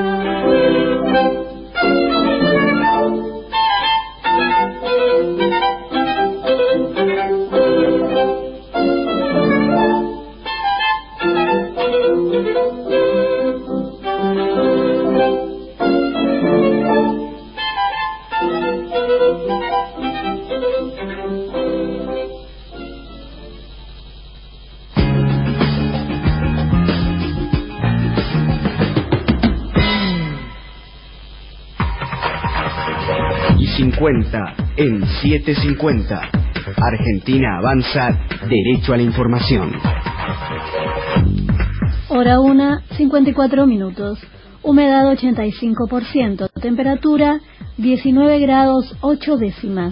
Y 50 en 750. Argentina avanza derecho a la información.
Hora 1, 54 minutos. Humedad 85%. Temperatura 19 grados 8 décimas.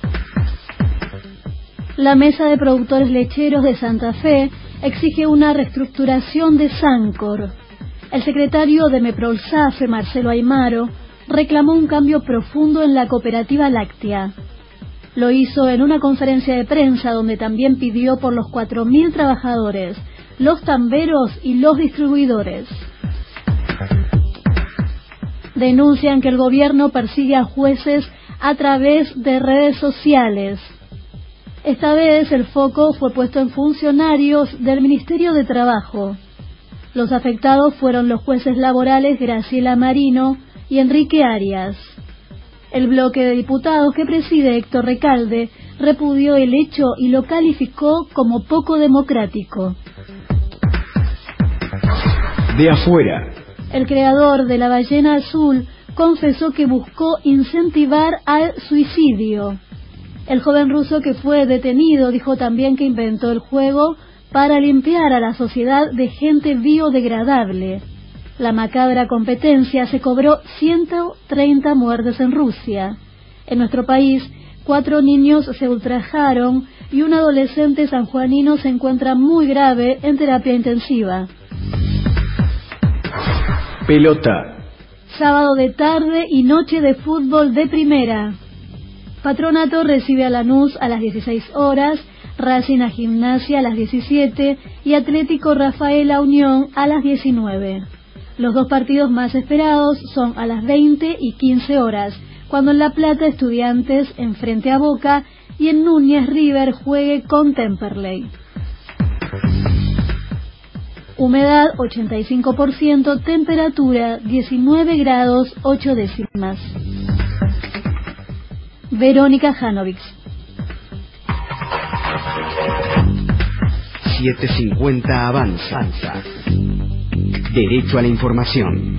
La Mesa de Productores Lecheros de Santa Fe exige una reestructuración de Sancor. El secretario de Meprolsafe, Marcelo Aymaro, reclamó un cambio profundo en la cooperativa láctea. Lo hizo en una conferencia de prensa donde también pidió por los 4.000 trabajadores, los tamberos y los distribuidores. Denuncian que el gobierno persigue a jueces a través de redes sociales. Esta vez el foco fue puesto en funcionarios del Ministerio de Trabajo. Los afectados fueron los jueces laborales Graciela Marino y Enrique Arias. El bloque de diputados que preside Héctor Recalde repudió el hecho y lo calificó como poco democrático.
De afuera.
El creador de la ballena azul confesó que buscó incentivar al suicidio. El joven ruso que fue detenido dijo también que inventó el juego para limpiar a la sociedad de gente biodegradable. La macabra competencia se cobró 130 muertes en Rusia. En nuestro país, 4 niños se ultrajaron y un adolescente sanjuanino se encuentra muy grave en terapia intensiva.
Pelota.
Sábado de tarde y noche de fútbol de primera. Patronato recibe a Lanús a las 16 horas, Racing a Gimnasia a las 17 y Atlético Rafaela Unión a las 19. Los dos partidos más esperados son a las 20 y 15 horas, cuando en La Plata Estudiantes enfrente a Boca y en Núñez River juegue con Temperley. Humedad 85%, temperatura 19 grados 8 décimas. Verónica Janovic.
750 avanza. Derecho a la información.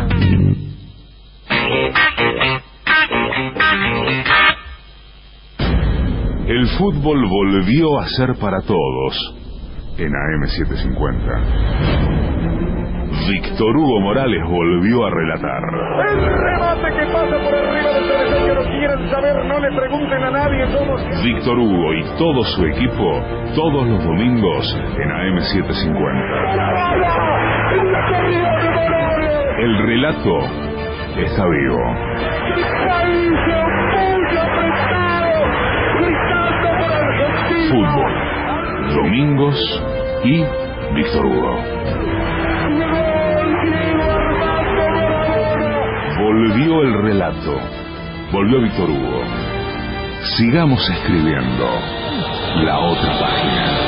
El fútbol volvió a ser para todos en AM750. Víctor Hugo Morales volvió a relatar.
El remate que pasa por arriba del travesaño, no quieren saber, no le pregunten a nadie cómo.
Víctor Hugo y todo su equipo, todos los domingos en AM750. El relato está vivo. Fútbol, domingos y Víctor Hugo. Volvió el relato. Volvió Víctor Hugo. Sigamos escribiendo la otra página.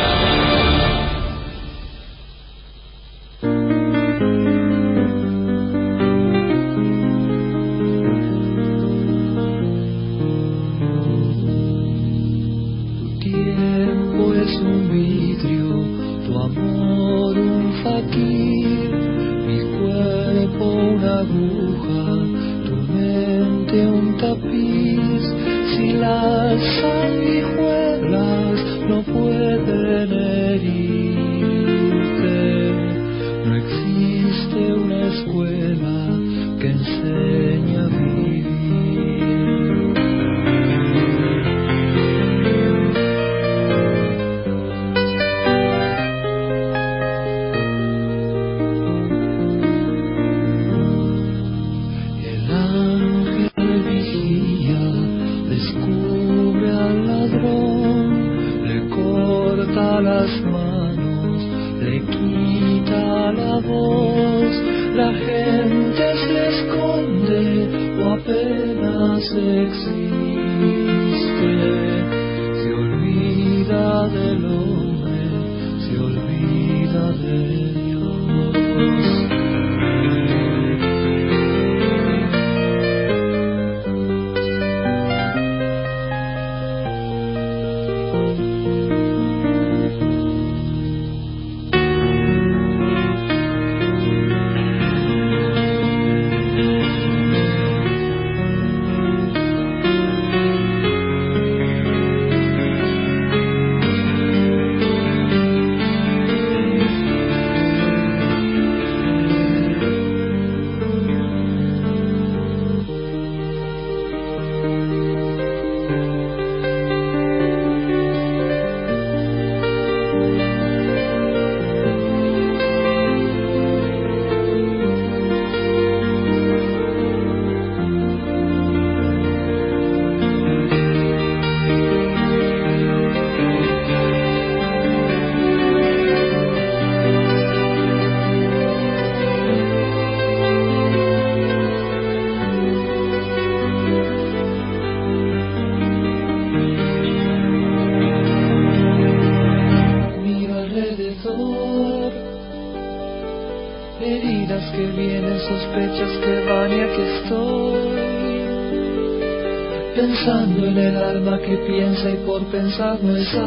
Pensando en el alma que piensa y por pensar no es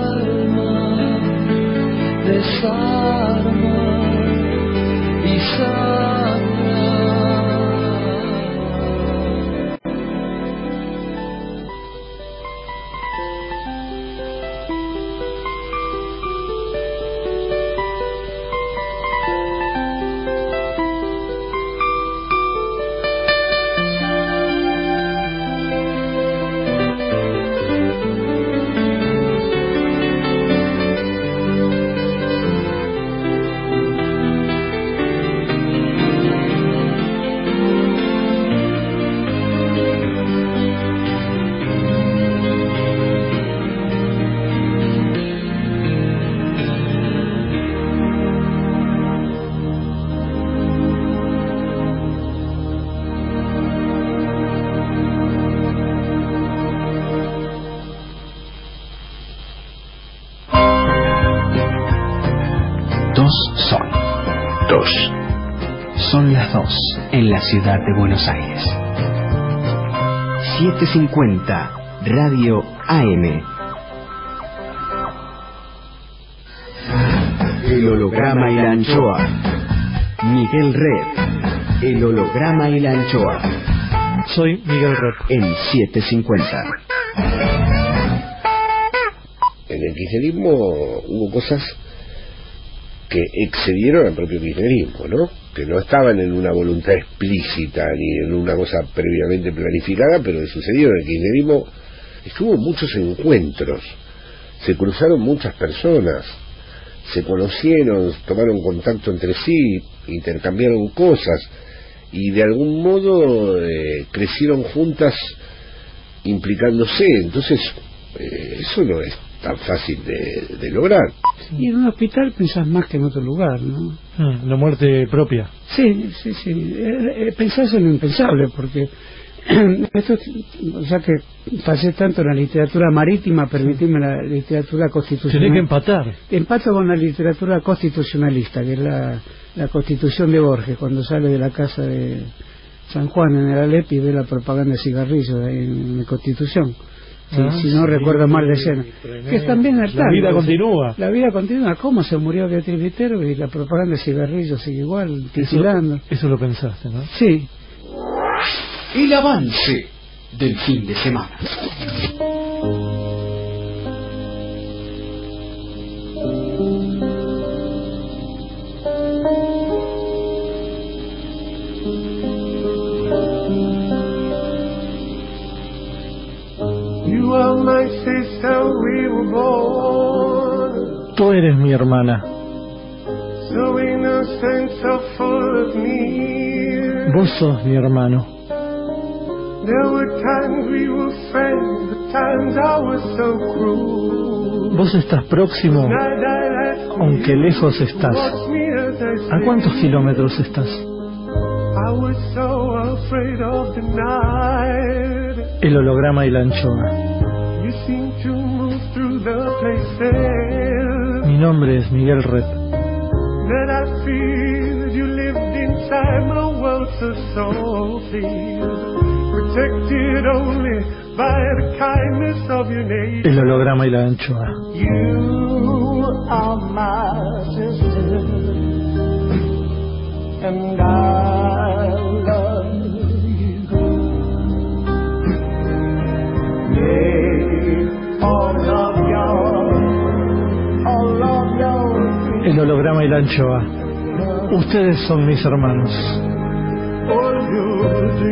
alma, desarma y sana.
Son las 2 en la ciudad de Buenos Aires. 750 Radio AM. El holograma y la anchoa. Miguel Red. El holograma y la anchoa.
Soy Miguel Red.
En 750.
En el kirchnerismo hubo cosas que excedieron al propio kirchnerismo, ¿no? Que no estaban en una voluntad explícita ni en una cosa previamente planificada, pero que sucedieron. El kirchnerismo estuvo en muchos encuentros, se cruzaron muchas personas, se conocieron, tomaron contacto entre sí, intercambiaron cosas, y de algún modo crecieron juntas implicándose. Entonces eso no es tan fácil de lograr.
Y en un hospital pensás más que en otro lugar, ¿no?
La muerte propia.
Sí. Pensás en lo impensable, porque esto, ya que pasé tanto en la literatura marítima, permitime la literatura constitucional.
Tenés que empatar.
Empato con la literatura constitucionalista, que es la Constitución de Borges, cuando sale de la casa de San Juan en el Alep y ve la propaganda de cigarrillos en la Constitución. Si no recuerdo mal la escena, que es también el
La vida continúa.
La vida continúa. ¿Cómo se murió Beatriz Vitero? Y la propaganda de cigarrillos sigue igual, titulando.
Eso lo pensaste, ¿no?
Sí.
El avance del fin de semana.
Tú eres mi hermana. Vos sos mi hermano. Vos estás próximo, aunque lejos estás. ¿A cuántos kilómetros estás? El holograma y la anchoa. Mi nombre es Miguel Rep. El holograma y la anchoa. El holograma y la anchoa. Ustedes son mis hermanos.